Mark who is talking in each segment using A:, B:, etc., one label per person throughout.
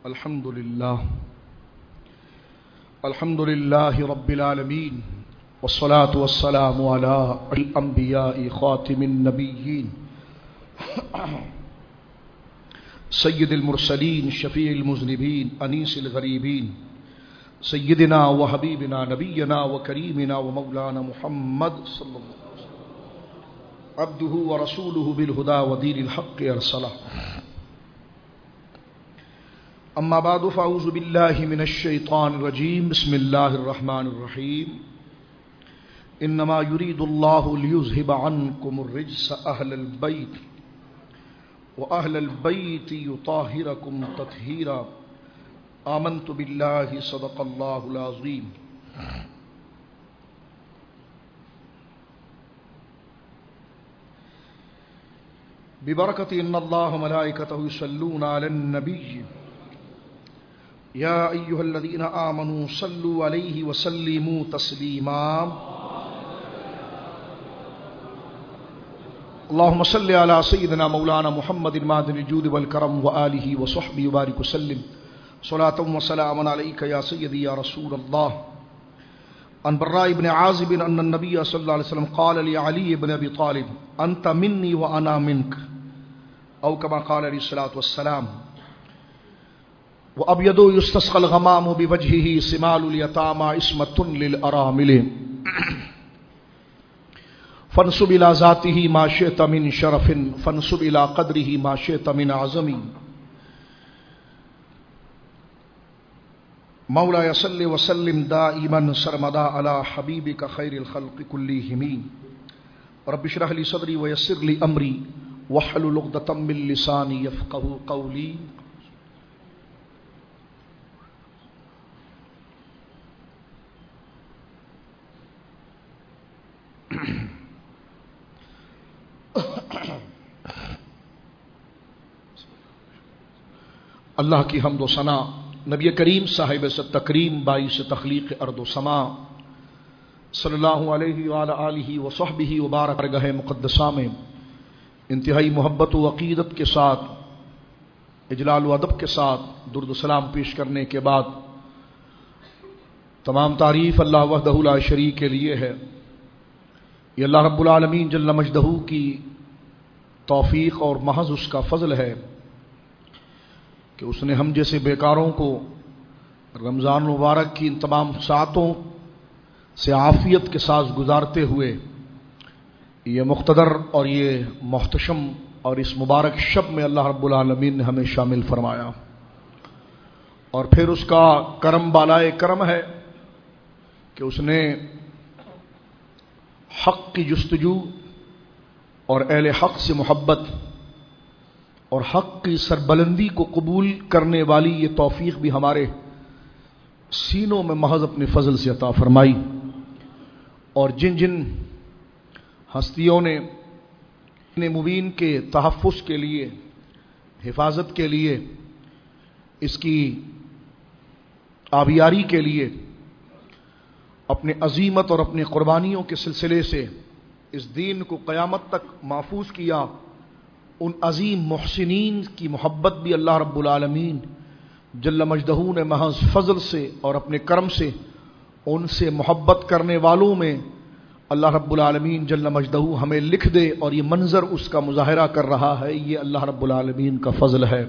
A: الحمد لله رب العالمين والصلاة والسلام على الأنبياء خاتم النبيين سيد المرسلين شفيع المذنبين أنيس الغريبين سيدنا وحبيبنا نبينا وكريمنا ومولانا محمد صلى الله عليه وسلم عبده ورسوله بالهدى ودين الحق أرسله. اما بعد فاعوذ باللہ من الشیطان الرجیم بسم اللہ الرحمن الرحیم انما یرید اللہ لیذہب عنکم الرجس اہل البیت واہل البیت یطہرکم تطہیرا آمنت باللہ صدق اللہ العظیم. ببرکۃ ان اللہ ملائکتہ یصلون علی النبی یا ایھا الذین آمنوا صلوا علیہ وسلموا تسلیما. اللهم صل علی سیدنا مولانا محمد معدن الجود والکرم وآلہ وصحبہ وبارک وسلم صلاۃ وسلاما علیک یا سیدی یا رسول اللہ. عن براء بن عازب ان النبی صلی اللہ علیہ وسلم قال لعلی بن ابی طالب انت منی وانا منک او کما قال علیہ الصلوۃ والسلام. وَأَبْيَضُ يُسْتَسْقَى الْغَمَامُ بِوَجْهِهِ سِمَالُ الْيَتَامَى عِصْمَةٌ لِلْأَرَامِلِ فَانْسُبْ إِلَى ذَاتِهِ مَا شِئْتَ مِنْ شَرَفٍ فَانْسُبْ إِلَى قَدْرِهِ مَا شِئْتَ مِنْ عَظَمٍ. مولاي صل وسلم دائما سرمدا على حبيبك خير الخلق كلهم. رب اشرح لي صدري ويسر لي أمري واحلل عقدة من لساني يفقهوا قولي. اللہ کی حمد و ثنا نبی کریم صاحب سے تکریم باعث تخلیق ارض و سما صلی اللہ علیہ وآلہ آلہ وصحبہ وبارک گہ مقدسہ میں انتہائی محبت و عقیدت کے ساتھ اجلال و ادب کے ساتھ درود و سلام پیش کرنے کے بعد تمام تعریف اللہ وحدہ لا شریک کے لیے ہے. یہ اللہ رب العالمین جل مجدہ کی توفیق اور محض اس کا فضل ہے کہ اس نے ہم جیسے بیکاروں کو رمضان مبارک کی ان تمام ساعتوں سے عافیت کے ساتھ گزارتے ہوئے یہ مقتدر اور یہ محتشم اور اس مبارک شب میں اللہ رب العالمین نے ہمیں شامل فرمایا. اور پھر اس کا کرم بالائے کرم ہے کہ اس نے حق کی جستجو اور اہل حق سے محبت اور حق کی سربلندی کو قبول کرنے والی یہ توفیق بھی ہمارے سینوں میں محض اپنے فضل سے عطا فرمائی. اور جن جن ہستیوں نے مبین کے تحفظ کے لیے حفاظت کے لیے اس کی آبیاری کے لیے اپنے عظیمت اور اپنی قربانیوں کے سلسلے سے اس دین کو قیامت تک محفوظ کیا، ان عظیم محسنین کی محبت بھی اللہ رب العالمین جل مجدہ نے محض فضل سے اور اپنے کرم سے ان سے محبت کرنے والوں میں اللہ رب العالمین جل مجدہ ہمیں لکھ دے. اور یہ منظر اس کا مظاہرہ کر رہا ہے، یہ اللہ رب العالمین کا فضل ہے.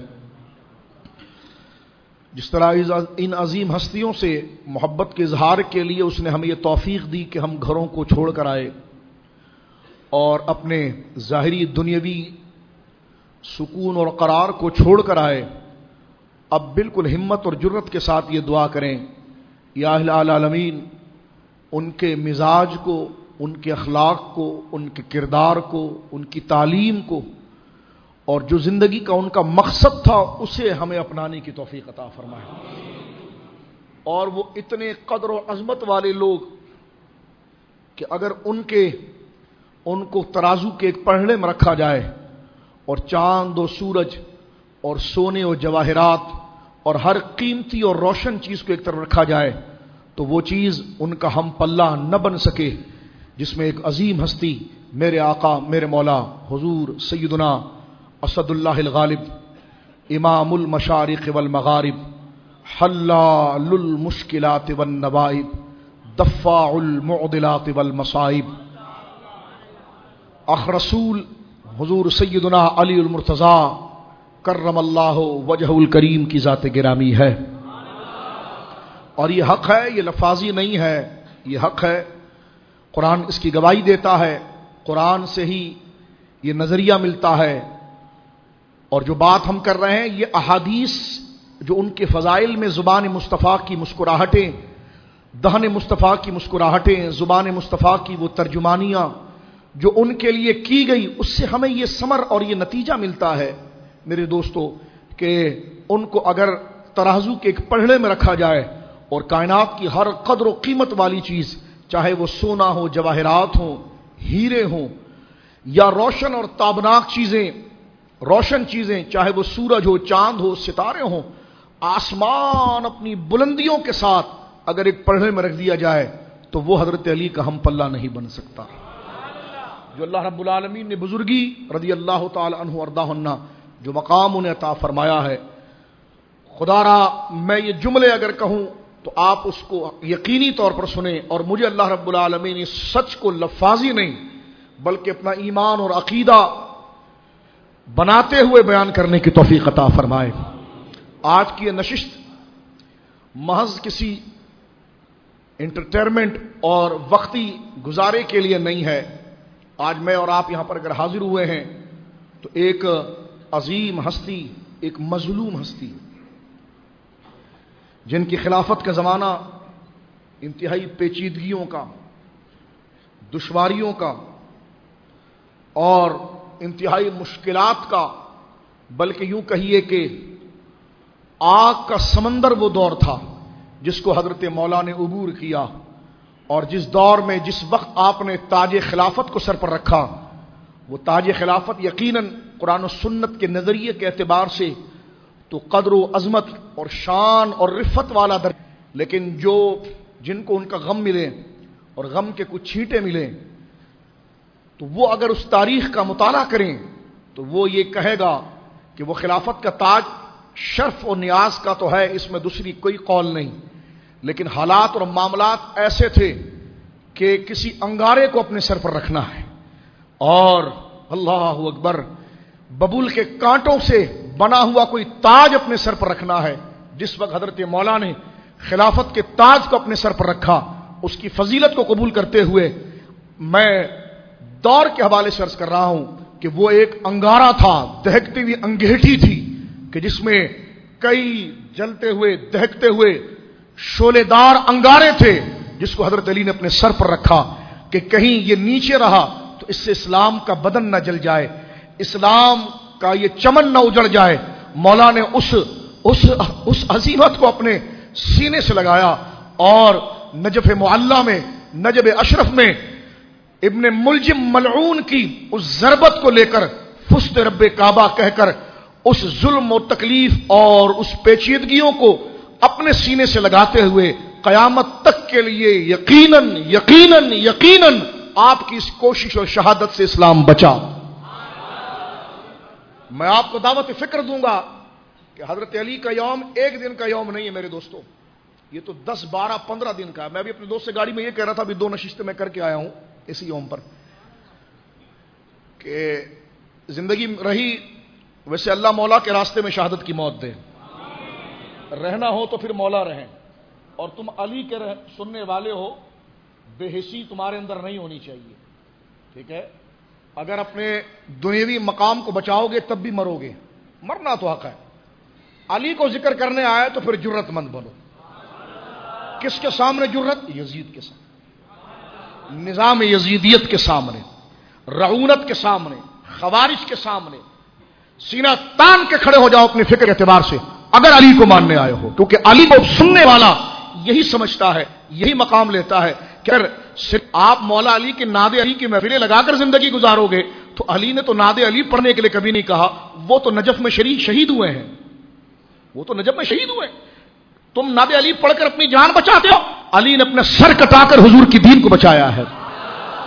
A: جس طرح ان عظیم ہستیوں سے محبت کے اظہار کے لیے اس نے ہمیں یہ توفیق دی کہ ہم گھروں کو چھوڑ کر آئے اور اپنے ظاہری دنیاوی سکون اور قرار کو چھوڑ کر آئے. اب بالکل ہمت اور جرت کے ساتھ یہ دعا کریں، یا الہ العالمین ان کے مزاج کو، ان کے اخلاق کو، ان کے کردار کو، ان کی تعلیم کو اور جو زندگی کا ان کا مقصد تھا اسے ہمیں اپنانے کی توفیق عطا فرمائے. اور وہ اتنے قدر و عظمت والے لوگ کہ اگر ان کو ترازو کے ایک پڑھنے میں رکھا جائے اور چاند و سورج اور سونے و جواہرات اور ہر قیمتی اور روشن چیز کو ایک طرف رکھا جائے تو وہ چیز ان کا ہم پلہ نہ بن سکے جس میں ایک عظیم ہستی میرے آقا میرے مولا حضور سیدنا اسد اللہ الغالب امام المشارق والمغارب، حلال المشکلات والنوائب، دفاع المعضلات والمصائب۔ اخ رسول حضور سیدنا علی المرتضیٰ کرم اللہ وجہ الکریم کی ذات گرامی ہے، اور یہ حق ہے، یہ لفاظی نہیں ہے، یہ حق ہے۔ قرآن اس کی گواہی دیتا ہے، قرآن سے ہی یہ نظریہ ملتا ہے، اور جو بات ہم کر رہے ہیں یہ احادیث جو ان کے فضائل میں زبان مصطفیٰ کی مسکراہٹیں، دہن مصطفیٰ کی مسکراہٹیں، زبان مصطفیٰ کی وہ ترجمانیاں جو ان کے لیے کی گئی، اس سے ہمیں یہ ثمر اور یہ نتیجہ ملتا ہے میرے دوستو کہ ان کو اگر ترازو کے ایک پلڑے میں رکھا جائے اور کائنات کی ہر قدر و قیمت والی چیز، چاہے وہ سونا ہو، جواہرات ہوں، ہیرے ہوں، یا روشن اور تابناک چیزیں، روشن چیزیں، چاہے وہ سورج ہو، چاند ہو، ستارے ہوں، آسمان اپنی بلندیوں کے ساتھ اگر ایک پلڑے میں رکھ دیا جائے تو وہ حضرت علی کا ہم پلہ نہیں بن سکتا۔ جو اللہ رب العالمین نے بزرگی رضی اللہ تعالی عنہ وارضاہ عنہ جو مقام انہیں عطا فرمایا ہے، خدا را میں یہ جملے اگر کہوں تو آپ اس کو یقینی طور پر سنیں، اور مجھے اللہ رب العالمین اس سچ کو لفاظی نہیں بلکہ اپنا ایمان اور عقیدہ بناتے ہوئے بیان کرنے کی توفیق عطا فرمائے۔ آج کی یہ نشست محض کسی انٹرٹینمنٹ اور وقتی گزارے کے لیے نہیں ہے۔ آج میں اور آپ یہاں پر اگر حاضر ہوئے ہیں تو ایک عظیم ہستی، ایک مظلوم ہستی جن کی خلافت کا زمانہ انتہائی پیچیدگیوں کا، دشواریوں کا اور انتہائی مشکلات کا، بلکہ یوں کہیے کہ آگ کا سمندر وہ دور تھا جس کو حضرت مولا نے عبور کیا، اور جس دور میں جس وقت آپ نے تاج خلافت کو سر پر رکھا، وہ تاج خلافت یقیناً قرآن و سنت کے نظریے کے اعتبار سے تو قدر و عظمت اور شان اور رفت والا در، لیکن جن کو ان کا غم ملے اور غم کے کچھ چھینٹے ملیں تو وہ اگر اس تاریخ کا مطالعہ کریں تو وہ یہ کہے گا کہ وہ خلافت کا تاج شرف و نیاز کا تو ہے، اس میں دوسری کوئی قول نہیں، لیکن حالات اور معاملات ایسے تھے کہ کسی انگارے کو اپنے سر پر رکھنا ہے اور اللہ اکبر ببول کے کانٹوں سے بنا ہوا کوئی تاج اپنے سر پر رکھنا ہے۔ جس وقت حضرت مولا نے خلافت کے تاج کو اپنے سر پر رکھا، اس کی فضیلت کو قبول کرتے ہوئے میں دور کے حوالے سے عرض کر رہا ہوں کہ وہ ایک انگارہ تھا، دہکتی ہوئی انگیٹھی تھی کہ جس میں کئی جلتے ہوئے دہکتے ہوئے شعلے دار انگارے تھے، جس کو حضرت علی نے اپنے سر پر رکھا کہ کہیں یہ نیچے رہا تو اس سے اسلام کا بدن نہ جل جائے، اسلام کا یہ چمن نہ اجڑ جائے۔ مولا نے اس عظیمت کو اپنے سینے سے لگایا اور نجف معلی میں، نجف اشرف میں ابن ملجم ملعون کی اس ضربت کو لے کر فست رب کعبہ کہہ کر اس ظلم و تکلیف اور اس پیچیدگیوں کو اپنے سینے سے لگاتے ہوئے قیامت تک کے لیے یقیناً یقیناً یقیناً آپ کی اس کوشش اور شہادت سے اسلام بچا۔ میں آپ کو دعوت فکر دوں گا کہ حضرت علی کا یوم ایک دن کا یوم نہیں ہے میرے دوستوں، یہ تو 10 12 15 دن کا ہے۔ میں بھی اپنے دوست سے گاڑی میں یہ کہہ رہا تھا، ابھی 2 نشستیں میں کر کے آیا ہوں اسی یوم پر، کہ زندگی رہی ویسے اللہ مولا کے راستے میں شہادت کی موت دے، رہنا ہو تو پھر مولا رہیں، اور تم علی کے سننے والے ہو، بے حسی تمہارے اندر نہیں ہونی چاہیے، ٹھیک ہے؟ اگر اپنے دنیاوی مقام کو بچاؤ گے تب بھی مرو گے، مرنا تو حق ہے۔ علی کو ذکر کرنے آئے تو پھر جرت مند بنو۔ کس کے سامنے جرت؟ یزید کے سامنے، نظام یزیدیت کے سامنے، رعونت کے سامنے، خوارج کے سامنے سینہ تان کے کھڑے ہو جاؤ اپنی فکر اعتبار سے اگر علی کو ماننے آئے ہو، کیونکہ علی کو سننے والا یہی سمجھتا ہے، یہی مقام لیتا ہے کہ اگر صرف آپ مولا علی کے ناد علی کی محفلیں لگا کر زندگی گزارو گے تو علی نے تو ناد علی پڑھنے کے لیے کبھی نہیں کہا، وہ تو نجف میں شہید ہوئے ہیں، وہ تو نجف میں شہید ہوئے، تم ناد علی پڑھ کر اپنی جان بچاتے ہو، علی نے اپنا سر کٹا کر حضور کی دین کو بچایا ہے۔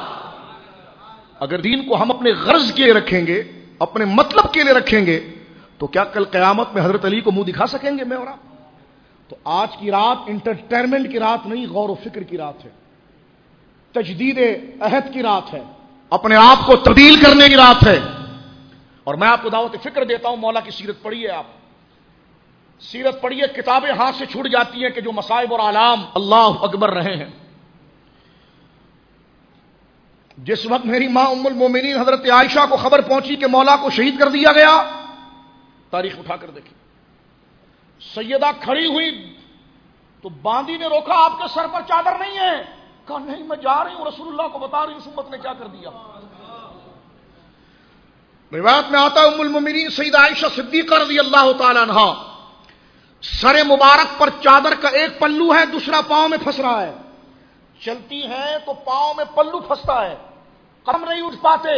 A: اگر دین کو ہم اپنے غرض کے لیے رکھیں گے، اپنے مطلب کے لیے رکھیں گے تو کیا کل قیامت میں حضرت علی کو منہ دکھا سکیں گے میں اور آپ؟ تو آج کی رات انٹرٹینمنٹ کی رات نہیں، غور و فکر کی رات ہے، تجدید عہد کی رات ہے، اپنے آپ کو تبدیل کرنے کی رات ہے۔ اور میں آپ کو دعوت فکر دیتا ہوں، مولا کی سیرت پڑھیے، آپ سیرت پڑھیے، کتابیں ہاتھ سے چھوٹ جاتی ہیں کہ جو مصائب اور آلام اللہ اکبر رہے ہیں۔ جس وقت میری ماں ام المومنین حضرت عائشہ کو خبر پہنچی کہ مولا کو شہید کر دیا گیا، تاریخ اٹھا کر دیکھیں، سیدہ کھڑی ہوئی تو باندی نے روکا، آپ کے سر پر چادر نہیں ہے؟ کہا نہیں، میں جا رہی ہوں، رسول اللہ کو بتا رہی ہوں امت نے کیا کر دیا۔ روایت میں آتا ہے ام المومنین سیدہ عائشہ صدیقہ رضی اللہ تعالی عنہا، سر مبارک پر چادر کا ایک پلو ہے، دوسرا پاؤں میں پھنس رہا ہے، چلتی ہیں تو پاؤں میں پلو پھنستا ہے، قدم نہیں اٹھ پاتے،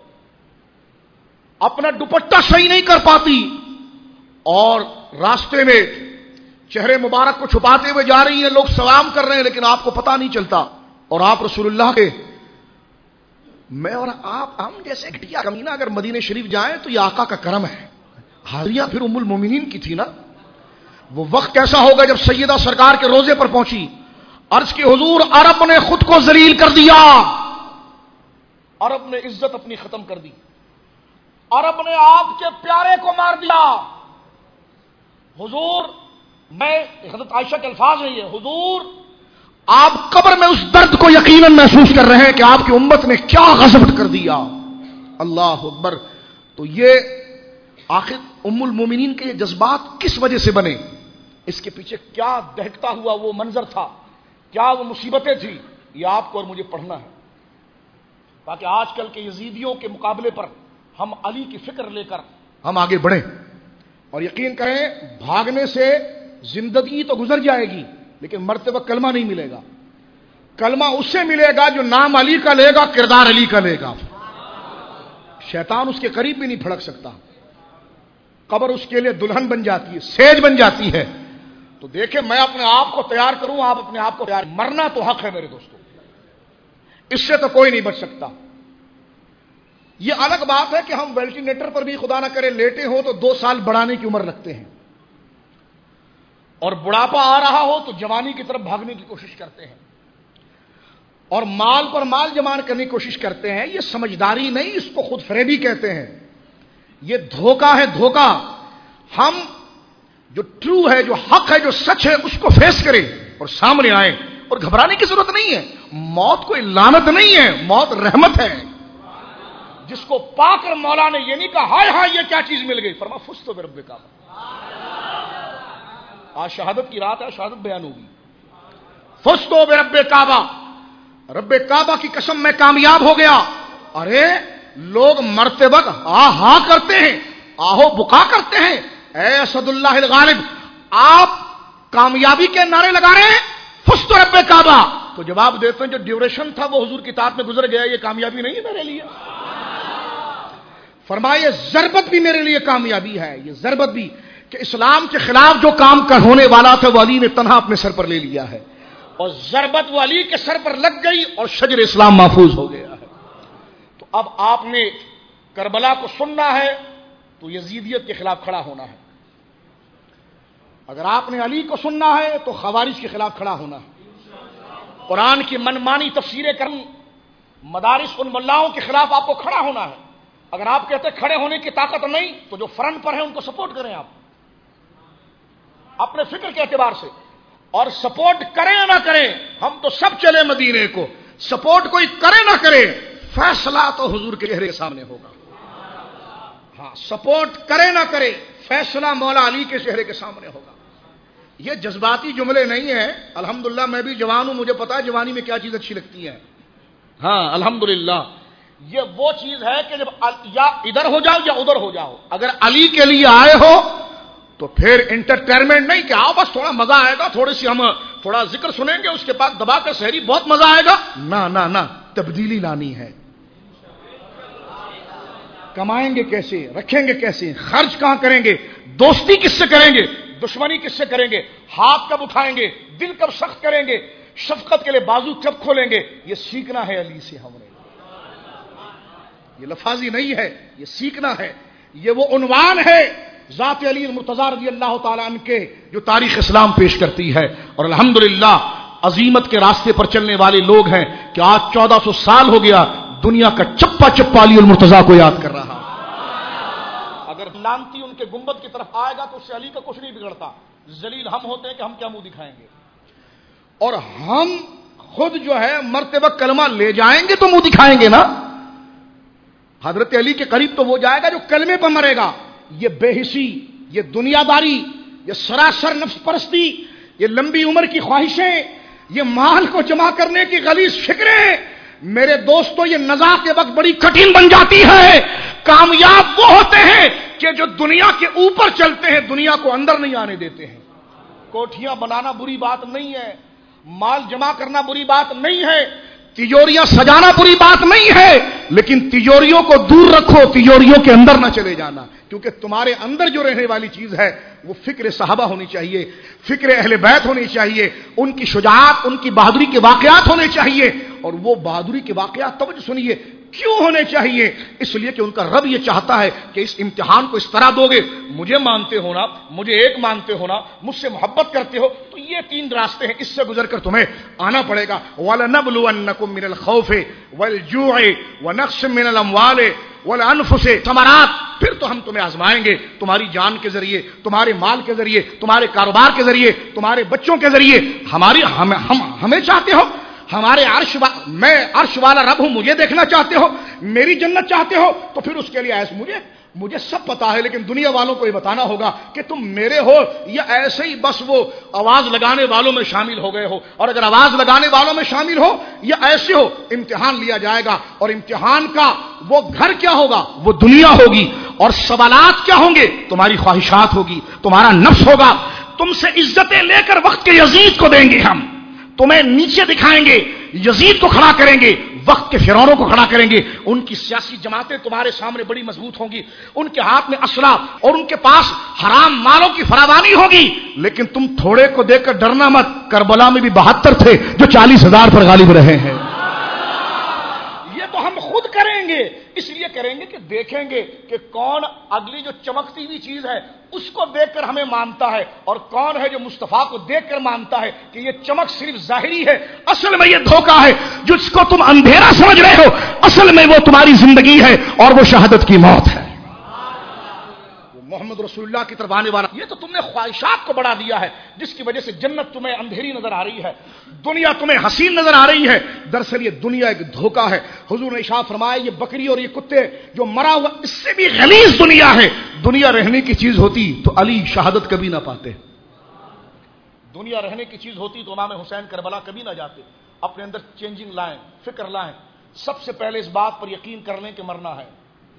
A: اپنا دوپٹہ صحیح نہیں کر پاتی، اور راستے میں چہرے مبارک کو چھپاتے ہوئے جا رہی ہیں، لوگ سلام کر رہے ہیں لیکن آپ کو پتہ نہیں چلتا، اور آپ رسول اللہ کے، میں اور آپ ہم جیسے گھٹیا کمینہ اگر مدینہ شریف جائیں تو یہ آقا کا کرم ہے۔ حاضریاں پھر ام المومنین کی تھی نا، وہ وقت کیسا ہوگا جب سیدہ سرکار کے روزے پر پہنچی، عرض کی حضور عرب نے خود کو ذلیل کر دیا، عرب نے عزت اپنی ختم کر دی، عرب نے آپ کے پیارے کو مار دیا۔ حضور، میں حضرت عائشہ کے الفاظ ہیں یہ، حضور آپ قبر میں اس درد کو یقیناً محسوس کر رہے ہیں کہ آپ کی امت نے کیا غضب کر دیا۔ اللہ اکبر۔ تو یہ آخر ام المومنین کے یہ جذبات کس وجہ سے بنے، اس کے پیچھے کیا دہکتا ہوا وہ منظر تھا، کیا وہ مصیبتیں تھیں، یہ آپ کو اور مجھے پڑھنا ہے، تاکہ آج کل کے یزیدیوں کے مقابلے پر ہم علی کی فکر لے کر ہم آگے بڑھیں۔ اور یقین کریں، بھاگنے سے زندگی تو گزر جائے گی لیکن مرتے وقت کلمہ نہیں ملے گا۔ کلمہ اس سے ملے گا جو نام علی کا لے گا، کردار علی کا لے گا، شیطان اس کے قریب بھی نہیں پھڑک سکتا، قبر اس کے لیے دلہن بن جاتی ہے، سیج بن جاتی ہے۔ تو دیکھیں، میں اپنے آپ کو تیار کروں، آپ اپنے آپ کو تیار، مرنا تو حق ہے میرے دوستوں، اس سے تو کوئی نہیں بچ سکتا۔ یہ الگ بات ہے کہ ہم وینٹیلیٹر پر بھی خدا نہ کرے لیٹے ہوں تو 2 سال بڑھانے کی عمر رکھتے ہیں، اور بڑھاپا آ رہا ہو تو جوانی کی طرف بھاگنے کی کوشش کرتے ہیں، اور مال پر مال جمع کرنے کی کوشش کرتے ہیں۔ یہ سمجھداری نہیں، اس کو خود فریبی کہتے ہیں، یہ دھوکہ ہے، دھوکہ۔ ہم جو ٹرو ہے، جو حق ہے، جو سچ ہے، اس کو فیس کریں اور سامنے آئیں، اور گھبرانے کی ضرورت نہیں ہے۔ موت کوئی لعنت نہیں ہے، موت رحمت ہے، جس کو پا کر مولا نے یہ نہیں کہا ہائے ہائے یہ کیا چیز مل گئی، فرمایا فزت برب کعبہ۔ آج شہادت کی رات ہے، شہادت بیان ہوگی۔ فزت برب کعبہ، رب کعبہ کی قسم میں کامیاب ہو گیا۔ ارے لوگ مرتے وقت ہاں ہاں کرتے ہیں، آہو بکا کرتے ہیں، اے اسد اللہ الغالب، آپ کامیابی کے نعرے لگا رہے ہیں، فزت رب کعبہ، تو جواب دیتے ہیں جو ڈیوریشن تھا وہ حضور کی اطاعت میں گزر گیا، یہ کامیابی نہیں ہے میرے لیے۔ فرمایا یہ ضربت بھی میرے لیے کامیابی ہے، یہ ضربت بھی کہ اسلام کے خلاف جو کام ہونے والا تھا وہ علی نے تنہا اپنے سر پر لے لیا ہے، اور ضربت وہ علی کے سر پر لگ گئی اور شجر اسلام محفوظ ہو گیا ہے۔ تو اب آپ نے کربلا کو سننا ہے تو یزیدیت کے خلاف کھڑا ہونا ہے، اگر آپ نے علی کو سننا ہے تو خوارج کے خلاف کھڑا ہونا ہے، قرآن کی منمانی تفسیریں کریں، مدارس ان ملاؤں کے خلاف آپ کو کھڑا ہونا ہے۔ اگر آپ کہتے کھڑے ہونے کی طاقت نہیں تو جو فرنٹ پر ہیں ان کو سپورٹ کریں، آپ اپنے فکر کے اعتبار سے، اور سپورٹ کریں یا نہ کریں، ہم تو سب چلے مدینے کو، سپورٹ کوئی کرے نہ کرے، فیصلہ تو حضور کے چہرے کے سامنے ہوگا۔ ہاں، سپورٹ کرے نہ کرے، فیصلہ مولا علی کے چہرے کے سامنے ہوگا۔ یہ جذباتی جملے نہیں ہیں، الحمدللہ میں بھی جوان ہوں، مجھے پتا ہے جوانی میں کیا چیز اچھی لگتی ہے، ہاں الحمدللہ۔ یہ وہ چیز ہے کہ جب یا ادھر ہو جاؤ یا ادھر ہو جاؤ، اگر علی کے لیے آئے ہو تو پھر انٹرٹینمنٹ نہیں کہ آؤ بس تھوڑا مزہ آئے گا، تھوڑی سی ہم تھوڑا ذکر سنیں گے اس کے بعد دبا کر سحری بہت مزہ آئے گا، نہ نہ نہ، تبدیلی لانی ہے۔ کمائیں گے کیسے، رکھیں گے کیسے، خرچ کہاں کریں گے، دوستی کس سے کریں گے، دشمنی کس سے کریں گے، ہاتھ کب اٹھائیں گے، دل کب سخت کریں گے، شفقت کے لیے بازو کب کھولیں گے، یہ سیکھنا ہے علی سے ہم نے۔ یہ لفاظی نہیں ہے، یہ سیکھنا ہے، یہ وہ عنوان ہے ذات علی المرتضیٰ رضی اللہ تعالیٰ عنہ کے جو تاریخ اسلام پیش کرتی ہے. اور الحمدللہ عظیمت کے راستے پر چلنے والے لوگ ہیں کہ آج 1400 سال ہو گیا دنیا کا چپا چپا علی المرتضیٰ کو یاد کر رہا. اگر لانتی ان کے گنبد کی طرف آئے گا تو اس سے علی کا کچھ نہیں بگڑتا. ذلیل ہم ہوتے ہیں کہ ہم کیا منہ دکھائیں گے, اور ہم خود جو ہے مرتبہ کلمہ لے جائیں گے تو منہ دکھائیں گے نا. حضرت علی کے قریب تو وہ جائے گا جو کلمے پر مرے گا. یہ بے حسی, یہ دنیا داری, یہ سراسر نفس پرستی, یہ لمبی عمر کی خواہشیں, یہ مال کو جمع کرنے کی غلیظ فکریں, میرے دوستو یہ نزاع کے وقت بڑی کٹھن بن جاتی ہے. کامیاب وہ ہوتے ہیں کہ جو دنیا کے اوپر چلتے ہیں, دنیا کو اندر نہیں آنے دیتے ہیں. کوٹھیاں بنانا بری بات نہیں ہے, مال جمع کرنا بری بات نہیں ہے, تجوریاں سجانا بری بات نہیں ہے, لیکن تجوریوں کو دور رکھو, تجوریوں کے اندر نہ چلے جانا. کیونکہ تمہارے اندر جو رہنے والی چیز ہے وہ فکر صحابہ ہونی چاہیے, فکر اہل بیت ہونی چاہیے, ان کی شجاعت, ان کی بہادری کے واقعات ہونے چاہیے. اور وہ بہادری کے واقعات توجہ سنیے کیوں ہونے چاہیے؟ اس لیے کہ ان کا رب یہ چاہتا ہے کہ اس امتحان کو اس طرح دو گے, مجھے مانتے ہونا, مجھے ایک مانتے ہونا, مجھ سے محبت کرتے ہو, تو یہ 3 راستے ہیں, اس سے گزر کر تمہیں آنا پڑے گا. وَلَنَبْلُوَنَّكُم مِّنَ الْخَوْفِ وَالْجُوعِ وَنَقْصٍ مِّنَ الْأَمْوَالِ وَالْأَنفُسِ ثَمَرَاتٍ. پھر تو ہم تمہیں آزمائیں گے, تمہاری جان کے ذریعے, تمہارے مال کے ذریعے, تمہارے کاروبار کے ذریعے, تمہارے بچوں کے ذریعے. ہمیں چاہتے ہو, ہمارے میں عرش والا رب ہوں, مجھے دیکھنا چاہتے ہو, میری جنت چاہتے ہو, تو پھر اس کے لیے ایسے مجھے سب پتا ہے, لیکن دنیا والوں کو یہ بتانا ہوگا کہ تم میرے ہو یا ایسے ہی بس وہ آواز لگانے والوں میں شامل ہو گئے ہو. اور اگر آواز لگانے والوں میں شامل ہو یا ایسے ہو, امتحان لیا جائے گا, اور امتحان کا وہ گھر کیا ہوگا؟ وہ دنیا ہوگی. اور سوالات کیا ہوں گے؟ تمہاری خواہشات ہوگی, تمہارا نفس ہوگا. تم سے عزتیں لے کر وقت کے یزید کو دیں گے, ہم تمہیں نیچے دکھائیں گے, یزید کو کھڑا کریں گے, وقت کے فرعونوں کو کھڑا کریں گے. ان کی سیاسی جماعتیں تمہارے سامنے بڑی مضبوط ہوں گی, ان کے ہاتھ میں اسلحہ اور ان کے پاس حرام مالوں کی فراوانی ہوگی. لیکن تم تھوڑے کو دیکھ کر ڈرنا مت, کربلا میں بھی 72 تھے جو 40,000 پر غالب رہے ہیں. یہ تو ہم خود کریں گے, اس لیے کریں گے کہ دیکھیں گے کہ کون اگلی جو چمکتی ہوئی چیز ہے اس کو دیکھ کر ہمیں مانتا ہے, اور کون ہے جو مصطفیٰ کو دیکھ کر مانتا ہے کہ یہ چمک صرف ظاہری ہے, اصل میں یہ دھوکہ ہے. جس کو تم اندھیرا سمجھ رہے ہو اصل میں وہ تمہاری زندگی ہے اور وہ شہادت کی موت ہے. محمد رسول اللہ کی طرف آنے والا, یہ تو تم نے خواہشات کو بڑھا دیا ہے, جس کی وجہ سے جنت تمہیں اندھیری نظر آ رہی ہے, دنیا تمہیں حسین نظر آ رہی ہے. دراصل یہ دنیا ایک دھوکہ ہے. حضور نے ارشاد فرمایا یہ بکری اور یہ کتے جو مرا ہوا اس سے بھی غلیظ دنیا ہے. دنیا رہنے کی چیز ہوتی تو علی شہادت کبھی نہ پاتے, دنیا رہنے کی چیز ہوتی تو امام حسین کربلا کبھی نہ جاتے. اپنے اندر چینجنگ لائیں, فکر لائیں. سب سے پہلے اس بات پر یقین کر لیں کہ مرنا ہے.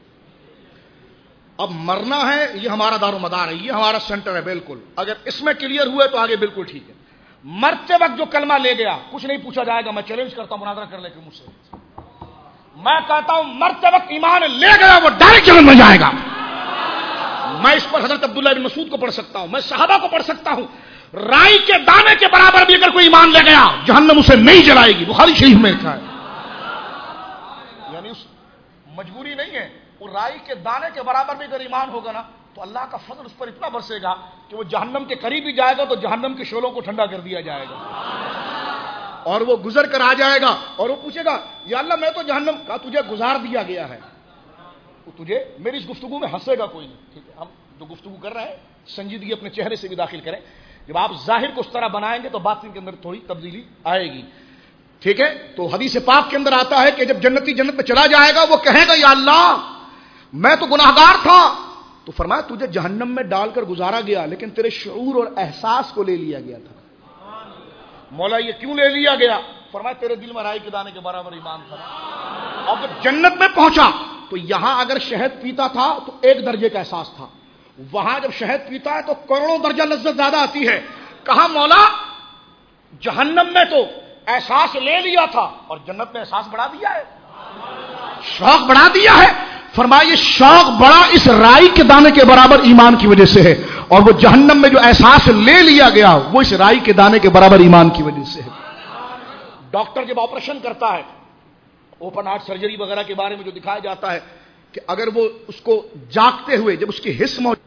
A: اب مرنا ہے, یہ ہمارا دار و مدار ہے, یہ ہمارا سینٹر ہے. بالکل اگر اس میں کلیئر ہوئے تو آگے بالکل ٹھیک ہے. مرتے وقت جو کلمہ لے گیا کچھ نہیں پوچھا جائے گا. میں چیلنج کرتا ہوں, مناظرہ کر لے کہ مجھ سے, میں کہتا ہوں مرتے وقت ایمان لے گیا وہ ڈائریکٹ جنت میں جائے گا. میں اس پر حضرت عبداللہ بن مسعود کو پڑھ سکتا ہوں, میں صحابہ کو پڑھ سکتا ہوں. رائی کے دانے کے برابر بھی اگر کوئی ایمان لے گیا جہنم اسے نہیں جلائے گی. بخاری شریف میں لکھا ہے. یعنی اس مجبوری نہیں ہے, وہ رائی کے دانے کے برابر بھی اگر ایمان ہوگا نا تو اللہ کا فضل اس پر اتنا برسے گا کہ وہ جہنم کے قریب ہی جائے گا تو جہنم کے شعلوں کو ٹھنڈا کر دیا جائے گا, اور وہ گزر کر آ جائے گا اور وہ پوچھے گا یا اللہ میں تو جہنم کا تجھے گزار دیا گیا ہے. تو تجھے میری اس گفتگو میں ہنسے گا کوئی نہیں. ٹھیک ہے, ہم جو گفتگو کر رہے ہیں سنجیدگی اپنے چہرے سے بھی داخل کریں. جب آپ ظاہر کو اس طرح بنائیں گے تو باطن کے اندر تھوڑی تبدیلی آئے گی. ٹھیک ہے, تو حدیث پاک کے اندر آتا ہے کہ جب جنتی جنت میں چلا جائے گا وہ کہے گا یا اللہ میں تو گناہگار تھا. تو فرمایا تجھے جہنم میں ڈال کر گزارا گیا لیکن تیرے شعور اور احساس کو لے لیا گیا تھا. مولا یہ کیوں لے لیا گیا؟ فرمایا تیرے دل میں رائی کے دانے کے برابر ایمان تھا. اور جب جنت میں پہنچا تو یہاں اگر شہد پیتا تھا تو 1 درجے کا احساس تھا, وہاں جب شہد پیتا ہے تو کروڑوں درجہ لذت زیادہ آتی ہے. کہا مولا جہنم میں تو احساس لے لیا تھا اور جنت میں احساس بڑھا دیا ہے, شوق بڑھا دیا ہے. فرمایا یہ شوق بڑا اس رائی کے دانے کے برابر ایمان کی وجہ سے ہے, اور وہ جہنم میں جو احساس لے لیا گیا وہ اس رائی کے دانے کے برابر ایمان کی وجہ سے ہے. ڈاکٹر جب آپریشن کرتا ہے, اوپن ہارٹ سرجری وغیرہ کے بارے میں جو دکھایا جاتا ہے کہ اگر وہ اس کو جاگتے ہوئے جب اس کی حس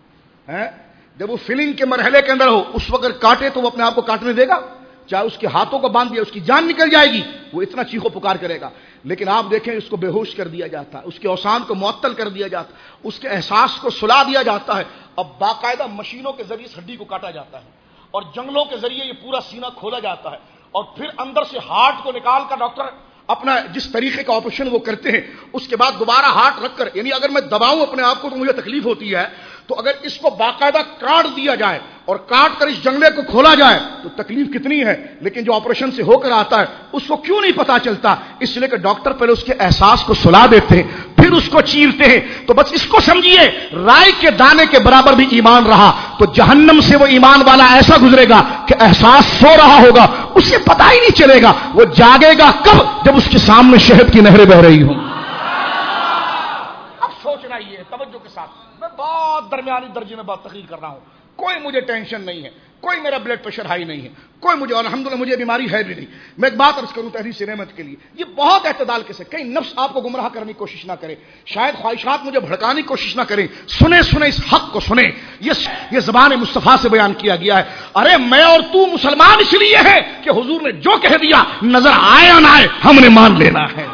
A: جب وہ فلنگ کے مرحلے کے اندر ہو اس وقت کاٹے تو وہ اپنے آپ کو کاٹنے دے گا؟ چاہے اس کے ہاتھوں کو باندھ دیا اس کی جان نکل جائے گی، وہ اتنا چیخو پکار کرے گا. لیکن آپ دیکھیں اس کو بے ہوش کر دیا جاتا ہے، اس کے اوسان کو معطل کر دیا جاتا ہے، اس کے احساس کو سلا دیا جاتا ہے. اب باقاعدہ مشینوں کے ذریعے اس ہڈی کو کاٹا جاتا ہے اور جنگلوں کے ذریعے یہ پورا سینہ کھولا جاتا ہے اور پھر اندر سے ہارٹ کو نکال کر ڈاکٹر اپنا جس طریقے کا آپریشن وہ کرتے ہیں اس کے بعد دوبارہ ہارٹ رکھ کر، یعنی اگر میں دباؤں اپنے آپ کو تو مجھے تکلیف ہوتی ہے، تو اگر اس کو باقاعدہ کاٹ دیا جائے اور کاٹ کر اس جنگلے کو کھولا جائے تو تکلیف کتنی ہے. لیکن جو آپریشن سے ہو کر آتا ہے اس کو کیوں نہیں پتا چلتا؟ اس لیے کہ ڈاکٹر پہلے اس کے احساس کو سلا دیتے ہیں پھر اس کو چیرتے ہیں. تو بس اس کو سمجھیے رائی کے دانے کے برابر بھی ایمان رہا تو جہنم سے وہ ایمان والا ایسا گزرے گا کہ احساس سو رہا ہوگا، اسے پتا ہی نہیں چلے گا. وہ جاگے گا کب؟ جب اس کے سامنے شہد کی نہریں بہ رہی ہوں. اب سوچنا یہ توجہ کے ساتھ، میں بہت درمیانی درجے میں بات تقریر کر رہا ہوں، کوئی مجھے ٹینشن نہیں ہے، کوئی میرا بلڈ پریشر ہائی نہیں ہے، کوئی مجھے الحمدللہ مجھے بیماری ہے بھی نہیں. میں ایک بات عرض کروں تحریص نعمت کے لیے، یہ بہت اعتدال کے سے، کہیں نفس آپ کو گمراہ کرنے کی کوشش نہ کرے، شاید خواہشات مجھے بھڑکانے کی کوشش نہ کریں. سنیں اس حق کو سنیں. یہ زبان مصطفیٰ سے بیان کیا گیا ہے. ارے میں اور تو مسلمان اس لیے ہے کہ حضور نے جو کہہ دیا نظر آئے یا نہ آئے ہم نے مان لینا ہے.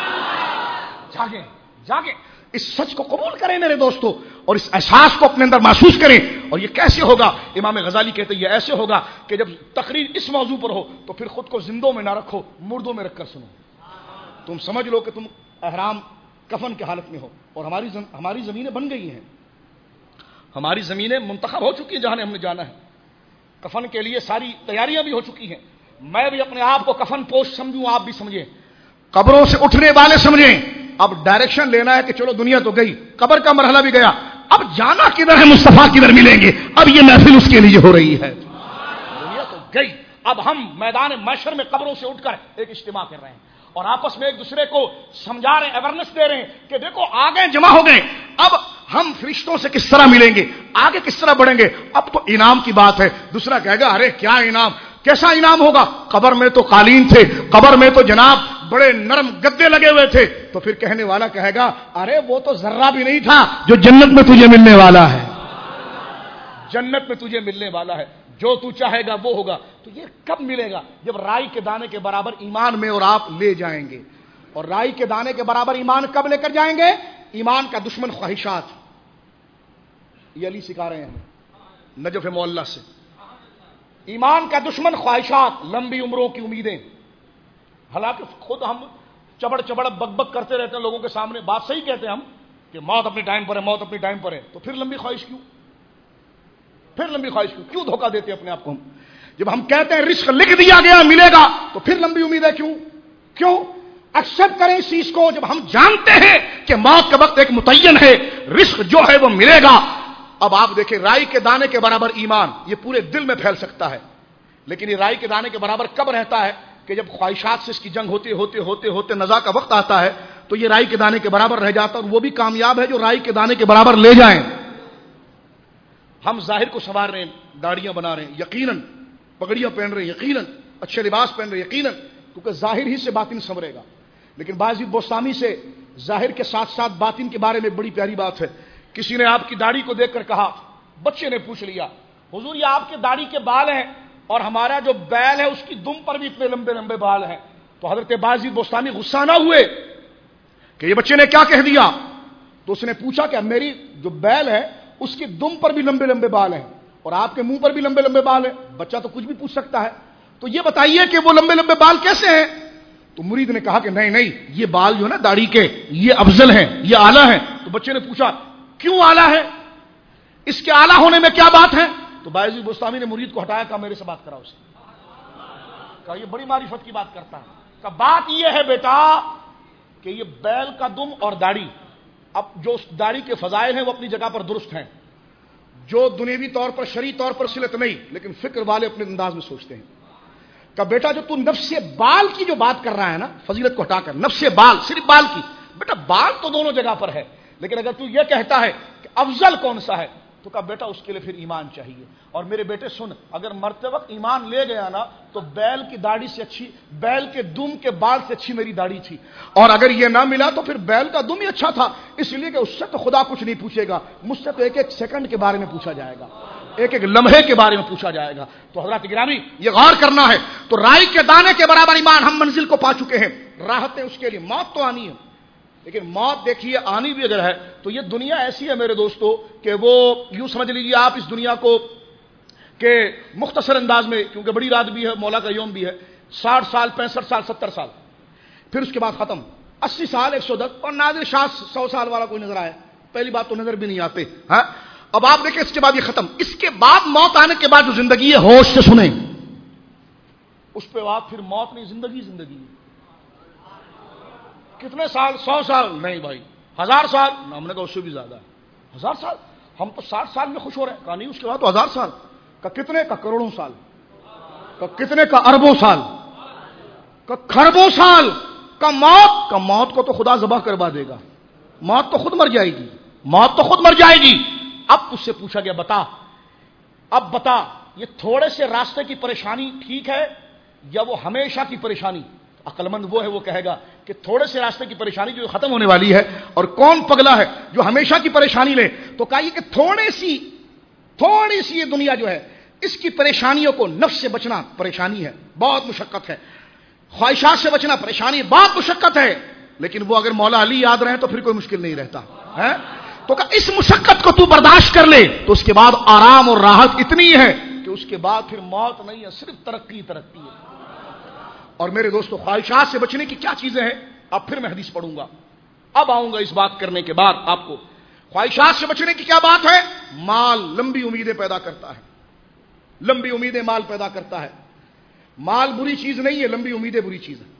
A: جاگیں اس سچ کو قبول کریں میرے دوستو اور اس احساس کو اپنے اندر محسوس کریں. اور یہ کیسے ہوگا؟ امام غزالی کہتے ہیں یہ ایسے ہوگا کہ جب تقریر اس موضوع پر ہو تو پھر خود کو زندوں میں نہ رکھو، مردوں میں رکھ کر سنو. تم سمجھ لو کہ تم احرام کفن کی حالت میں ہو اور ہماری زمینیں بن گئی ہیں، ہماری زمینیں منتخب ہو چکی ہیں جہاں ہم نے جانا ہے، کفن کے لیے ساری تیاریاں بھی ہو چکی ہیں. میں بھی اپنے آپ کو کفن پوش سمجھوں، آپ بھی سمجھیں، قبروں سے اٹھنے والے سمجھیں. اب ڈائریکشن لینا ہے کہ چلو دنیا تو گئی، قبر کا مرحلہ بھی گیا، اب جانا کدھر ہے؟ مصطفیٰ کدھر ملیں گے؟ اب یہ محفل اس کے لیے ہو رہی ہے. دنیا تو گئی، اب ہم میدان محشر میں قبروں سے اٹھ کر ایک اجتماع کر رہے ہیں اور آپس میں ایک دوسرے کو سمجھا رہے ہیں، اویئرنیس دے رہے ہیں کہ دیکھو آگے جمع ہو گئے، اب ہم فرشتوں سے کس طرح ملیں گے، آگے کس طرح بڑھیں گے. اب تو انعام کی بات ہے. دوسرا کہے گا ارے کیا انعام، کیسا انعام ہوگا؟ قبر میں تو قالین تھے، قبر میں تو جناب بڑے نرم گدے لگے ہوئے تھے. تو پھر کہنے والا کہے گا ارے وہ تو ذرہ بھی نہیں تھا جو جنت میں تجھے ملنے والا ہے. جنت میں تجھے ملنے والا ہے، جو تو چاہے گا وہ ہوگا. تو یہ کب ملے گا؟ جب رائی کے دانے کے برابر ایمان میں اور آپ لے جائیں گے. اور رائی کے دانے کے برابر ایمان کب لے کر جائیں گے؟ ایمان کا دشمن خواہشات. یہ علی سکھا رہے ہیں نجف معلّہ سے. ایمان کا دشمن خواہشات، لمبی عمروں کی امیدیں. حالانکہ خود ہم چبڑ بک بک کرتے رہتے ہیں لوگوں کے سامنے، بات صحیح کہتے ہیں ہم کہ موت اپنی ٹائم پر ہے، موت اپنی ٹائم پر ہے. تو پھر لمبی خواہش کیوں؟ کیوں دھوکہ دیتے اپنے آپ کو ہم؟ جب ہم کہتے ہیں رزق لکھ دیا گیا ملے گا تو پھر لمبی امید ہے کیوں ایکسپٹ کریں اس چیز کو جب ہم جانتے ہیں کہ موت کا وقت ایک متعین ہے، رزق جو ہے وہ ملے گا. اب آپ دیکھیں رائی کے دانے کے برابر ایمان یہ پورے دل میں پھیل سکتا ہے، لیکن یہ رائی کے دانے کے برابر کب رہتا ہے؟ کہ جب خواہشات سے اس کی جنگ ہوتے نزا کا وقت آتا ہے تو یہ رائی کے دانے کے برابر رہ جاتا ہے. اور وہ بھی کامیاب ہے جو رائی کے دانے کے برابر لے جائیں. ہم ظاہر کو سنوار رہے ہیں، داڑیاں بنا رہے ہیں، یقیناً پگڑیاں پہن رہے ہیں، یقیناً اچھے لباس پہن رہے ہیں، یقیناً کیونکہ ظاہر ہی سے باطن سنورے گا. لیکن باعث بوستانی سے ظاہر کے ساتھ ساتھ باطن کے بارے میں بڑی پیاری بات ہے. کسی نے آپ کی داڑھی کو دیکھ کر کہا، بچے نے پوچھ لیا حضور یہ آپ کے داڑھی کے بال ہیں اور ہمارا جو بیل ہے اس کی دم پر بھی اتنے لمبے لمبے بال ہیں. تو حضرت باعث بوستانی غصہ نہ ہوئے کہ یہ بچے نے کیا کہہ دیا. تو اس نے پوچھا کہ میری جو بیل ہے اس کی دم پر بھی لمبے لمبے بال ہیں اور آپ کے منہ پر بھی لمبے لمبے بال ہیں. بچہ تو کچھ بھی پوچھ سکتا ہے، تو یہ بتائیے کہ وہ لمبے لمبے بال کیسے ہیں؟ تو مرید نے کہا کہ نہیں یہ بال جو ہے نا داڑھی کے یہ افضل ہیں، یہ اعلیٰ ہیں. تو بچے نے پوچھا کیوں اعلیٰ ہے، اس کے اعلیٰ ہونے میں کیا بات ہے؟ تو باعث بوستانی نے مرید کو ہٹایا، کہا میرے سے بات کرا اسے. کہا یہ بڑی معرفت کی بات کرتا ہے. کہا بات یہ ہے بیٹا کہ یہ بیل کا دم اور داڑھی، اب جو اس داڑھی کے فضائل ہیں وہ اپنی جگہ پر درست ہیں، جو دنیوی طور پر شرعی طور پر صلت نہیں، لیکن فکر والے اپنے انداز میں سوچتے ہیں. کہ بیٹا جو تو نفس بال کی جو بات کر رہا ہے نا، فضیلت کو ہٹا کر نفس بال، صرف بال کی، بیٹا بال تو دونوں جگہ پر ہے، لیکن اگر تو یہ کہتا ہے کہ افضل کون سا ہے تو کہا بیٹا اس کے لیے پھر ایمان چاہیے. اور میرے بیٹے سن، اگر مرتے وقت ایمان لے گیا نا تو بیل کی داڑھی سے اچھی، بیل کے دم کے بال سے اچھی میری داڑھی تھی، اور اگر یہ نہ ملا تو پھر بیل کا دم ہی اچھا تھا، اس لیے کہ اس سے تو خدا کچھ نہیں پوچھے گا، مجھ سے تو ایک ایک سیکنڈ کے بارے میں پوچھا جائے گا، ایک ایک لمحے کے بارے میں پوچھا جائے گا. تو حضرات گرامی یہ غور کرنا ہے. تو رائی کے دانے کے برابر ایمان، ہم منزل کو پا چکے ہیں. راحتیں اس کے لیے، موت تو آنی ہے، لیکن موت دیکھیے آنی بھی اگر ہے تو یہ دنیا ایسی ہے میرے دوستو کہ وہ یوں سمجھ لیجیے آپ اس دنیا کو کہ مختصر انداز میں، کیونکہ بڑی رات بھی ہے، مولا کا یوم بھی ہے، 60 سال 65 سال 70 سال، پھر اس کے بعد ختم، 80 سال 110، اور نادر شاذ 100 سال والا کوئی نظر آئے، پہلی بات تو نظر بھی نہیں آتے. ہاں اب آپ دیکھیں اس کے بعد یہ ختم. اس کے بعد موت آنے کے بعد جو زندگی ہے، ہوش سے سنیں، اس پہ بعد پھر موت نہیں، زندگی زندگی. کتنے سال؟ 100 سال نہیں بھائی، 1000 سال. ہم نے کہا اس سے بھی زیادہ. 1000 سال؟ ہم تو 60 سال میں خوش ہو رہے ہیں. کہا نہیں، اس کے بعد تو 1000 سال. کا کتنے؟ کا کروڑوں سال. کا کتنے؟ کا اربوں سال. کا کھربوں سال. کا موت؟ کا موت کو تو خدا ذبح کروا دے گا، موت تو خود مر جائے گی، موت تو خود مر جائے گی. اب اس سے پوچھا گیا بتا، اب بتا یہ تھوڑے سے راستے کی پریشانی ٹھیک ہے یا وہ ہمیشہ کی پریشانی؟ عقل مند وہ ہے، وہ کہے گا کہ تھوڑے سے راستے کی پریشانی جو ختم ہونے والی ہے. اور کون پگلا ہے جو ہمیشہ کی پریشانی لے؟ تو کہا کہ تھوڑی سی یہ دنیا جو ہے، اس کی پریشانیوں کو، نفس سے بچنا پریشانی ہے، بہت مشقت ہے، خواہشات سے بچنا پریشانی بہت مشقت ہے، لیکن وہ اگر مولا علی یاد رہے تو پھر کوئی مشکل نہیں رہتا ہے. تو کہا اس مشقت کو تو برداشت کر لے تو اس کے بعد آرام اور راحت اتنی ہے کہ اس کے بعد پھر موت نہیں ہے، صرف ترقی ترقی ہے. اور میرے دوستو خواہشات سے بچنے کی کیا چیزیں ہیں؟ اب پھر میں حدیث پڑھوں گا، اب آؤں گا اس بات کرنے کے بعد آپ کو. خواہشات سے بچنے کی کیا بات ہے؟ مال لمبی امیدیں پیدا کرتا ہے، لمبی امیدیں مال پیدا کرتا ہے. مال بری چیز نہیں ہے، لمبی امیدیں بری چیز ہے.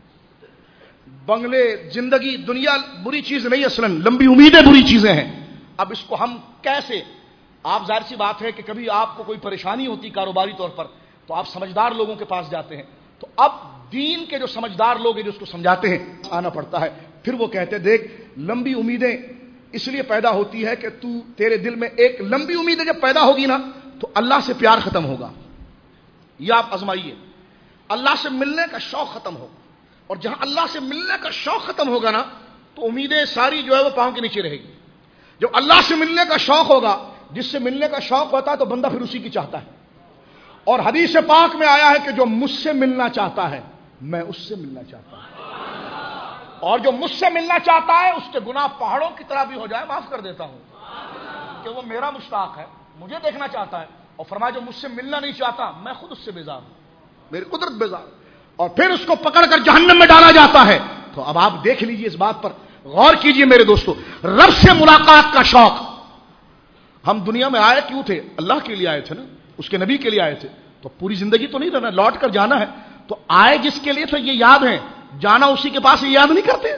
A: بنگلے، زندگی، دنیا بری چیز نہیں، اصلا لمبی امیدیں بری چیزیں ہیں. اب اس کو ہم کیسے، آپ ظاہر سی بات ہے کہ کبھی آپ کو کوئی پریشانی ہوتی کاروباری طور پر تو آپ سمجھدار لوگوں کے پاس جاتے ہیں، تو اب دین کے جو سمجھدار لوگ ہیں جو اس کو سمجھاتے ہیں آنا پڑتا ہے. پھر وہ کہتے ہیں دیکھ لمبی امیدیں اس لیے پیدا ہوتی ہے کہ تیرے دل میں ایک لمبی امیدیں جب پیدا ہوگی نا تو اللہ سے پیار ختم ہوگا. یہ آپ آزمائیے، اللہ سے ملنے کا شوق ختم ہوگا، اور جہاں اللہ سے ملنے کا شوق ختم ہوگا نا تو امیدیں ساری جو ہے وہ پاؤں کے نیچے رہے گی. جب اللہ سے ملنے کا شوق ہوگا، جس سے ملنے کا شوق ہوتا ہے تو بندہ پھر اسی کی چاہتا ہے. اور حدیث پاک میں آیا ہے کہ جو مجھ سے ملنا چاہتا ہے میں اس سے ملنا چاہتا ہوں، اور جو مجھ سے ملنا چاہتا ہے اس کے گناہ پہاڑوں کی طرح بھی ہو جائے معاف کر دیتا ہوں، کہ وہ میرا مشتاق ہے، مجھے دیکھنا چاہتا ہے. اور فرمایا جو مجھ سے ملنا نہیں چاہتا میں خود اس سے بیزار ہوں، میری قدرت بیزار. اور پھر اس کو پکڑ کر جہنم میں ڈالا جاتا ہے. تو اب آپ دیکھ لیجئے، اس بات پر غور کیجئے میرے دوستو. رب سے ملاقات کا شوق. ہم دنیا میں آئے کیوں تھے؟ اللہ کے لیے آئے تھے نا، اس کے نبی کے لیے آئے تھے. تو پوری زندگی تو نہیں رہنا، لوٹ کر جانا ہے. تو آئے جس کے لیے تو یہ یاد ہے، جانا اسی کے پاس، یہ یاد نہیں کرتے،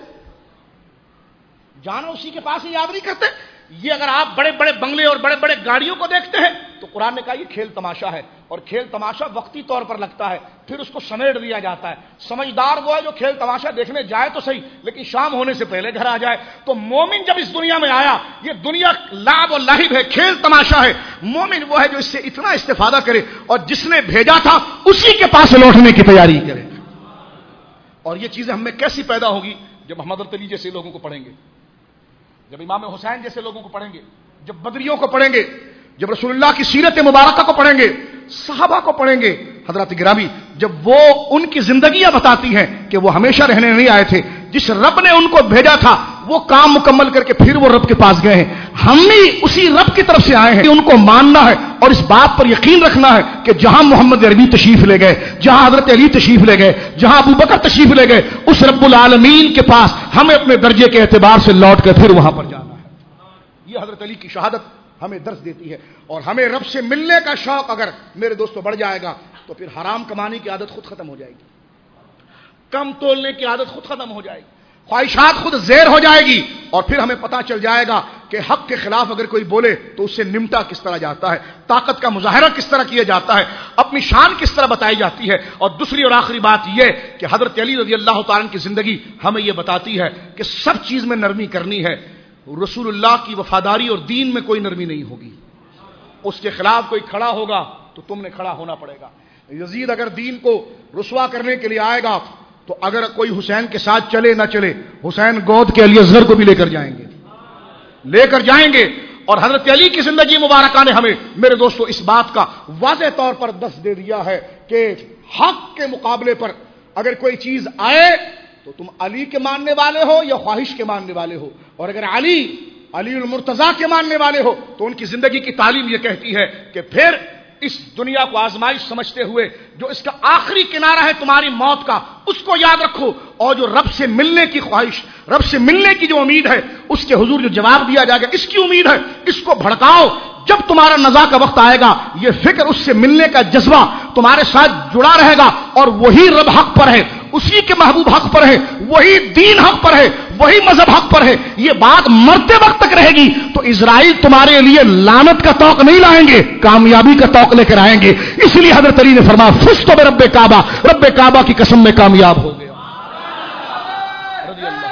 A: جانا اسی کے پاس ہی یاد نہیں کرتے. یہ اگر آپ بڑے بڑے بنگلے اور بڑے بڑے گاڑیوں کو دیکھتے ہیں تو قرآن نے کہا یہ کھیل تماشا ہے، اور کھیل تماشا وقتی طور پر لگتا ہے، پھر اس کو سمیٹ دیا جاتا ہے. سمجھدار وہ ہے جو کھیل تماشا دیکھنے جائے تو صحیح لیکن شام ہونے سے پہلے گھر آ جائے. تو مومن جب اس دنیا میں آیا، یہ دنیا لعب و لہب ہے، کھیل تماشا ہے. مومن وہ ہے جو اس سے اتنا استفادہ کرے اور جس نے بھیجا تھا اسی کے پاس لوٹنے کی تیاری کرے. اور یہ چیزیں ہم میں کیسی پیدا ہوگی؟ جب محمد علی جیسے لوگوں کو پڑھیں گے، جب امام حسین جیسے لوگوں کو پڑھیں گے، جب بدریوں کو پڑھیں گے، جب رسول اللہ کی سیرت مبارکہ کو پڑھیں گے، صحابہ کو پڑھیں گے. حضرات گرامی جب وہ ان کی زندگیاں بتاتی ہیں کہ وہ ہمیشہ رہنے نہیں آئے تھے، جس رب نے ان کو بھیجا تھا وہ کام مکمل کر کے پھر وہ رب کے پاس گئے ہیں. ہم بھی اسی رب کی طرف سے آئے ہیں. ان کو ماننا ہے اور اس بات پر یقین رکھنا ہے کہ جہاں محمد عربی تشریف لے گئے، جہاں حضرت علی تشریف لے گئے، جہاں ابو بکر تشریف لے گئے، اس رب العالمین کے پاس ہمیں اپنے درجے کے اعتبار سے لوٹ کر پھر وہاں پر جانا ہے. یہ حضرت علی کی شہادت ہمیں درس دیتی ہے. اور ہمیں رب سے ملنے کا شوق اگر میرے دوستوں بڑھ جائے گا تو پھر حرام کمانے کی عادت خود ختم ہو جائے گی، کم تولنے کی عادت خود ختم ہو جائے گی، خواہشات خود زیر ہو جائے گی. اور پھر ہمیں پتہ چل جائے گا کہ حق کے خلاف اگر کوئی بولے تو اس سے نمٹا کس طرح جاتا ہے، طاقت کا مظاہرہ کس طرح کیا جاتا ہے، اپنی شان کس طرح بتائی جاتی ہے. اور دوسری اور آخری بات یہ کہ حضرت علی رضی اللہ تعالیٰ عنہ کی زندگی ہمیں یہ بتاتی ہے کہ سب چیز میں نرمی کرنی ہے. رسول اللہ کی وفاداری اور دین میں کوئی نرمی نہیں ہوگی. اس کے خلاف کوئی کھڑا ہوگا تو تم نے کھڑا ہونا پڑے گا. یزید اگر دین کو رسوا کرنے کے لیے آئے گا تو اگر کوئی حسین کے ساتھ چلے نہ چلے، حسین گود کے علی اصغر کو بھی لے کر جائیں گے. اور حضرت علی کی زندگی مبارکہ نے ہمیں میرے دوستو اس بات کا واضح طور پر درس دے دیا ہے کہ حق کے مقابلے پر اگر کوئی چیز آئے تو تم علی کے ماننے والے ہو یا خواہش کے ماننے والے ہو، اور اگر علی المرتضیٰ کے ماننے والے ہو تو ان کی زندگی کی تعلیم یہ کہتی ہے کہ پھر اس دنیا کو آزمائش سمجھتے ہوئے جو اس کا آخری کنارہ ہے تمہاری موت کا، اس کو یاد رکھو، اور جو رب سے ملنے کی خواہش، رب سے ملنے کی جو امید ہے، اس کے حضور جو جواب دیا جائے گا اس کی امید ہے، اس کو بھڑکاؤ. جب تمہارا نزا کا وقت آئے گا یہ فکر، اس سے ملنے کا جذبہ تمہارے ساتھ جڑا رہے گا، اور وہی رب حق پر ہے، اسی کے محبوب حق پر ہے، وہی دین حق پر ہے، وہی مذہب حق پر ہے. یہ بات مرتے وقت تک رہے گی تو اسرائیل تمہارے لیے لعنت کا توق نہیں لائیں گے، کامیابی کا توق لے کر آئیں گے. اس لیے حضرت علی نے فرمایا فزت برب کعبہ، رب کعبہ کی قسم میں کامیاب ہو گیا. رضی اللہ.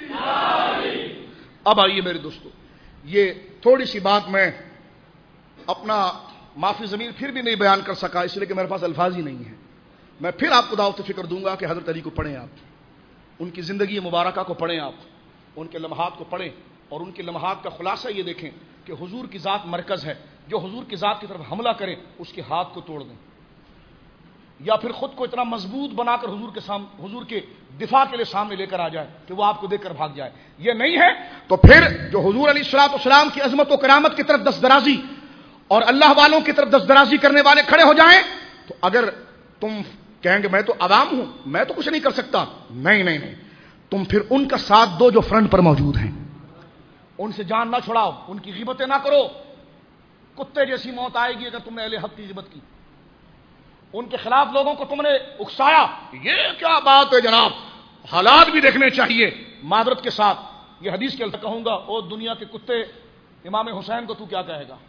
A: اب آئیے میرے دوستو، یہ تھوڑی سی بات میں اپنا معافی ضمیر پھر بھی نہیں بیان کر سکا، اس لیے کہ میرے پاس الفاظ ہی نہیں ہیں. میں پھر آپ کو دعوت فکر دوں گا کہ حضرت علی کو پڑھیں، آپ ان کی زندگی مبارکہ کو پڑھیں، آپ ان کے لمحات کو پڑھیں، اور ان کے لمحات کا خلاصہ یہ دیکھیں کہ حضور کی ذات مرکز ہے. جو حضور کی ذات کی طرف حملہ کرے اس کے ہاتھ کو توڑ دیں، یا پھر خود کو اتنا مضبوط بنا کر حضور کے دفاع کے لیے سامنے لے کر آ جائے کہ وہ آپ کو دیکھ کر بھاگ جائے. یہ نہیں ہے تو پھر جو حضور علیہ الصلوۃ والسلام کی عظمت و کرامت کی طرف دستدرازی اور اللہ والوں کی طرف دستدرازی کرنے والے کھڑے ہو جائیں تو اگر تم کہیں گے میں تو عوام ہوں، میں تو کچھ نہیں کر سکتا، نہیں، تم پھر ان کا ساتھ دو جو فرنٹ پر موجود ہیں، ان سے جان نہ چھڑاؤ، ان کی غیبتیں نہ کرو. کتے جیسی موت آئے گی اگر تم نے اہل حق کی غیبت کی، ان کے خلاف لوگوں کو تم نے اکسایا. یہ کیا بات ہے جناب، حالات بھی دیکھنے چاہیے. معذرت کے ساتھ یہ حدیث کے الفاظ کہوں گا، او دنیا کے کتے، امام حسین کو تو کیا کہے گا؟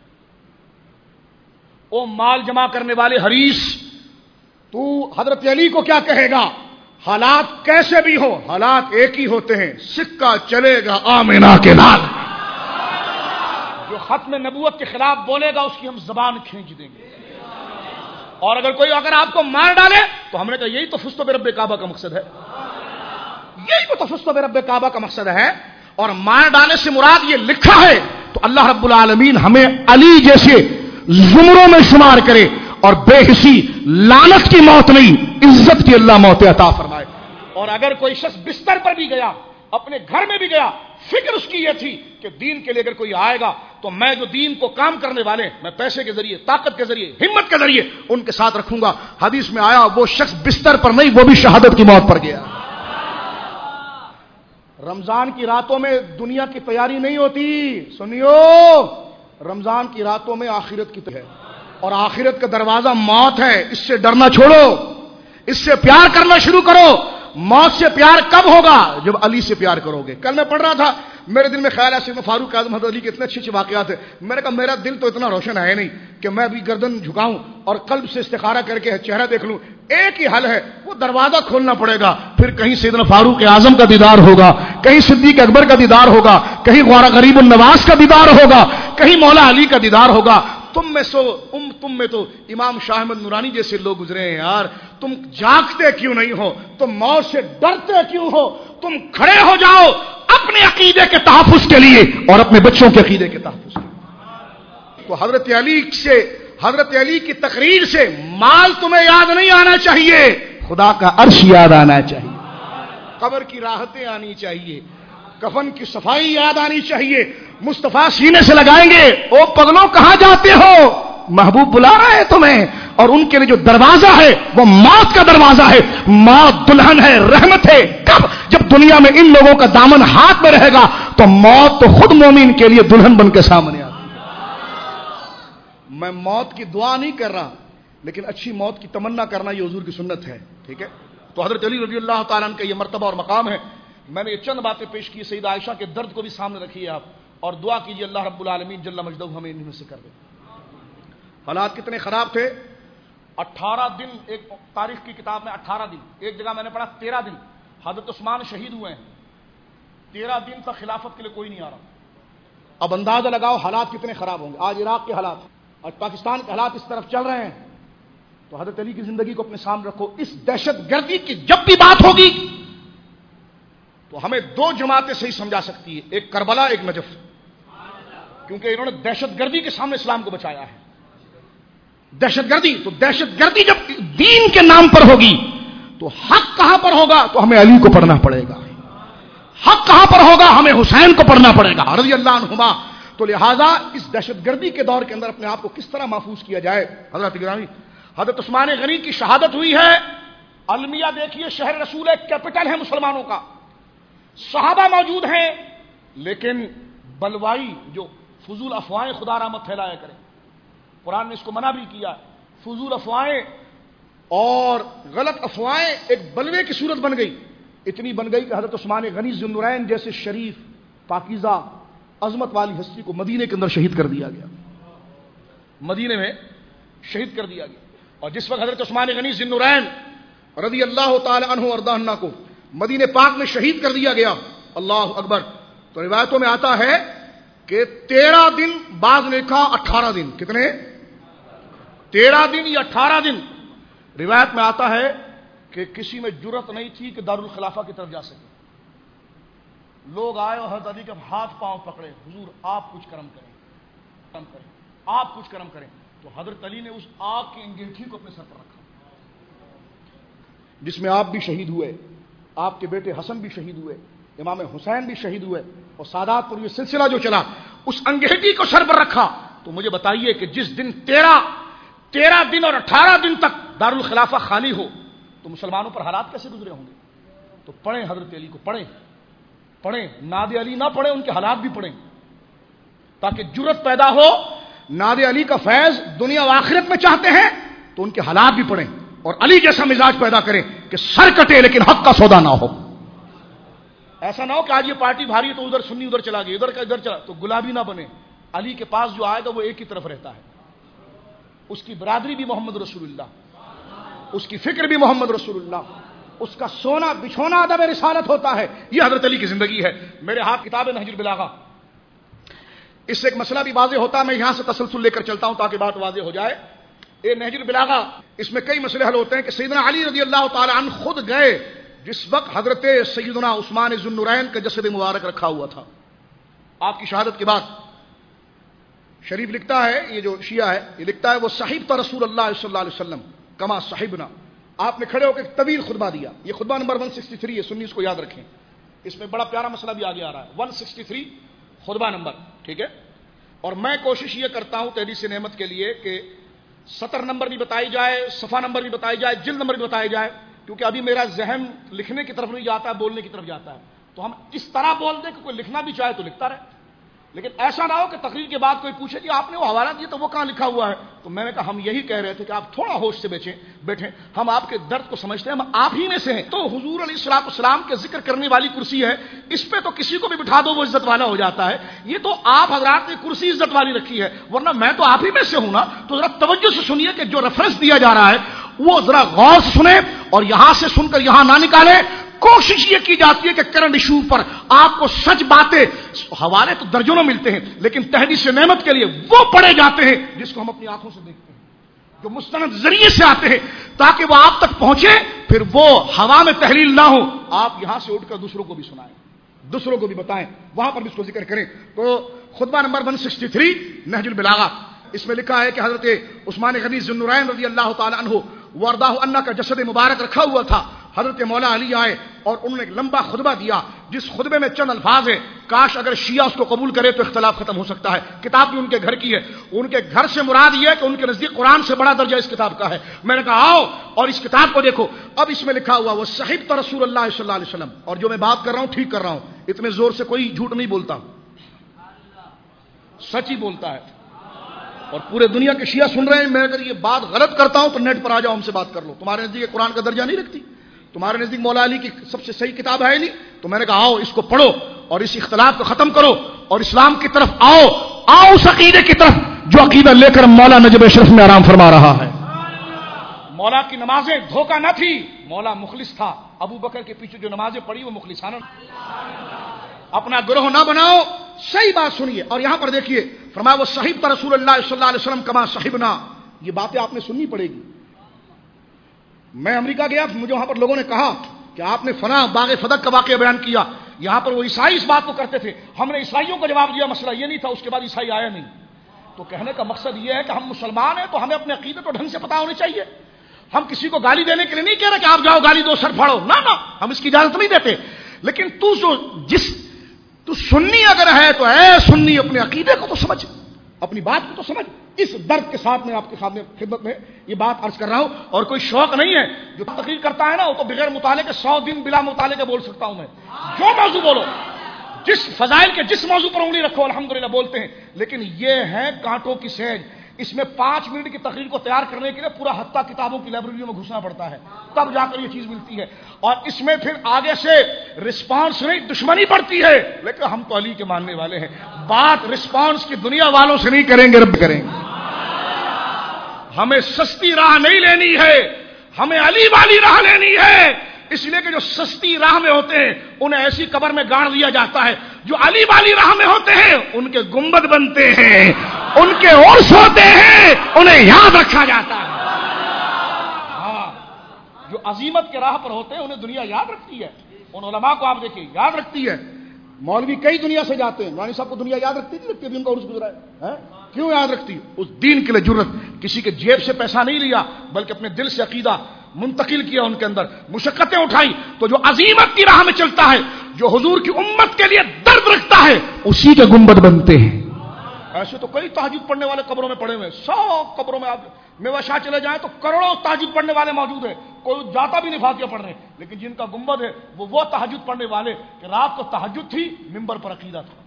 A: او مال جمع کرنے والے حریص، تو حضرت علی کو کیا کہے گا؟ حالات کیسے بھی ہو، حالات ایک ہی ہوتے ہیں، سکہ چلے گا آمینہ کے نال. جو ختم نبوت کے خلاف بولے گا اس کی ہم زبان کھینچ دیں گے، اور اگر آپ کو مار ڈالے تو ہم نے کہا یہی تو فزت برب کعبہ کا مقصد ہے، یہی تو فزت برب کعبہ کا مقصد ہے. اور مار ڈالنے سے مراد یہ لکھا ہے تو اللہ رب العالمین ہمیں علی جیسے زمروں میں شمار کرے اور بے حسی لعنت کی موت نہیں، عزت کی اللہ موت عطا فرمائے. اور اگر کوئی شخص بستر پر بھی گیا، اپنے گھر میں بھی گیا، فکر اس کی یہ تھی کہ دین کے لیے اگر کوئی آئے گا تو میں جو دین کو کام کرنے والے، میں پیسے کے ذریعے، طاقت کے ذریعے، ہمت کے ذریعے ان کے ساتھ رکھوں گا. حدیث میں آیا وہ شخص بستر پر نہیں، وہ بھی شہادت کی موت پر گیا. رمضان کی راتوں میں دنیا کی تیاری نہیں ہوتی، سنیو، رمضان کی راتوں میں آخرت کی ہے، اور آخرت کا دروازہ موت ہے. اس سے ڈرنا چھوڑو، اس سے پیار کرنا شروع کرو. موت سے پیار کب ہوگا؟ جب علی سے پیار کرو گے. کل میں پڑھ رہا تھا، میرے دل میں خیال ہے سیدنا فاروق اعظم حضرت علی کے اتنے اچھے واقعات ہیں. میں نے کہا میرا دل تو اتنا روشن ہے نہیں کہ میں بھی گردن جھکاؤں اور قلب سے استخارہ کر کے چہرہ دیکھ لوں. ایک ہی حل ہے، وہ دروازہ کھولنا پڑے گا. پھر کہیں سیدنا فاروق اعظم کا دیدار ہوگا، کہیں صدیق اکبر کا دیدار ہوگا، کہیں غریب النواز کا دیدار ہوگا، کہیں مولا علی کا دیدار ہوگا. تم میں تو امام شاہ احمد نورانی جیسے لوگ گزرے ہیں یار. تم جاگتے کیوں نہیں ہو؟ تم موت سے ڈرتے کیوں ہو؟ تم کھڑے ہو جاؤ اپنے عقیدے کے تحفظ کے لیے اور اپنے بچوں کے عقیدے کے تحفظ کے لیے. تو حضرت علی کی تقریر سے مال تمہیں یاد نہیں آنا چاہیے، خدا کا عرش یاد آنا چاہیے، قبر کی راحتیں آنی چاہیے، کفن کی صفائی یاد آنی چاہیے. مصطفیٰ سینے سے لگائیں گے، او پگلوں کہاں جاتے ہو، محبوب بلا رہے ہیں تمہیں. اور ان کے لیے جو دروازہ ہے وہ موت کا دروازہ ہے. موت دلہن ہے، رحمت ہے. کب؟ جب دنیا میں ان لوگوں کا دامن ہاتھ میں رہے گا تو موت تو خود مومن کے لیے دلہن بن کے سامنے آتی ہے. میں موت کی دعا نہیں کر رہا، لیکن اچھی موت کی تمنا کرنا یہ حضور کی سنت ہے. ٹھیک ہے، تو حضرت علی رضی اللہ تعالیٰ عنہ کا یہ مرتبہ اور مقام ہے. میں نے یہ چند باتیں پیش کی، سیدہ عائشہ کے درد کو بھی سامنے رکھیے آپ، اور دعا کیجیے اللہ رب العالمین جل مجدہ ہمیں ان میں سے کر دے. حالات کتنے خراب تھے. 18 دن، ایک تاریخ کی کتاب میں 18 دن، ایک جگہ میں نے پڑھا 13 دن حضرت عثمان شہید ہوئے ہیں. 13 دن تک خلافت کے لیے کوئی نہیں آ رہا. اب اندازہ لگاؤ حالات کتنے خراب ہوں گے. آج عراق کے حالات، اور پاکستان کے حالات اس طرف چل رہے ہیں تو حضرت علی کی زندگی کو اپنے سامنے رکھو. اس دہشت گردی کی جب بھی بات ہوگی تو ہمیں دو جماعتیں صحیح سمجھا سکتی ہے, ایک کربلا ایک نجف, کیونکہ انہوں نے دہشت گردی کے سامنے اسلام کو بچایا ہے. دہشت گردی تو دہشت گردی جب دین کے نام پر ہوگی تو حق کہاں پر ہوگا تو ہمیں علی کو پڑھنا پڑے گا. حق کہاں پر ہوگا ہمیں حسین کو پڑھنا پڑے گا رضی اللہ عنہما. تو لہذا اس دہشت گردی کے دور کے اندر اپنے آپ کو کس طرح محفوظ کیا جائے. حضرت گرامی حضرت عثمان غنی کی شہادت ہوئی ہے. المیہ دیکھیے شہر رسول ایک کیپٹل ہے مسلمانوں کا, صحابہ موجود ہیں, لیکن بلوائی جو فضول افواہیں خدا رحمت پھیلایا کریں, قرآن نے اس کو منع بھی کیا. فضول افواہیں اور غلط افواہیں ایک بلوے کی صورت بن گئی, اتنی بن گئی کہ حضرت عثمان غنی ذو النورین جیسے شریف پاکیزہ عظمت والی ہستی کو مدینے کے اندر شہید کر دیا گیا. مدینے میں شہید کر دیا گیا. اور جس وقت حضرت عثمان غنی ذو النورین رضی اللہ تعالی عنہ وارضاہ عنہ کو مدینے پاک میں شہید کر دیا گیا, اللہ اکبر, تو روایتوں میں آتا ہے کہ 13 دن, بعض نے کہا 18 دن, کتنے 13 دن یا 18 دن, روایت میں آتا ہے کہ کسی میں جرت نہیں تھی کہ دارالخلافہ کی طرف جا سکے. لوگ آئے اور حضرت علی کے ہاتھ پاؤں پکڑے, حضور آپ کچھ کرم کریں, آپ کچھ کرم کریں. تو حضرت علی نے اس آگ کی انگیٹھی کو اپنے سر پر رکھا جس میں آپ بھی شہید ہوئے, آپ کے بیٹے حسن بھی شہید ہوئے, امام حسین بھی شہید ہوئے, اور سادات پر یہ سلسلہ جو چلا اس انگیٹھی کو سر پر رکھا. تو مجھے بتائیے کہ جس دن 13 دن اور 18 دن تک دارالخلافہ خالی ہو تو مسلمانوں پر حالات کیسے گزرے ہوں گے. تو پڑھیں حضرت علی کو, پڑھیں ناد علی نہ پڑھیں, ان کے حالات بھی پڑھیں تاکہ جرت پیدا ہو. ناد علی کا فیض دنیا و آخرت میں چاہتے ہیں تو ان کے حالات بھی پڑھیں, اور علی جیسا مزاج پیدا کریں کہ سر کٹے لیکن حق کا سودا نہ ہو. ایسا نہ ہو کہ آج یہ پارٹی بھاری ہے تو ادھر سنی ادھر چلا گیا, ادھر کا ادھر چلا, تو گلابی نہ بنے. علی کے پاس جو آئے گا وہ ایک ہی طرف رہتا ہے, اس کی برادری بھی محمد رسول اللہ, اس کی فکر بھی محمد رسول اللہ, اس کا سونا بچھونا ادب رسالت ہوتا ہے. یہ حضرت علی کی زندگی ہے. میرے ہاتھ کتاب ہے نہج البلاغہ, اس سے ایک مسئلہ بھی واضح ہوتا ہے. میں یہاں سے تسلسل لے کر چلتا ہوں تاکہ بات واضح ہو جائے. یہ نہج البلاغہ, اس میں کئی مسئلے حل ہوتے ہیں کہ سیدنا علی رضی اللہ تعالی عنہ خود گئے جس وقت حضرت سیدنا عثمان ذو النورین کا جسد مبارک رکھا ہوا تھا. آپ کی شہادت کے بعد شریف لکھتا ہے, یہ جو شیعہ ہے یہ لکھتا ہے, وہ صحیبۃ رسول اللہ صلی اللہ علیہ وسلم کما صحیبنا. آپ نے کھڑے ہو کے ایک طویل خطبہ دیا. یہ خطبہ نمبر 163 ہے, سنی اس کو یاد رکھیں. اس میں بڑا پیارا مسئلہ بھی آگے آ رہا ہے. 163 خطبہ نمبر, ٹھیک ہے. اور میں کوشش یہ کرتا ہوں تحدیث نعمت کے لیے کہ سطر نمبر بھی بتائی جائے, صفحہ نمبر بھی بتائی جائے, جلد نمبر بھی بتائی جائے, کیونکہ ابھی میرا ذہن لکھنے کی طرف نہیں جاتا ہے, بولنے کی طرف جاتا ہے. تو ہم اس طرح بول دیں کہ کوئی لکھنا بھی چاہے تو لکھتا رہے, لیکن ایسا نہ ہو کہ تقریر کے بعد کوئی پوچھے کہ آپ نے وہ حوالہ دیا تو وہ کہاں لکھا ہوا ہے. تو میں نے کہا ہم یہی کہہ رہے تھے کہ آپ تھوڑا ہوش سے بیٹھیں, ہم آپ کے درد کو سمجھتے ہیں, ہم آپ ہی میں سے ہیں. تو حضور علیہ الصلوۃ والسلام کے ذکر کرنے والی کرسی ہے, اس پہ تو کسی کو بھی بٹھا دو وہ عزت والا ہو جاتا ہے. یہ تو آپ حضرات نے کرسی عزت والی رکھی ہے, ورنہ میں تو آپ ہی میں سے ہوں نا. تو ذرا توجہ سے سنیے کہ جو ریفرنس دیا جا رہا ہے وہ ذرا غور سے سنیں, اور یہاں سے سن کر یہاں نہ نکالیں. کوشش یہ کی جاتی ہے کہ کرنٹ ایشو پر آپ کو سچ باتیں, حوالے تو درجنوں ملتے ہیں, لیکن تحدیث نعمت کے لیے وہ پڑھے جاتے ہیں جس کو ہم اپنی آنکھوں سے دیکھتے ہیں, جو مستند ذریعے سے آتے ہیں, تاکہ وہ آپ تک پہنچے, پھر وہ ہوا میں تحلیل نہ ہو. آپ یہاں سے اٹھ کر دوسروں کو بھی سنائیں, دوسروں کو بھی بتائیں, وہاں پر بھی اس کو ذکر کریں. تو خطبہ نمبر 163 نہج البلاغہ, اس میں لکھا ہے کہ حضرت عثمان غنی ذو النورین رضی اللہ تعالی عنہ وارضاہ عنہ کا جسد مبارک رکھا ہوا تھا. حضرت مولا علی آئے اور انہوں نے ایک لمبا خطبہ دیا, جس خطبے میں چند الفاظ ہیں, کاش اگر شیعہ اس کو قبول کرے تو اختلاف ختم ہو سکتا ہے. کتاب بھی ان کے گھر کی ہے, ان کے گھر سے مراد یہ ہے کہ ان کے نزدیک قرآن سے بڑا درجہ اس کتاب کا ہے. میں نے کہا آؤ اور اس کتاب کو دیکھو. اب اس میں لکھا ہوا وہ صحیبۃ رسول اللہ صلی اللہ علیہ وسلم, اور جو میں بات کر رہا ہوں ٹھیک کر رہا ہوں, اتنے زور سے کوئی جھوٹ نہیں بولتا, سچ ہی بولتا ہے. اور پورے دنیا کے شیعہ سن رہے ہیں, میں اگر یہ بات غلط کرتا ہوں تو نیٹ پر آ جاؤ, ہم سے بات کر لو. تمہارے نزدیک قرآن کا درجہ نہیں رکھتی, تمہارے نزدیک مولا علی کی سب سے صحیح کتاب ہے نہیں. تو میں نے کہا آؤ اس کو پڑھو اور اس اختلاف کو ختم کرو اور اسلام کی طرف آؤ اس عقیدے کی طرف جو عقیدہ لے کر مولا نجب اشرف میں آرام فرما رہا ہے. مولا کی نمازیں دھوکہ نہ تھی, مولا مخلص تھا. ابو بکر کے پیچھے جو نمازیں پڑھی وہ مخلصانہ. اپنا گروہ نہ بناؤ, صحیح بات سنیے. اور یہاں پر دیکھیے فرمایا وہ صحیب رسول اللہ صلی اللہ علیہ وسلم کما صحبنا. یہ باتیں آپ نے سننی پڑے گی. میں امریکہ گیا، مجھے وہاں پر لوگوں نے کہا کہ آپ نے فلاں باغ فدق کا واقعہ بیان کیا. یہاں پر وہ عیسائی اس بات کو کرتے تھے، ہم نے عیسائیوں کو جواب دیا، مسئلہ یہ نہیں تھا. اس کے بعد عیسائی آیا نہیں. تو کہنے کا مقصد یہ ہے کہ ہم مسلمان ہیں تو ہمیں اپنے عقیدے تو ڈھنگ سے پتہ ہونے چاہیے. ہم کسی کو گالی دینے کے لیے نہیں کہہ رہے کہ آپ جاؤ گالی دو سر پھاڑو، نہ ہم اس کی اجازت نہیں دیتے. لیکن تو سنی اگر ہے تو اے سنی اپنے عقیدے کو تو سمجھ، اپنی بات کو تو سمجھ. اس درد کے ساتھ میں آپ کے سامنے خدمت میں یہ بات عرض کر رہا ہوں. اور کوئی شوق نہیں ہے جو تقریر کرتا ہے نا، وہ تو بغیر مطالعے کے 100 دن بلا مطالعے کے بول سکتا ہوں میں. جو موضوع بولو، جس فضائل کے جس موضوع پر انگلی رکھو الحمدللہ بولتے ہیں. لیکن یہ ہے کانٹوں کی سیج. اس میں 5 منٹ کی تقریر کو تیار کرنے کے لیے پورا ہفتہ کتابوں کی لائبریریوں میں گھسنا پڑتا ہے، تب جا کر یہ چیز ملتی ہے. اور اس میں پھر آگے سے رسپانس نہیں، دشمنی پڑتی ہے. لیکن ہم تو علی کے ماننے والے ہیں. بات رسپانس کی دنیا والوں سے نہیں کریں گے، رب کریں گے. ہمیں سستی راہ نہیں لینی ہے، ہمیں علی والی راہ لینی ہے. اس لیے کہ جو سستی راہ میں ہوتے ہیں انہیں ایسی قبر میں گاڑ دیا جاتا ہے. جو علی والی راہ میں ہوتے ہیں ان کے گنبد بنتے ہیں، ان کے عرس ہوتے ہیں، انہیں یاد رکھا جاتا ہے. ہاں، جو عظیمت کے راہ پر ہوتے ہیں انہیں دنیا یاد رکھتی ہے. ان علماء کو آپ دیکھیں یاد رکھتی ہے. مولوی کئی دنیا سے جاتے ہیں، مولوی صاحب کو دنیا یاد رکھتی تھی ابھی ان کا عرس گزرا ہے. کیوں یاد رکھتی؟ اس دین کے لیے جرت. کسی کے جیب سے پیسہ نہیں لیا بلکہ اپنے دل سے عقیدہ منتقل کیا، ان کے اندر مشقتیں اٹھائی. تو جو عظیمت کی راہ میں چلتا ہے، جو حضور کی امت کے لیے درد رکھتا ہے، اسی کے گنبد بنتے ہیں. ایسے تو کئی تہجد پڑھنے والے قبروں میں پڑے ہوئے، 100 قبروں میں آپ میوہ شاہ چلے جائیں تو کروڑوں تہجد پڑھنے والے موجود ہیں. کوئی جاتا بھی نہیں فاتحہ پڑھنے، لیکن جن کا گنبد ہے وہ تہجد پڑھنے والے کہ رات کو تہجد تھی، منبر پر عقیدہ تھا،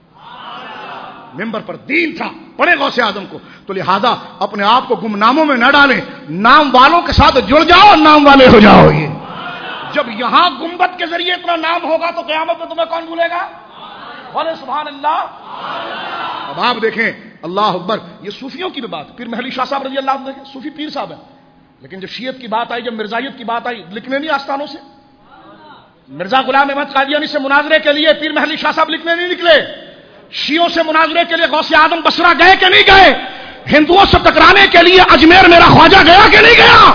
A: منبر پر دین تھا، پڑھے غوث اعظم کو. تو لہذا اپنے آپ کو گمناموں میں نہ ڈالیں، نام والوں کے ساتھ جڑ جاؤ اور نام والے ہو جاؤ. یہ جب یہاں گنبد کے ذریعے اتنا نام ہوگا تو قیامت میں تمہیں کون بھولے گا؟ بولے سبحان اللہ. اب آپ دیکھیں اللہ اکبر، یہ صوفیوں کی بھی بات. پیر محلی شاہ صاحب رضی اللہ عنہ دیکھیں، صوفی پیر صاحب ہیں، لیکن جب شیعت کی بات آئی، جب مرزائیت کی بات آئی، لکھنے نہیں آستانوں سے. مرزا غلام احمد قادیانی سے مناظرے کے لیے پیر محلی شاہ صاحب لکھنے نہیں نکلے. شیعوں سے مناظرے کے لیے غوث اعظم بصرہ گئے کہ نہیں گئے؟ ہندوؤں سے ٹکرانے کے لیے اجمیر میرا خواجہ گیا کہ نہیں گیا؟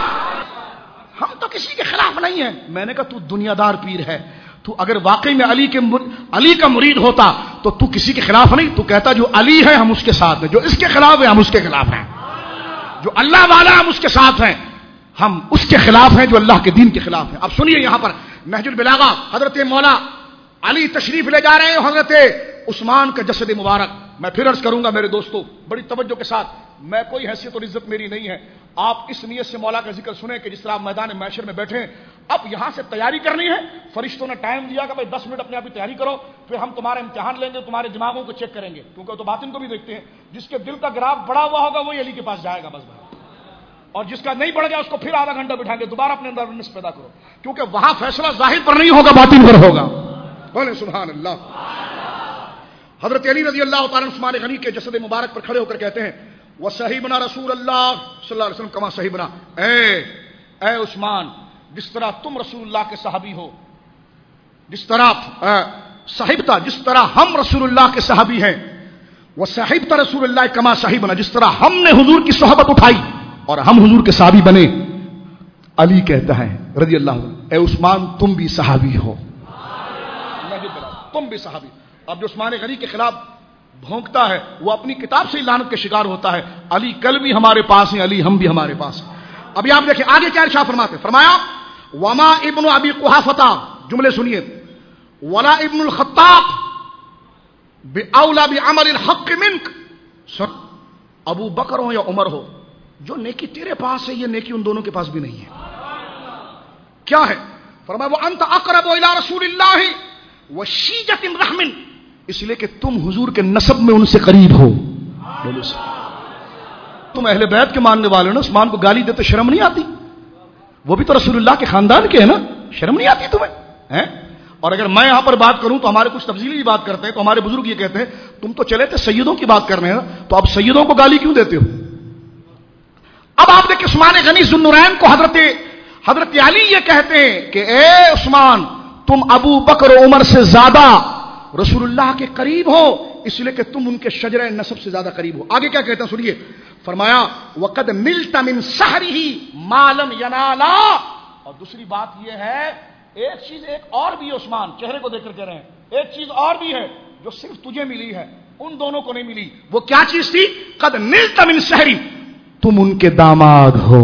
A: ہم تو کسی کے خلاف نہیں ہیں. میں نے کہا تو دنیا دار پیر ہے، تو اگر واقعی میں علی کا مرید ہوتا تو کسی کے خلاف نہیں. تو کہتا جو علی ہے ہم اس کے ساتھ ہیں، جو اس کے خلاف ہے ہم اس کے خلاف ہیں، جو اللہ والا ہم اس کے ساتھ ہیں، ہم اس کے خلاف ہیں جو اللہ کے دین کے خلاف ہیں. اب سنیے یہاں پر نہج البلاغہ، حضرت مولا علی تشریف لے جا رہے ہیں، حضرت عثمان کا جسد مبارک. میں پھر عرض کروں گا میرے دوستو بڑی توجہ کے ساتھ، میں کوئی حیثیت اور عزت میری نہیں ہے، آپ اس نیت سے مولا کا ذکر سنیں کہ جس طرح آپ میدان محشر میں بیٹھے ہیں. اب یہاں سے تیاری کرنی ہے. فرشتوں نے ٹائم دیا کہ بھائی 10 منٹ اپنے آپ کی تیاری کرو، پھر ہم تمہارا امتحان لیں گے، تمہارے دماغوں کو چیک کریں گے، کیونکہ تو باطن کو بھی دیکھتے ہیں. جس کے دل کا گراف بڑا ہوا ہوگا وہی علی کے پاس جائے گا بس بھائی، اور جس کا نہیں بڑھ گیا اس کو پھر آدھا گھنٹہ بٹھا کے دوبارہ اپنے اندر اورنس پیدا کرو، کیونکہ وہاں فیصلہ ظاہر پر نہیں ہوگا، باطن پر ہوگا. بولے سبحان اللہ. حضرت علی رضی اللہ تعالیٰ عثمان غنی کے جسد مبارک پر کھڑے ہو کر کہتے ہیں وَصَحِبْنَا رسول اللہ صلی اللہ علیہ وسلم کما صحیبنا. اے عثمان، جس طرح تم رسول اللہ کے صحابی ہو، جس طرح صحیبتا، جس طرح ہم رسول اللہ کے صحابی ہیں، وَصَحِبْتَ رسول اللہ کما صحیبنا، جس طرح ہم نے حضور کی صحبت اٹھائی اور ہم حضور کے صحابی بنے. علی کہتا ہے رضی اللہ عنہ، اے عثمان تم بھی صحابی ہو، تم بھی صحابی. اب جو عثمان غنی کے خلاف بھونکتا ہے وہ اپنی کتاب سے لعنت کے شکار ہوتا ہے. علی کل بھی ہمارے پاس ہیں، علی ہم بھی ہمارے پاس ہیں. ابھی آپ دیکھیں آگے کیا ارشاد فرماتے، فرمایا وما ابن ابی قحافہ، جملے سنیے، ولا ابن الخطاب باولا بعمل الحق منک. ابو بکر ہو یا عمر ہو، جو نیکی تیرے پاس ہے یہ نیکی ان دونوں کے پاس بھی نہیں ہے. کیا ہے؟ فرمایا وانت اقرب الى رسول اللہ وشیجۃ رحم، اس لیے کہ تم حضور کے نسب میں ان سے قریب ہو. تم اہل بیت کے ماننے والے نا، عثمان کو گالی دیتے شرم نہیں آتی؟ وہ بھی تو رسول اللہ کے خاندان کے ہیں نا، شرم نہیں آتی تمہیں؟ اور اگر میں یہاں پر بات کروں تو ہمارے کچھ تفصیلی بات کرتے ہیں، تو ہمارے بزرگ یہ کہتے ہیں تم تو چلے تھے سیدوں کی بات کر رہے ہیں، تو اب سیدوں کو گالی کیوں دیتے ہو؟ اب آپ دیکھیں عثمان غنی ذو النورین کو حضرت علی یہ کہتے ہیں کہ اے عثمان، تم ابو بکر و عمر سے زیادہ رسول اللہ کے قریب ہو، اس لیے کہ تم ان کے شجرہ نسب سے زیادہ قریب ہو. آگے کیا کہتا سنیے, فرمایا وقد نلت من سحرہ ما لم ینالا. اور دوسری بات یہ ہے, ایک چیز ایک اور بھی ہے عثمان, چہرے کو دیکھ کر کہہ رہے ہیں, ایک چیز اور بھی ہے جو صرف تجھے ملی ہے, ان دونوں کو نہیں ملی. وہ کیا چیز تھی؟ قد نلت من سحری, تم ان کے داماد ہو.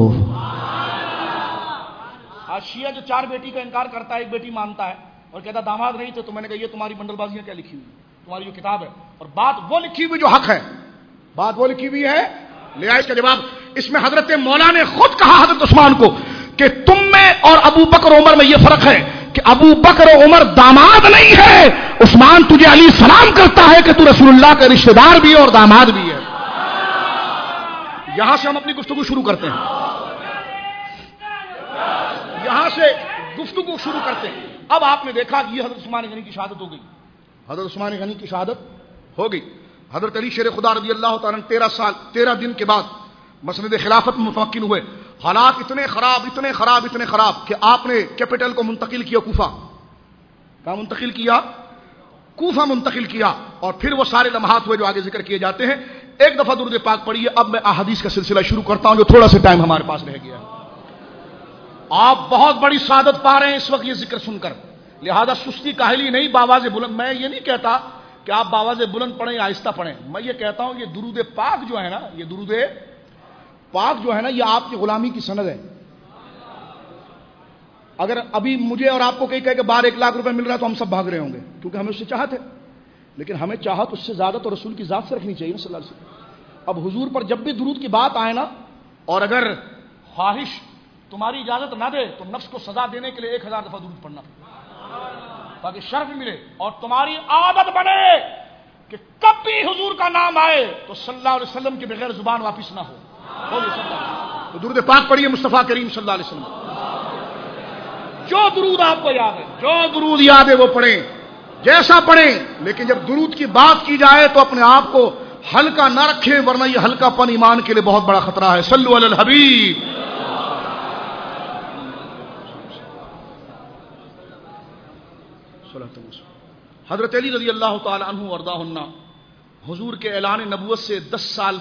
A: آج شیعہ جو 4 بیٹی کا انکار کرتا ہے, ایک بیٹی مانتا ہے اور کہتا داماد نہیں تھے, تو میں نے کہا یہ تمہاری بنڈل بازیاں کیا لکھی ہوئی, تمہاری جو کتاب ہے, اور بات وہ لکھی ہوئی جو حق ہے, بات وہ لکھی ہوئی ہے. لے آئے اس کا جواب. اس میں حضرت مولا نے خود کہا حضرت عثمان کو کہ تم میں اور ابو بکر و عمر میں یہ فرق ہے کہ ابو بکر و عمر داماد نہیں ہے, عثمان تجھے علی سلام کرتا ہے کہ تو رسول اللہ کا رشتہ دار بھی ہے اور داماد بھی ہے. یہاں سے ہم اپنی گفتگو شروع کرتے ہیں, یہاں سے گفتگو شروع کرتے ہیں. اب آپ نے دیکھا کہ یہ حضرت عثمان غنی کی شہادت ہو گئی, حضرت عثمان غنی کی شہادت ہو گئی. حضرت علی شیر خدا رضی اللہ تعالیٰ 13 دن کے بعد مسند خلافت میں متمکن ہوئے. حالات اتنے خراب کہ آپ نے کیپٹل کو منتقل کیا کوفہ. کہاں منتقل کیا؟ کوفہ منتقل کیا. اور پھر وہ سارے لمحات ہوئے جو آگے ذکر کیے جاتے ہیں. ایک دفعہ درود پاک پڑھیے. اب میں احادیث کا سلسلہ شروع کرتا ہوں جو تھوڑا سا ٹائم ہمارے پاس رہ گیا ہے. آپ بہت بڑی سعادت پا رہے ہیں اس وقت یہ ذکر سن کر, لہذا سستی کاہلی نہیں, باواز بلند. میں یہ نہیں کہتا کہ آپ باواز بلند پڑھیں یا آہستہ پڑھیں, میں یہ کہتا ہوں یہ درود پاک جو ہے نا, یہ درود پاک جو ہے نا, یہ آپ کی غلامی کی سند ہے. اگر ابھی مجھے اور آپ کو کہیں کہ باہر 1 لاکھ روپے مل رہا ہے تو ہم سب بھاگ رہے ہوں گے, کیونکہ ہمیں اس سے چاہت ہے. لیکن ہمیں چاہت اس سے زیادہ تو رسول کی ذات سے رکھنی چاہیے صلی اللہ علیہ وسلم. اب حضور پر جب بھی درود کی بات آئے نا, اور اگر خواہش تمہاری اجازت نہ دے تو نفس کو سزا دینے کے لیے 1000 دفعہ درود پڑھنا, تاکہ شرف ملے اور تمہاری عادت بنے کہ کب بھی حضور کا نام آئے تو صلی اللہ علیہ وسلم کے بغیر زبان واپس نہ ہو. تو درود پاک پڑھیے مصطفیٰ کریم صلی اللہ علیہ وسلم. جو درود آپ کو یاد ہے, جو درود یاد ہے وہ پڑھیں, جیسا پڑھیں. لیکن جب درود کی بات کی جائے تو اپنے آپ کو ہلکا نہ رکھیں, ورنہ یہ ہلکا پن ایمان کے لیے بہت بڑا خطرہ ہے. صلو علی الحبیب. حضرت علی رضی اللہ تعالی عنہ وارضاہ حضور کے اعلان نبوت سے 10 سال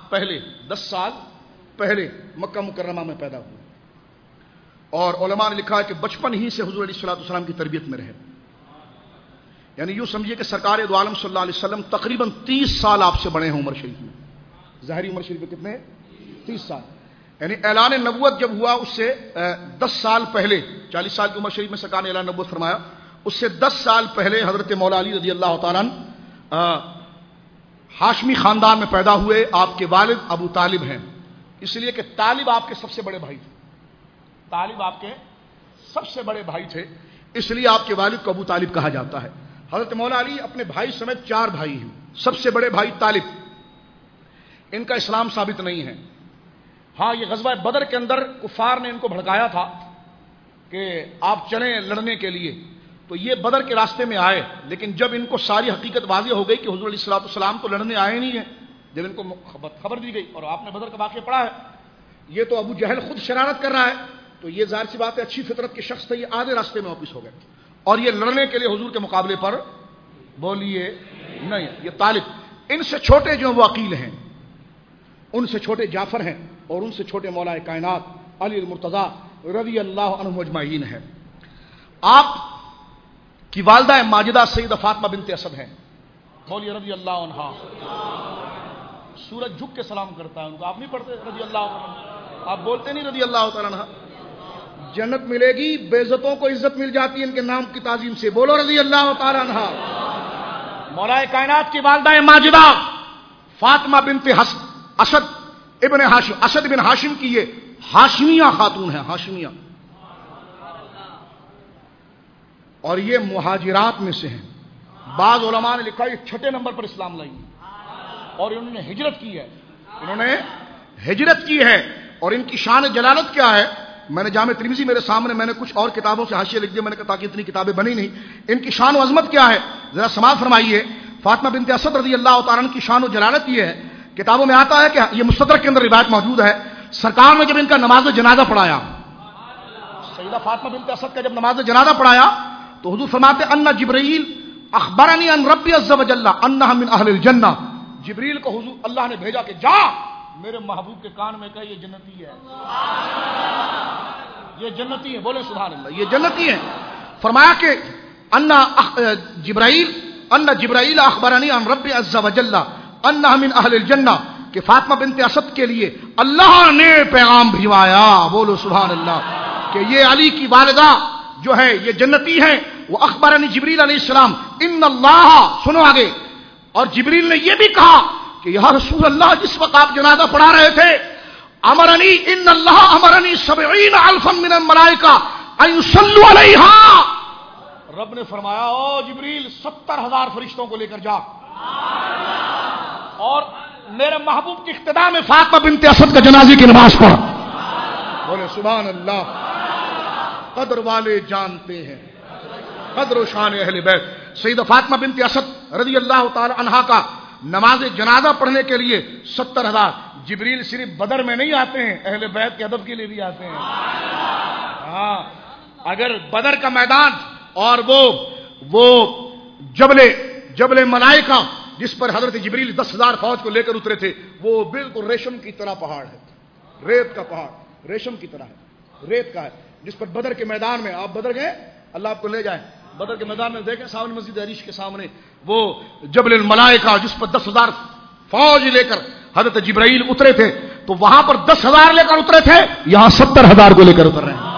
A: پہلے مکہ مکرمہ میں پیدا ہوئے, اور علماء نے لکھا ہے کہ بچپن ہی سے حضور علیہ الصلوۃ والسلام کی تربیت میں رہے. یعنی یوں سمجھیے کہ سرکار دو عالم صلی اللہ علیہ وسلم تقریباً 30 سال آپ سے بڑے ہیں عمر شریف میں. ظاہری عمر شریف میں کتنے؟ 30 سال. یعنی اعلان نبوت جب ہوا اس سے 10 سال پہلے, 40 سال کی عمر شریف میں سرکار نے اعلان نبوت فرمایا, اس سے 10 سال پہلے حضرت مولا علی رضی اللہ تعالیٰ ہاشمی خاندان میں پیدا ہوئے. آپ کے والد ابو طالب ہیں, اس لیے کہ طالب آپ کے سب سے بڑے بھائی تھے. طالب آپ کے سب سے بڑے بھائی تھے, اس لیے آپ کے والد کو ابو طالب کہا جاتا ہے. حضرت مولا علی اپنے بھائی سمیت 4 بھائی ہیں. سب سے بڑے بھائی طالب, ان کا اسلام ثابت نہیں ہے. ہاں, یہ غزوہ بدر کے اندر کفار نے ان کو بھڑکایا تھا کہ آپ چلیں لڑنے کے لیے, تو یہ بدر کے راستے میں آئے. لیکن جب ان کو ساری حقیقت واضح ہو گئی کہ حضور علیہ الصلوۃ والسلام تو لڑنے آئے نہیں ہیں, جب ان کو خبر دی گئی, اور آپ نے بدر کا واقعہ پڑھا ہے, یہ تو ابو جہل خود شرارت کر رہا ہے, تو یہ ظاہر سی بات ہے اچھی فطرت کے شخص تھے, یہ آدھے راستے میں واپس ہو گئے, اور یہ لڑنے کے لیے حضور کے مقابلے پر بولیے نہیں. یہ طالب, ان سے چھوٹے جو وہ عقیل ہیں, ان سے چھوٹے جعفر ہیں, اور ان سے چھوٹے مولا کائنات علی المرتضیٰ رضی اللہ عنہ اجمعین ہیں. آپ کی والدہ ماجدہ سیدہ فاطمہ بنت اسد ہیں, بولیے رضی اللہ عنہا. سورج جھک کے سلام کرتا ہے ان کو, آپ نہیں پڑھتے رضی اللہ عنہ, آپ بولتے نہیں رضی اللہ تعالیٰ عنہ. جنت ملے گی, بے عزتوں کو عزت مل جاتی ہے ان کے نام کی تعظیم سے, بولو رضی اللہ تعالیٰ عنہ. مولا کائنات کی والدہ ماجدہ فاطمہ بنت اسد ابن ہاشم, اسد بن ہاشم کی یہ ہاشمیہ خاتون ہیں, ہاشمیہ, اور یہ مہاجرات میں سے ہیں. بعض علماء نے لکھا یہ 6 نمبر پر اسلام لائی, اور انہوں نے ہجرت کی ہے, انہوں نے ہجرت کی ہے. اور ان کی شان جلالت کیا ہے, میں نے جامع ترمذی میرے سامنے, میں نے کچھ اور کتابوں سے حاشیے لکھ دیے, میں نے کہا تاکہ اتنی کتابیں بنی نہیں. ان کی شان و عظمت کیا ہے ذرا سماعت فرمائیے. فاطمہ بنت اسد رضی اللہ تعالیٰ عنہ کی شان و جلالت یہ ہے, کتابوں میں آتا ہے کہ یہ مستدرک کے اندر روایت موجود ہے, سرکار نے جب ان کا نماز جنازہ پڑھایا, سیدہ فاطمہ بنت اسد کا جب نماز جنازہ پڑھایا, تو حضور فرماتے ان جبرائیل اخبرنی ان ربی عز وجل انہا من اہل الجنہ، جبریل کو حضور اللہ نے بھیجا کہ جا میرے محبوب کے کان میں کہا یہ جنتی ہے، یہ جنتی ہے، بولے سبحان اللہ، یہ جنتی ہے۔ فرمایا کہ ان جبرائیل اخبرنی ان ربی عز وجل انہا من اہل الجنہ، کہ فاطمہ بنت اسد کے لیے اللہ نے پیغام بھجوایا، بولو سبحان اللہ، کہ یہ علی کی والدہ جو ہے یہ جنتی ہے۔ وہ اخبرنی جبریل علیہ السلام ان اللہ، سنو آگے، اور جبریل نے یہ بھی کہا کہ یا رسول اللہ جس وقت آپ جنازہ پڑھا رہے تھے امرنی ان اللہ امرنی 70,000 من الملائکہ ان یصلوا علیہا، رب نے فرمایا او جبریل 70,000 فرشتوں کو لے کر جا اور میرے محبوب کی اقتداء میں فاطمہ بنت اسد کا جنازے کی نماز پڑھ، بولے سبحان اللہ۔ قدر والے جانتے ہیں قدر و شان اہل بیت۔ سیدہ فاطمہ بنت اسد رضی اللہ تعالی عنہا کا نماز جنازہ پڑھنے کے لیے 70,000، جبریل صرف بدر میں نہیں آتے ہیں، اہل بیت کے ادب کے لیے بھی آتے ہیں۔ ہاں، اگر بدر کا میدان اور وہ جبل ملائکہ جس پر حضرت جبریل 10,000 فوج کو لے کر اترے تھے، وہ بالکل ریشم کی طرح پہاڑ ہے، ریت کا پہاڑ ریشم کی طرح ہے، ریت کا ہے، جس پر بدر کے میدان میں، آپ بدر گئے، اللہ آپ کو لے جائیں، بدر کے میدان میں دیکھیں سامنے مسجد عریش کے سامنے وہ جبل الملائکہ جس پر 10,000 فوج لے کر حضرت جبرائیل اترے تھے، تو وہاں پر 10,000 لے کر اترے تھے، یہاں 70,000 کو لے کر اتر رہے ہیں۔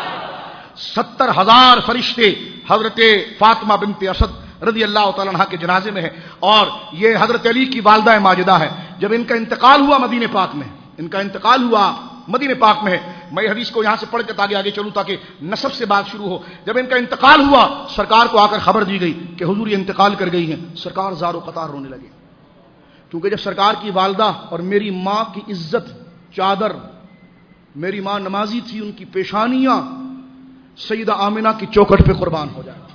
A: 70,000 فرشتے حضرت فاطمہ بنت اسد رضی اللہ تعالیٰ عنہ کے جنازے میں ہے، اور یہ حضرت علی کی والدہ ماجدہ ہے۔ جب ان کا انتقال ہوا مدینہ پاک میں، ان کا انتقال ہوا مدینہ پاک میں ہے، میں حدیث کو یہاں سے پڑھ کے آگے چلوں تاکہ نسب سے بات شروع ہو۔ جب ان کا انتقال ہوا سرکار کو آ کر خبر دی گئی کہ حضور یہ انتقال کر گئی ہیں، سرکار زار و قطار رونے لگے، کیونکہ جب سرکار کی والدہ اور میری ماں کی عزت چادر، میری ماں نمازی تھی، ان کی پیشانیاں سیدہ آمنہ کی چوکھٹ پہ قربان ہو جائیں،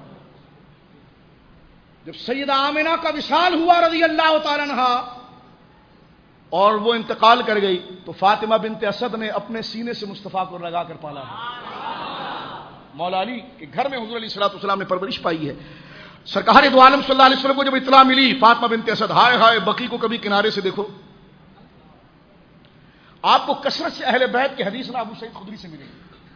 A: جب سیدہ آمنہ کا وصال ہوا رضی اللہ تعالیٰ عنہا اور وہ انتقال کر گئی، تو فاطمہ بنت اسد نے اپنے سینے سے مصطفیٰ کو لگا کر پالا ہے۔ مولا علی کے گھر میں حضور علیہ الصلوۃ والسلام نے پرورش پائی ہے۔ سرکار دو عالم صلی اللہ علیہ وسلم کو جب اطلاع ملی فاطمہ بنت اسد، ہائے ہائے، بقی کو کبھی کنارے سے دیکھو، آپ کو کثرت سے اہل بیت کی حدیث نہ ابو سعید خدری سے ملے گی،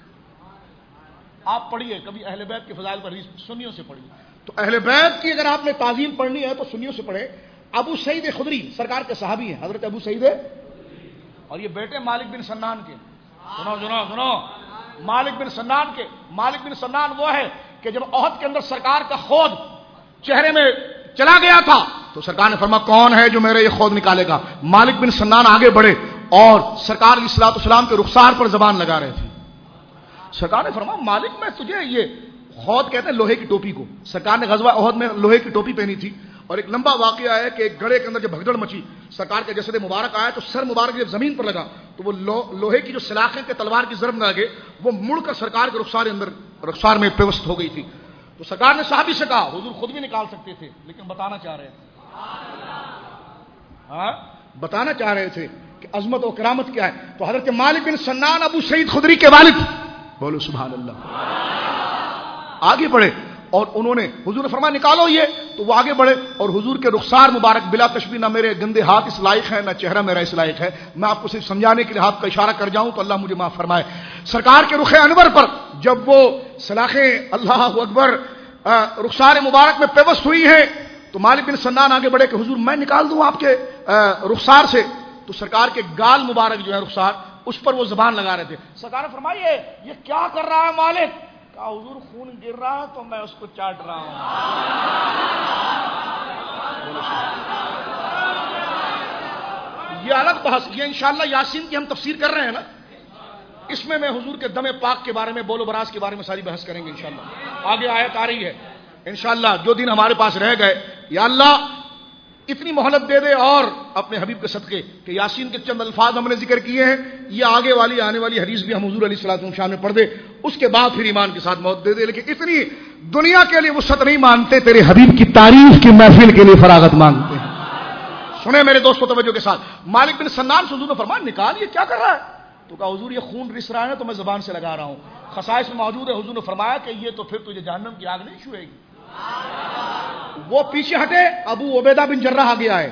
A: آپ پڑھیے کبھی اہل بیت کے فضائل پر حدیث سنیوں سے پڑھیے، تو اہل بیت کی اگر آپ نے تعظیم پڑھنی ہے تو سنیوں سے پڑھے۔ ابو سعید خدری سرکار کے صحابی ہیں، حضرت ابو سعید، اور یہ بیٹے مالک بن سنان کے، سنو مالک بن سنان کے، مالک بن سنان وہ ہے کہ جب احد کے اندر سرکار کا خود چہرے میں چلا گیا تھا تو سرکار نے فرمایا کون ہے جو میرے یہ خود نکالے گا؟ مالک بن سنان آگے بڑھے اور سرکار علیہ الصلوۃ والسلام کے رخسار پر زبان لگا رہے تھے۔ سرکار نے فرمایا مالک میں تجھے، یہ خود کہتے ہیں لوہے کی ٹوپی کو، سرکار نے غزوہ احد میں لوہے کی ٹوپی پہنی تھی، اور ایک لمبا واقعہ ہے کہ ایک گڑھے کے اندر جب بھگدڑ مچی، سرکار کے جسد مبارک آیا تو سر مبارک جب زمین پر لگا تو وہ لوہے کی جو سلاخیں کے تلوار کی ضرب نہ لگے، وہ مڑ کر سرکار کے رخسار میں پیوست ہو گئی تھی۔ تو سرکار نے صحابی سے کہا حضور خود بھی نکال سکتے تھے لیکن بتانا چاہ رہے تھے، ہاں بتانا چاہ رہے تھے کہ عظمت و کرامت کیا ہے۔ تو حضرت مالک بن سنان ابو سعید خدری کے والد، بولو سبحان اللہ، آگے بڑھے اور انہوں نے، حضور نے فرمایا نکالو یہ، تو وہ آگے بڑھے اور حضور کے رخسار مبارک بلا تشبیہ، نہ میرے گندے ہاتھ اس لائق ہے نہ چہرہ میرا اس لائق ہے، میں آپ کو صرف سمجھانے کے لیے ہاتھ کا اشارہ کر جاؤں تو اللہ مجھے معاف فرمائے۔ سرکار کے رخ انور پر جب وہ سلاخیں اللہ اکبر رخسار مبارک میں پیوست ہوئی ہیں تو مالک بن سنان آگے بڑھے کہ حضور میں نکال دوں آپ کے رخسار سے، تو سرکار کے گال مبارک جو ہے رخسار اس پر وہ زبان لگا رہے تھے۔ سرکار نے فرمایا یہ کیا کر رہا ہے مالک؟ کہا حضور خون گر رہا ہے تو میں اس کو چاٹ رہا ہوں۔ یہ الگ بحث، یہ انشاءاللہ یاسین کی ہم تفسیر کر رہے ہیں نا، اس میں حضور کے دم پاک کے بارے میں، بول و براز کے بارے میں ساری بحث کریں گے انشاءاللہ، آگے آیت آ رہی ہے انشاءاللہ۔ جو دن ہمارے پاس رہ گئے یا اللہ اتنی مہلت دے دے اور اپنے حبیب کے صدقے کہ یاسین کے چند الفاظ ہم نے ذکر کیے ہیں، یہ آگے والی آنے والی حدیث بھی ہم حضور علیہ الصلوۃ والسلام میں پڑھ دے، اس کے بعد پھر ایمان کے ساتھ موت دے دے، لیکن اتنی دنیا کے لیے وسعت نہیں مانتے، تیرے حبیب کی تعریف کی محفل کے لیے فراغت مانگتے ہیں۔ سنیں میرے دوستوں توجہ کے ساتھ، مالک بن سنان سے حضور نے فرمایا نکال یہ کیا کر رہا ہے؟ تو کہا حضور یہ خون رس رہا ہے تو میں زبان سے لگا رہا ہوں۔ خصائص میں موجود ہے، حضور نے فرمایا کہ یہ تو پھر تجھے جہنم کی آگ نہیں چھوئے گی، وہ پیچھے ہٹے، ابو عبیدہ بن جراح آگے آئے،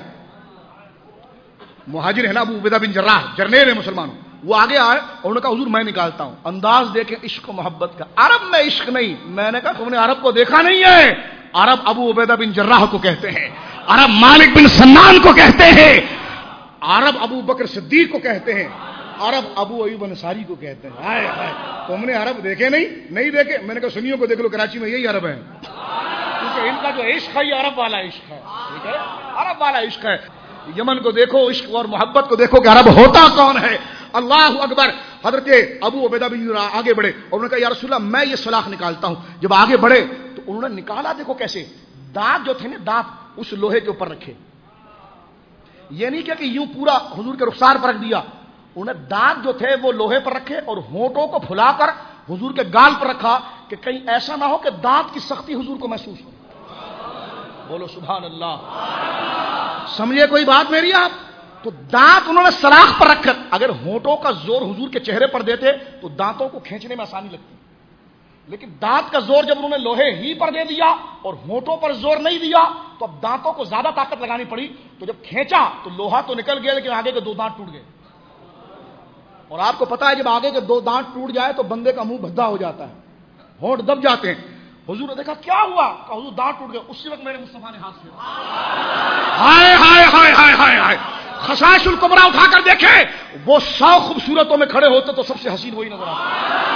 A: مہاجر ہے نا ابو عبیدہ بن جراح، جرنیل ہے مسلمانوں، وہ آگے آئے اور انہوں نے کہا حضور میں نکالتا ہوں. انداز دیکھیں عشق و محبت کا. عرب میں عشق نہیں. میں نے کہا تم نے عرب کو دیکھا نہیں ہے. عرب ابو عبیدہ بن جراح کو کہتے ہیں، عرب مالک بن سنان کو کہتے ہیں، عرب ابو بکر صدیق کو کہتے ہیں، عرب ابو ایوب انصاری کو کہتے ہیں. ہائے ہائے، تم نے عرب دیکھے نہیں دیکھے؟ میں نے کہا سنیوں کو دیکھ لو، کراچی میں یہی عرب ہے، کیونکہ ان کا جو عشق ہے یہ عرب والا عشق ہے. ٹھیک ہے، عرب والا عشق ہے. یمن کو دیکھو، عشق اور محبت کو دیکھو کہ عرب ہوتا کون ہے. اللہ اکبر. حضرت ابو عبیدہ بن جراح آگے بڑھے اور انہوں نے کہا یا رسول اللہ میں یہ سلاخ نکالتا ہوں. جب آگے بڑھے تو انہوں نے نکالا، دیکھو کیسے، دانت جو تھے نا، دانت اس لوہے کے اوپر رکھے. یہ نہیں کہ یوں پورا حضور کے رخسار پر رکھ دیا. انہیں دانت جو تھے وہ لوہے پر رکھے اور ہونٹوں کو پھلا کر حضور کے گال پر رکھا کہ کہیں ایسا نہ ہو کہ دانت کی سختی حضور کو محسوس ہو. بولو سبحان اللہ. سمجھے کوئی بات میری آپ؟ تو دانت انہوں نے سلاخ پر رکھ کر، اگر ہونٹوں کا زور حضور کے چہرے پر دیتے تو دانتوں کو کھینچنے میں آسانی لگتی، لیکن دانت کا زور جب انہوں نے لوہے ہی پر دے دیا اور ہونٹوں پر زور نہیں دیا تو اب دانتوں کو زیادہ طاقت لگانی پڑی. تو جب کھینچا تو لوہا تو نکل گیا لیکن آگے کے دو دانت ٹوٹ گئے. اور آپ کو پتا ہے جب آگے کے دو دانت ٹوٹ جائے تو بندے کا منہ بھدا ہو جاتا ہے، ہونٹ دب جاتے ہیں. حضور نے دیکھا کیا ہوا، کہ حضور دانت ٹوٹ گئے. اسی وقت میرے مصطفیٰ نے ہاتھ پھیرا. ہائے ہائے ہائے ہائے ہائے ہائے. خصائص الکبریٰ اٹھا کر دیکھیں، وہ 100 خوبصورتوں میں کھڑے ہوتے تو سب سے حسین وہی نظر آتا.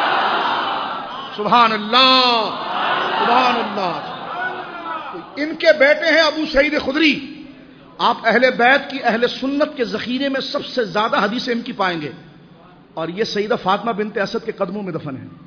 A: سبحان اللہ سبحان اللہ. ان کے بیٹے ہیں ابو سعید خدری. آپ اہل بیت کی، اہل سنت کے ذخیرے میں سب سے زیادہ حدیثیں ان کی پائیں گے، اور یہ سیدہ فاطمہ بنت اسد کے قدموں میں دفن ہیں.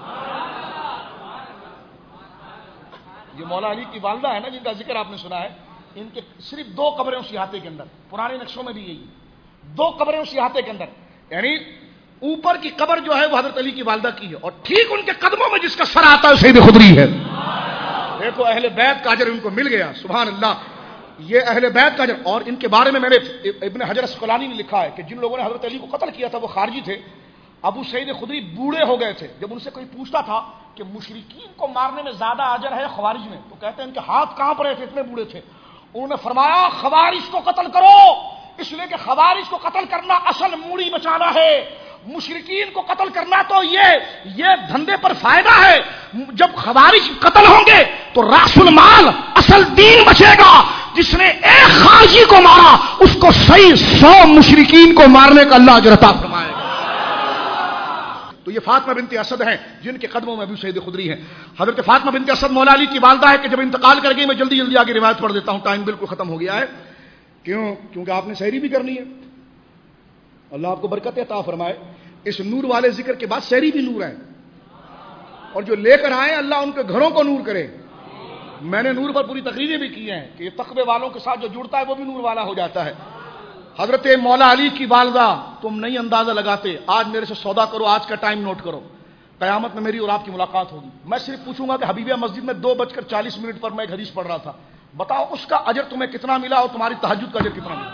A: یہ مولا علی کی والدہ ہے نا جن کا ذکر آپ نے سنا ہے، ان کے صرف 2 قبریں اس احاطے کے اندر، پرانے نقشوں میں بھی یہی 2 قبریں اس احاطے کے اندر. یعنی اوپر کی قبر جو ہے وہ حضرت علی کی والدہ کی ہے، اور ٹھیک ان کے قدموں میں جس کا سر آتا ہے سید خدری ہے. دیکھو اہل بیت کا اجر ان کو مل گیا. سبحان اللہ. یہ اہل بیت کا اجر. اور ان کے بارے میں نے ابن حجر اسقلانی نے لکھا ہے کہ جن لوگوں نے حضرت علی کو قتل کیا تھا وہ خارجی تھے. ابو سعید خدری بوڑھے ہو گئے تھے. جب ان سے کوئی پوچھتا تھا کہ مشرکین کو مارنے میں زیادہ اجر ہے خوارج میں، تو کہتے ہیں ان کے ہاتھ کہاں پڑے تھے، اتنے بوڑھے تھے. انہوں نے فرمایا خوارج کو قتل کرو، اس لیے کہ خوارج کو قتل کرنا اصل موڑی بچانا ہے. مشرکین کو قتل کرنا تو یہ دھندے پر فائدہ ہے. جب خوارج قتل ہوں گے تو راس المال اصل دین بچے گا. جس نے ایک خارجی کو مارا اس کو صحیح 100 مشرکین کو مارنے کا اللہ اجر عطا فرمائے گا. تو یہ فاطمہ بنت اسد ہیں جن کے قدموں میں ابو سعید خدری ہیں. حضرت فاطمہ بنت اسد مولا علی کی والدہ ہے کہ جب انتقال کر گئی، میں جلدی جلدی آگے روایت پڑھ دیتا ہوں، ٹائم بالکل ختم ہو گیا ہے. کیونکہ آپ نے سحری بھی کرنی ہے. اللہ آپ کو برکت عطا فرمائے. اس نور والے ذکر کے بعد سحری بھی نور ہے، اور جو لے کر آئے اللہ ان کے گھروں کو نور کرے. میں نے نور پر پوری تقریریں بھی کی ہیں کہ یہ تقوی والوں کے ساتھ جو جڑتا ہے وہ بھی نور والا ہو جاتا ہے. حضرت مولا علی کی والدہ، تم نہیں اندازہ لگاتے. آج میرے سے سودا کرو، آج کا ٹائم نوٹ کرو، قیامت میں میری اور آپ کی ملاقات ہوگی. میں صرف پوچھوں گا کہ حبیبیہ مسجد میں 2:40 پر میں ایک حدیث پڑھ رہا تھا، بتاؤ اس کا اجر تمہیں کتنا ملا اور تمہاری تہجد کا اجر کتنا ملا.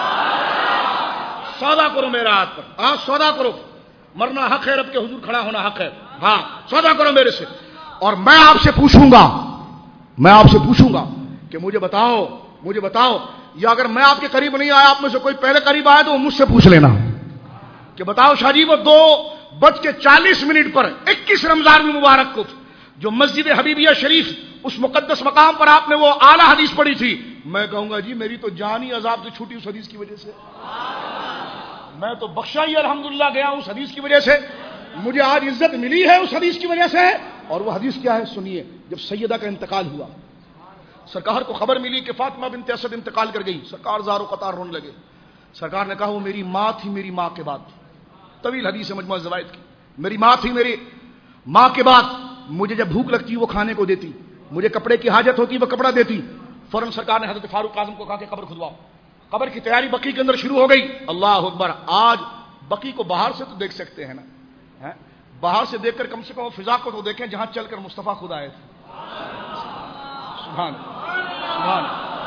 A: سودا کرو میرے ہاتھ پر. ہاں سودا کرو، مرنا حق ہے، رب کے حضور کھڑا ہونا حق ہے. ہاں سودا کرو میرے سے. اور میں آپ سے پوچھوں گا کہ مجھے بتاؤ، یا اگر میں آپ کے قریب نہیں آیا، آپ میں سے کوئی پہلے قریب آیا تو وہ مجھ سے پوچھ لینا کہ بتاؤ شاہ جی وہ 2:40 پر 21 رمضان المبارک کو جو مسجد حبیبیہ شریف اس مقدس مقام پر آپ نے وہ اعلیٰ حدیث پڑھی تھی، میں کہوں گا جی میری تو جان ہی عذاب سے چھوٹی اس حدیث کی وجہ سے. میں تو بخشا ہی الحمدللہ گیا اس حدیث کی وجہ سے. مجھے آج عزت ملی ہے اس حدیث کی وجہ سے. اور وہ حدیث کیا ہے سنیے. جب سیدہ کا انتقال ہوا، سرکار کو خبر ملی کہ فاطمہ بنت اسد انتقال کر گئی. سرکار زار و قطار رونے لگے. سرکار نے کہا وہ میری ماں تھی، میری ماں کے بعد. طویل حدیث ہے مجموعہ زوائد کی. میری ماں تھی، میری ماں کے بعد مجھے جب بھوک لگتی وہ کھانے کو دیتی، مجھے کپڑے کی حاجت ہوتی وہ کپڑا دیتی. فوراً سرکار نے حضرت فاروق اعظم کو کہا کہ قبر کھدواؤ. قبر کی تیاری بقی کے اندر شروع ہو گئی. اللہ اکبر. آج بقی کو باہر سے تو دیکھ سکتے ہیں نا، باہر سے دیکھ کر کم سے کم فضا کو تو دیکھیں جہاں چل کر مصطفیٰ خود آئے تھے. سبحان سبحان.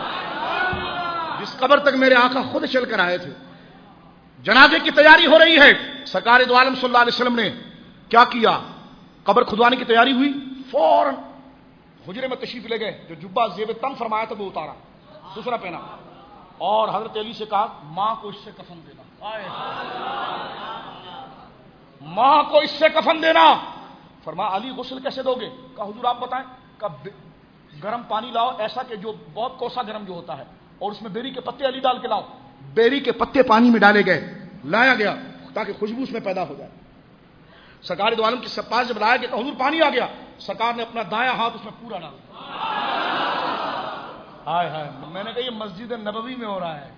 A: جس قبر تک میرے آقا خود چل کر آئے تھے. جنازے کی تیاری ہو رہی ہے. سرکار دو عالم صلی اللہ علیہ وسلم نے کیا کیا؟ قبر کھدوانے کی تیاری ہوئی، فوراً حجرے میں تشریف لے گئے، جو جبہ زیب تن فرمایا تھا وہ اتارا، دوسرا پہنا، اور حضرت علی سے کہا ماں کو اس سے کفن دینا، ماں کو اس سے کفن دینا۔ فرمایا علی غسل کیسے دو گے؟ کہا حضور آپ بتائیں۔ کہا گرم پانی لاؤ ایسا کہ جو بہت کوسا گرم جو ہوتا ہے، اور اس میں بیری کے پتے علی ڈال کے لاؤ۔ بیری کے پتے پانی میں ڈالے گئے، لایا گیا تاکہ خوشبو اس میں پیدا ہو جائے۔ سرکار دو عالم کی پاس جب لایا گیا کہ حضور پانی آ گیا، سرکار نے اپنا دایاں ہاتھ اس میں پورا ڈالا۔ ہائے ہائے، میں نے کہا یہ مسجد نبوی میں ہو رہا ہے،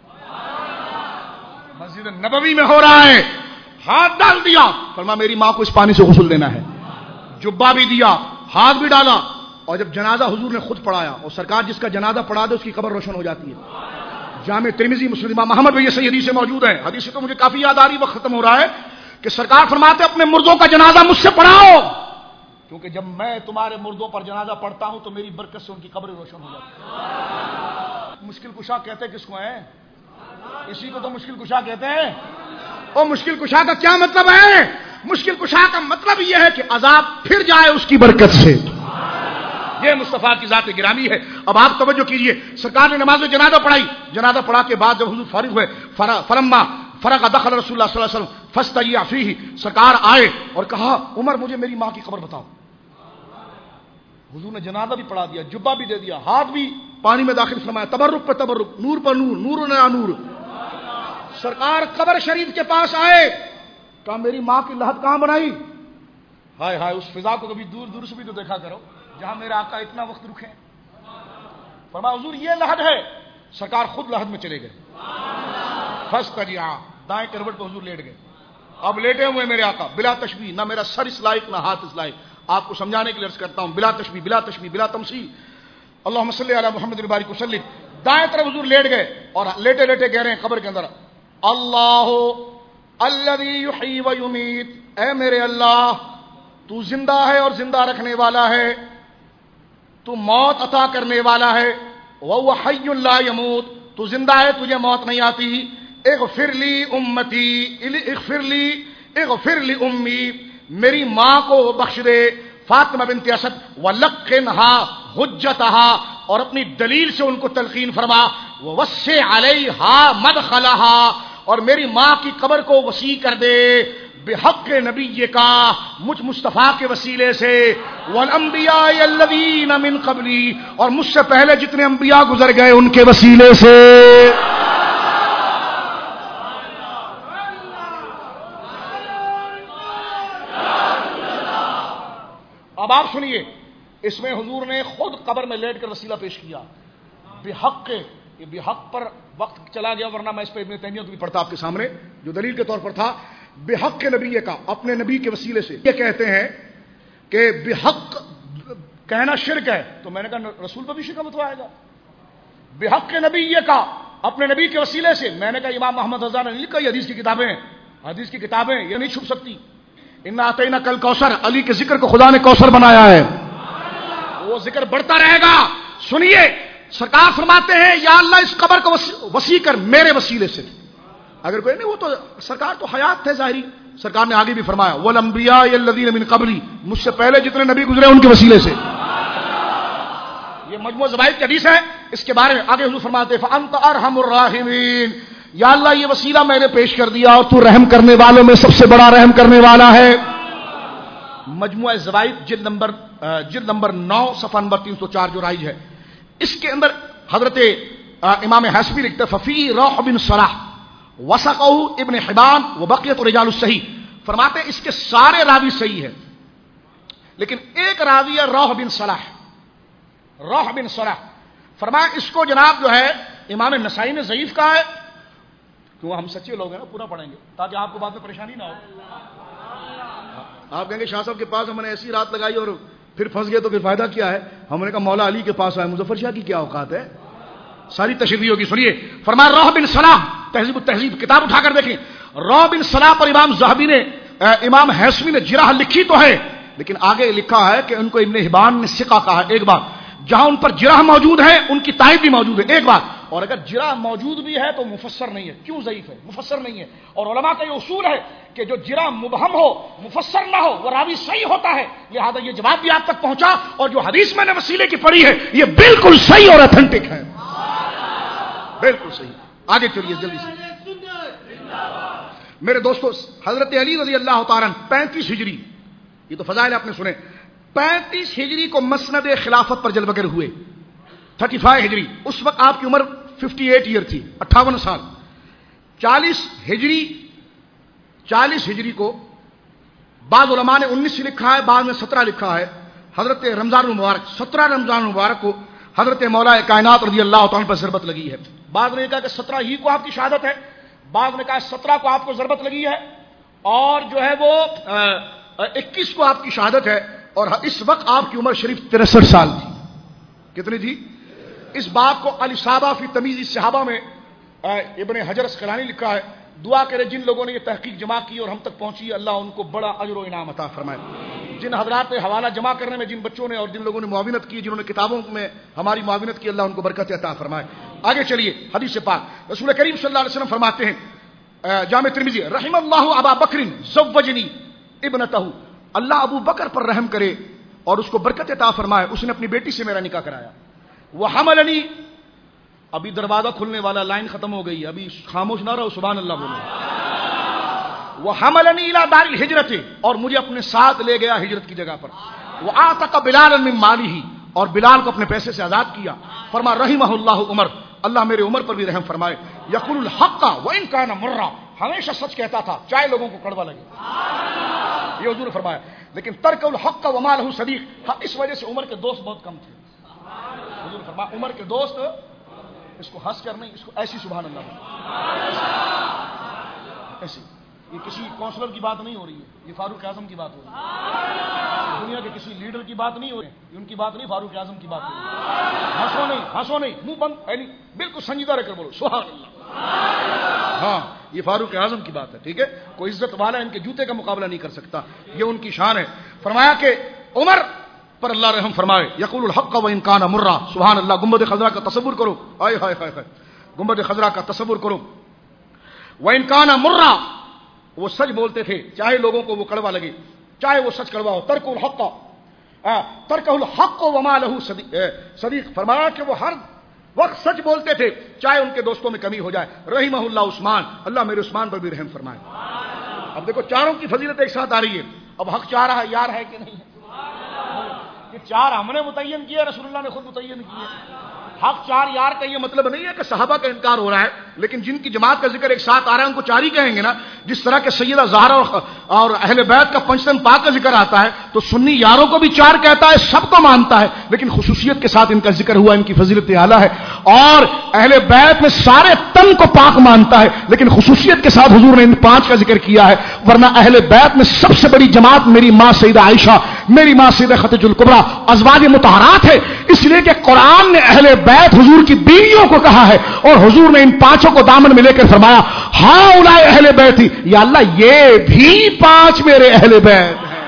A: مسجد نبوی میں ہو رہا ہے۔ ہاتھ ڈال دیا، فرمایا میری ماں کو اس پانی سے غسل دینا ہے۔ جبہ بھی دیا، ہاتھ بھی ڈالا، اور جب جنازہ حضور نے خود پڑھایا، اور سرکار جس کا جنازہ پڑھا دے اس کی قبر روشن ہو جاتی ہے۔ جامع ترمذی مسلم محمد میں یہ صحیح حدیث موجود ہے۔ حدیث سے تو مجھے کافی یاد آ رہی، وقت ختم ہو رہا ہے، کہ سرکار فرماتے اپنے مردوں کا جنازہ مجھ سے پڑھاؤ، کیونکہ جب میں تمہارے مردوں پر جنازہ پڑھتا ہوں تو میری برکت سے ان کی قبر روشن ہو جاتی ہے۔ مشکل کشا کہتے ہیں کس کو ہے؟ اسی کو تو مشکل کشا کہتے ہیں۔ اور مشکل کشا کا کیا مطلب ہے؟ مشکل کشا کا مطلب یہ ہے کہ عذاب پھر جائے اس کی برکت سے۔ یہ مصطفیٰ کی ذات گرامی ہے۔ اب آپ توجہ کیجئے، سرکار نے نماز جنازہ پڑھائی، جنازہ پڑھا کے بعد جب حضور فارغ ہوئے، فلما فرغ دخل رسول اللہ صلی اللہ علیہ وسلم فاستجیع فیہ، سرکار آئے اور کہا عمر مجھے میری ماں کی قبر بتاؤ۔ حضور نے جنازہ بھی پڑھا دیا، جبہ بھی دے دیا، ہاتھ بھی پانی میں داخل فرمایا، تبرک پر تبرک، نور پر نور، نور نیا نور۔ سرکار قبر شریف کے پاس آئے، کہا میری ماں کی لحد کہاں بنائی؟ ہائے ہائے، اس فضا کو کبھی دور دور سے بھی تو دیکھا کرو جہاں میرے آقا اتنا وقت رکے۔ فرمایا حضور یہ لحد ہے۔ سرکار خود لحد میں چلے گئے، فاستجیع، دائیں کروٹ پہ حضور لیٹ گئے۔ اب لیٹے ہوئے میرے آقا، بلا تشبیہ، نہ میرا سر اس لائق نہ ہاتھ اس لائق، آپ کو سمجھانے کے لیے عرض کرتا ہوں، بلا تشبیہ بلا تشبیہ بلا تمثیل، اللہم صلی علی محمد وبارک وسلم۔ دائیں طرف حضور لیٹ گئے اور لیٹے لیٹے کہہ رہے ہیں قبر کے اندر، اللہ الذی یحیی و یمیت، اے میرے اللہ تو زندہ ہے اور زندہ رکھنے والا ہے، تو موت عطا کرنے والا ہے، وہو حی لا یموت، تو زندہ ہے تجھے موت نہیں آتی، اغفر لی امتی، اغفر لی امی، میری ماں کو بخش دے، فاطمہ بنت اسد، ولقنھا حجتھا، اور اپنی دلیل سے ان کو تلقین فرما، ووسع علیہا مدخلھا، اور میری ماں کی قبر کو وسیع کر دے، بحق نبی کا، مجھ مصطفیٰ کے وسیلے سے، والانبیاء الذین من قبلی، اور مجھ سے پہلے جتنے انبیاء گزر گئے ان کے وسیلے سے۔ اب آپ سنیے، اس میں حضور نے خود قبر میں لیٹ کر وسیلہ پیش کیا، بحق، یہ بحق پر وقت چلا گیا ورنہ میں اس پہ ابن تیمیہ کو بھی پڑھتا آپ کے سامنے، جو دلیل کے طور پر تھا، بحق نبی کا، اپنے نبی کے وسیلے سے۔ یہ کہتے ہیں کہ بحق کہنا شرک ہے، تو میں نے کہا رسول پر بھی شرک مت آئے گا۔ بحق نبی کا، اپنے نبی کے وسیلے سے، میں نے کہا امام محمد رضا نے لکھا، یہ حدیث کی کتابیں ہیں، حدیث کی کتابیں یہ نہیں چھپ سکتی۔ انا اعطیناک الکوثر، علی کے ذکر کو خدا نے کوثر بنایا ہے، وہ ذکر بڑھتا رہے گا۔ سنیے، سرکار فرماتے ہیں یا اللہ اس قبر کو وسیع کر میرے وسیلے سے۔ اگر کوئی نہیں، وہ تو سرکار تو حیات تھے ظاہری، سرکار نے آگے بھی فرمایا والانبیاء الذین من قبلی، مجھ سے پہلے جتنے نبی گزرے ان کے وسیلے سے۔ یہ مجموع زوائد کی حدیث ہے، اس کے بارے میں آگے حضور فرماتے فانت ارحم الراحمین، یا اللہ یہ وسیلہ میں نے پیش کر دیا اور تو رحم کرنے والوں میں سب سے بڑا رحم کرنے والا ہے۔ مجموعہ زوائد جلد نمبر 9 صفحہ نمبر 304 جو رائج ہے، اس کے اندر حضرت امام حسبی لکھتے ففی روح بن صلاح وثقہ ابن حبان وبقیۃ رجال الصحیح، فرماتے اس کے سارے راوی صحیح ہیں، لیکن ایک راوی ہے روح بن صلاح، روح بن صلاح، فرمایا اس کو جناب جو ہے امام نسائی نے ضعیف کہا ہے، کیوں ہم سچے لوگ ہیں نا، پورا پڑھیں گے تاکہ آپ کو بعد میں پریشانی نہ ہو۔ آپ کہیں گے شاہ صاحب کے پاس ہم نے ایسی رات لگائی اور پھر پھنس گئے تو پھر فائدہ کیا ہے؟ ہم نے کہا مولا علی کے پاس آئے، مظفر شاہ کی کیا اوقات ہے، ساری تشریح ہوگی۔ سنیے، فرمایا روح بن صلاح، تہذیب التہذیب کتاب اٹھا کر دیکھیں، روح بن صلاح پر امام ذہبی نے، امام حسبی نے جرح لکھی تو ہے، لیکن آگے لکھا ہے کہ ان کو ابن حبان نے ثقہ کہا ہے۔ ایک بات، جہاں ان پر جرح موجود ہے ان کی تائید بھی موجود ہے، ایک بات، اور اگر جرح موجود بھی ہے تو مفسر نہیں ہے. کیوں ضعیف ہے؟ مفسر نہیں ہے. اور علماء کا یہ اصول ہے کہ جو جرح مبہم ہو مفسر نہ ہو وہ راوی صحیح ہوتا ہے. لہذا یہ جواب بھی آپ تک پہنچا اور جو حدیث میں نے وسیلے کی پڑھی ہے یہ بالکل صحیح اور اتھینٹک ہے. بالکل صحیح. آگے چلیے جلدی سے میرے دوستو. حضرت علی رضی اللہ تعالیٰ 35 ہجری، یہ تو فضائل آپ نے سنے، 35 ہجری کو مسند خلافت پر جلوگر ہوئے. 35 ہجری اس وقت آپ کی عمر 58 ایئر تھی، 58 سال. 40 ہجری کو بعض علماء نے 19 لکھا ہے، بعض نے 17 لکھا ہے. حضرت رمضان المبارک 17 رمضان المبارک کو حضرت مولا کائنات رضی اللہ تعالیٰ پر ضربت لگی ہے. بعض نے کہا کہ 17 ہی کو آپ کی شہادت ہے، بعض نے کہا 17 کو آپ کو ضربت لگی ہے اور جو ہے وہ 21 کو آپ کی شہادت ہے. اور اس وقت آپ کی عمر شریف 63 سال تھی. کتنی تھی؟ اس بات کو الاصابہ فی تمیز الصحابہ میں ابن حجر اسقلانی لکھا ہے. دعا کرے جن لوگوں نے یہ تحقیق جمع کی اور ہم تک پہنچی، اللہ ان کو بڑا اجر و انعام عطا فرمائے. جن حضرات نے حوالہ جمع کرنے میں، جن بچوں نے اور جن لوگوں نے معاونت کی، جنہوں نے کتابوں میں ہماری معاونت کی، اللہ ان کو برکت عطا فرمائے. آگے چلیے حدیث پاک. رسول کریم صلی اللہ علیہ وسلم فرماتے ہیں جامع ترمذی، رحم اللہ ابا بکر زوجنی ابنتہ، اللہ ابو بکر پر رحم کرے اور اس کو برکت عطا فرمائے، اس نے اپنی بیٹی سے میرا نکاح کرایا. وحملنی، ابھی دروازہ کھلنے والا، لائن ختم ہو گئی، ابھی خاموش نہ رہو، سبحان اللہ بولو. وحملنی الی دار الہجرۃ، اور مجھے اپنے ساتھ لے گیا ہجرت کی جگہ پر. واعتق بلالا من مالہ، اور بلال کو اپنے پیسے سے آزاد کیا. فرما رحمہ اللہ عمر، اللہ میرے عمر پر بھی رحم فرمائے. یقول الحق وان کان مرا، ہمیشہ سچ کہتا تھا چاہے لوگوں کو کڑوا لگے. یہ حضور نے فرمایا. لیکن ترک الحق وما له صدیق، اس وجہ سے عمر کے دوست بہت کم تھے. حضور نے فرمایا عمر کے دوست، اس کو ہنس کر نہیں، اس کو ایسی سبحان اللہ ایسی. یہ کسی کونسلر کی بات نہیں ہو رہی ہے، یہ فاروق اعظم کی بات ہو رہی ہے. دنیا کے کسی لیڈر کی بات نہیں ہو رہی ہے، ان کی بات نہیں، فاروق اعظم کی بات ہو رہی ہے. ہنسو نہیں، منہ بند، یعنی بالکل سنجیدہ رہ کر بولو سبحان اللہ. ہاں یہ فاروق اعظم کی بات ہے. ٹھیک ہے، کوئی عزت والا ان کے جوتے کا مقابلہ نہیں کر سکتا، یہ ان کی شان ہے. فرمایا کہ عمر پر اللہ رحم فرمائے. یقول الحق وان کان مرا، سبحان اللہ. گنبد خضرا کا تصور کرو، ہائے ہائے ہائے، گنبد خضرا کا تصور کرو. وان کان مرا، وہ سچ بولتے تھے چاہے لوگوں کو وہ کڑوا لگے، چاہے وہ سچ کڑوا ہو. ترک الحق وما له صدیق، فرمایا کہ وہ ہر وقت سچ بولتے تھے چاہے ان کے دوستوں میں کمی ہو جائے. رحمہ اللہ عثمان، اللہ میرے عثمان پر بھی رحم فرمائے. اب دیکھو چاروں کی فضیلت ایک ساتھ آ رہی ہے. اب حق چار یار ہے کہ نہیں ہے؟ یہ چار ہم نے متعین کیا، رسول اللہ نے خود متعین کیا. حق چار یار کا یہ مطلب نہیں ہے کہ صحابہ کا انکار ہو رہا ہے، لیکن جن کی جماعت کا ذکر ایک ساتھ آ رہا ہے ان کو چار ہی کہیں گے نا. جس طرح کہ سیدہ زہرا اور اہل بیت کا پنجتن پاک کا ذکر آتا ہے تو سنی یاروں کو بھی چار کہتا ہے، سب کو مانتا ہے، لیکن خصوصیت کے ساتھ ان کا ذکر ہوا، ان کی فضیلت اعلیٰ ہے. اور اہل بیت میں سارے تن کو پاک مانتا ہے، لیکن خصوصیت کے ساتھ حضور نے ان 5 کا ذکر کیا ہے. ورنہ اہل بیت میں سب سے بڑی جماعت میری ماں سیدہ عائشہ، میری ماں سیدہ خدیجہ الکبریٰ ازواج مطہرات ہے. اس لیے کہ قرآن نے اہل بیت حضور کی بیویوں کو کہا ہے، اور حضور نے ان 5 کو دامن میں لے کر فرمایا ہاں اولئک اہل بیت ہی، یا اللہ یہ بھی 5 میرے اہل بیت ہیں.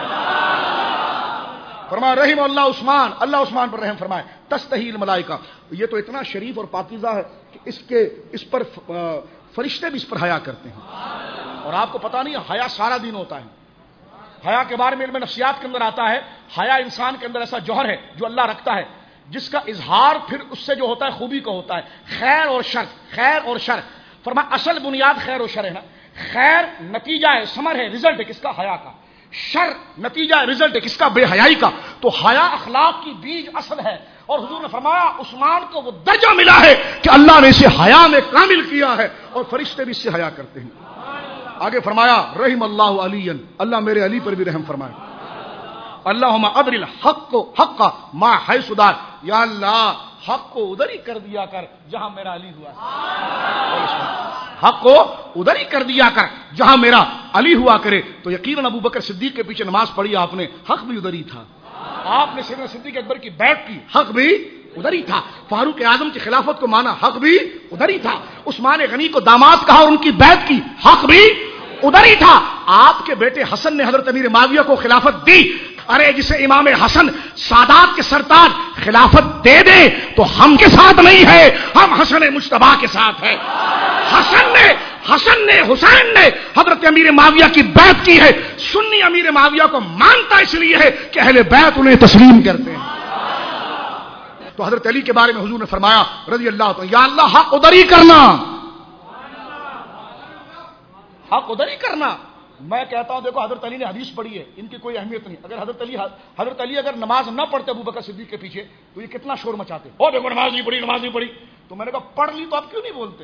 A: فرمایا رحم اللہ عثمان، اللہ عثمان پر رحم فرمائے. تستحی الملائکہ، یہ تو اتنا شریف اور پاکیزہ ہے کہ اس پر فرشتے بھی اس پر حیا کرتے ہیں. اور آپ کو پتا نہیں حیا سارا دن ہوتا ہے. حیا کے بارے میں علم نفسیات کے اندر آتا ہے، حیا انسان کے اندر ایسا جوہر ہے جو اللہ رکھتا ہے، جس کا اظہار پھر اس سے جو ہوتا ہے خوبی کا ہوتا ہے. خیر اور شر، خیر اور شر. فرمایا اصل بنیاد خیر اور شر ہے نا. خیر نتیجہ ہے، ثمر ہے، رزلٹ ہے کس کا؟ حیا کا. شر نتیجہ ہے، رزلٹ ہے کس کا؟ بے حیائی کا. تو حیا اخلاق کی بیج اصل ہے. اور حضور نے فرمایا عثمان کو وہ درجہ ملا ہے کہ اللہ نے اسے حیا میں کامل کیا ہے، اور فرشتے بھی اس سے حیا کرتے ہیں. آگے فرمایا رحم اللہ علی، اللہ میرے علی پر بھی رحم فرمائے. اللہم ادر الحق حق ما حیث دار، یا اللہ حق کو ادھر ہی کر دیا کر جہاں میرا علی ہوا. حق کو ادھر ہی کر دیا کر جہاں میرا علی ہوا کرے. تو یقیناً ابو بکر صدیق کے پیچھے نماز پڑھی آپ نے، حق بھی ادھر ہی تھا. آپ نے سیدنا صدیق اکبر کی بیعت کی، حق بھی ادھر ہی تھا. فاروق اعظم کی خلافت کو مانا، حق بھی ادھر ہی تھا. عثمان غنی کو داماد کہا اور ان کی بیعت کی، حق بھی ادھر ہی تھا. آپ کے بیٹے حسن نے حضرت امیر معاویہ کو خلافت دی، ارے جسے امام حسن سادات کے سرتاج خلافت دے دے تو ہم کے ساتھ نہیں ہے، ہم حسن مجتبیٰ کے ساتھ ہے۔ حسن نے حسین نے حضرت امیر معاویہ کی بیعت کی ہے، سنی امیر معاویہ کو مانتا اس لیے ہے کہ اہل بیعت انہیں تسلیم کرتے ہیں۔ تو حضرت علی کے بارے میں حضور نے فرمایا رضی اللہ عنہ، یا اللہ حق ادھر ہی کرنا، حق ادھر ہی کرنا۔ میں کہتا ہوں دیکھو حضرت علی نے حدیث پڑھی ہے، ان کی کوئی اہمیت نہیں۔ اگر حضرت علی اگر نماز نہ پڑھتے ابو بکر صدیق کے پیچھے تو یہ کتنا شور مچاتے، او دیکھو نماز نہیں پڑھی، نماز نہیں پڑھی۔ تو میں نے کہا پڑھ لی تو آپ کیوں نہیں بولتے؟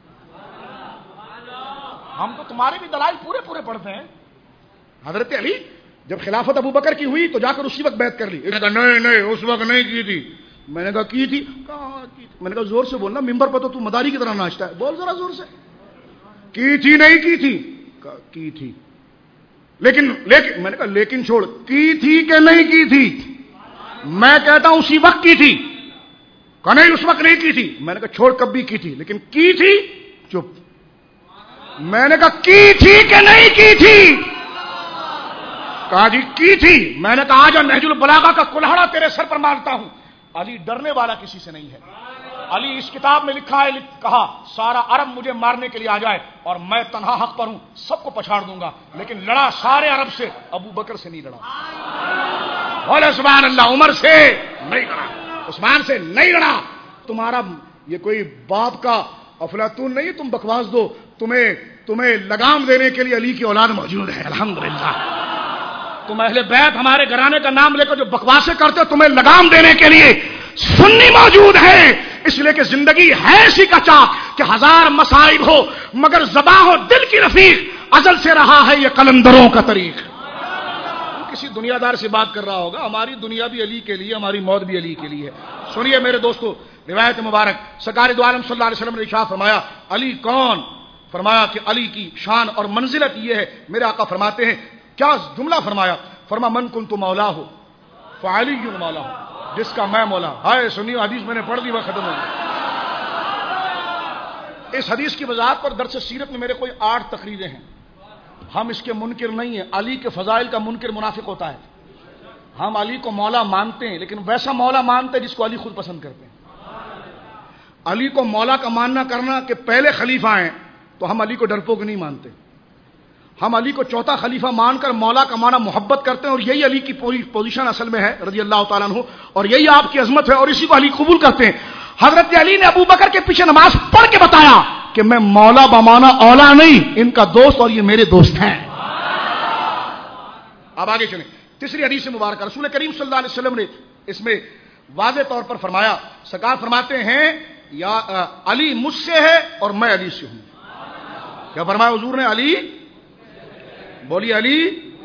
A: ہم تو تمہارے بھی دلائل پورے پورے پڑھتے ہیں۔ حضرت علی جب خلافت ابو بکر کی ہوئی تو جا کر اسی وقت بیعت کر لی۔ نہیں اس وقت نہیں کی تھی۔ میں نے کہا کی تھی، میں نے کہا زور سے بولنا، ممبر پر تو مداری کی طرح ناچتا ہے، بول ذرا زور سے۔ کی تھی نہیں کی تھی؟ کی تھی، لیکن میں نے کہا لیکن چھوڑ، کی تھی کہ نہیں کی تھی؟ میں کہتا ہوں اسی وقت کی تھی، کہا نہیں اس وقت نہیں کی تھی۔ میں نے کہا چھوڑ کب بھی کی تھی، لیکن کی تھی؟ چپ۔ میں نے کہا کی تھی کہ نہیں کی تھی؟ کہا جی کی تھی۔ میں نے کہا آج نہج البلاغہ کا کلہڑا تیرے سر پر مارتا ہوں، علی ڈرنے والا کسی سے نہیں ہے۔ علی اس کتاب میں لکھا ہے، کہا سارا عرب مجھے مارنے کے لیے آ جائے اور میں تنہا حق پر ہوں، سب کو پچھاڑ دوں گا، لیکن لڑا سارے عرب سے، ابو بکر سے نہیں لڑا۔ بولے سبحان اللہ، عمر سے نہیں لڑا، عثمان سے نہیں لڑا۔ تمہارا یہ کوئی باپ کا افلاطون نہیں، تم بکواس دو، تمہیں لگام دینے کے لیے علی کی اولاد موجود ہے، الحمدللہ۔ تم اہل بیت ہمارے گھرانے کا نام لے کر جو بکواسیں کرتے، تمہیں لگام دینے کے لیے سنی موجود ہے، اس لیے کہ زندگی ہے اسی کا چاک کہ ہزار مصائب ہو مگر زباں ہو دل کی رفیق، ازل سے رہا ہے یہ قلندروں کا طریق۔ کسی دنیا دار سے بات کر رہا ہوگا، ہماری دنیا بھی علی کے لیے، ہماری موت بھی علی کے لیے۔ سنیے میرے دوستو، روایت مبارک سرکار دو عالم صلی اللہ علیہ وسلم نے ارشاد فرمایا علی کون؟ فرمایا کہ علی کی شان اور منزلت یہ ہے، میرے آقا فرماتے ہیں کیا جملہ فرمایا؟ فرما من کنت مولا ہو فعلی مولا ہو، جس کا میں مولا۔ ہائے سنیو حدیث میں نے پڑھ دی، وہ ختم ہو گئی۔ اس حدیث کی وضاحت پر درس سیرت میں میرے کوئی 8 تقریریں ہیں، ہم اس کے منکر نہیں ہیں۔ علی کے فضائل کا منکر منافق ہوتا ہے۔ ہم علی کو مولا مانتے ہیں، لیکن ویسا مولا مانتے ہیں جس کو علی خود پسند کرتے ہیں۔ علی کو مولا کا ماننا کرنا کہ پہلے خلیفہ ہیں تو ہم علی کو ڈرپوک نہیں مانتے، ہم علی کو چوتھا خلیفہ مان کر مولا کا معنی محبت کرتے ہیں، اور یہی علی کی پوری پوزیشن اصل میں ہے رضی اللہ تعالیٰ عنہ، اور یہی آپ کی عظمت ہے، اور اسی کو علی قبول کرتے ہیں۔ حضرت علی نے ابو بکر کے پیچھے نماز پڑھ کے بتایا کہ میں مولا بمانا اولا نہیں، ان کا دوست اور یہ میرے دوست ہیں۔ اب آگے چلیں، تیسری حدیث مبارکہ رسول کریم صلی اللہ علیہ وسلم نے اس میں واضح طور پر فرمایا، سرکار فرماتے ہیں یا علی مجھ سے ہے اور میں علی سے ہوں۔ کیا فرمایا حضور نے؟ علی بولی علی،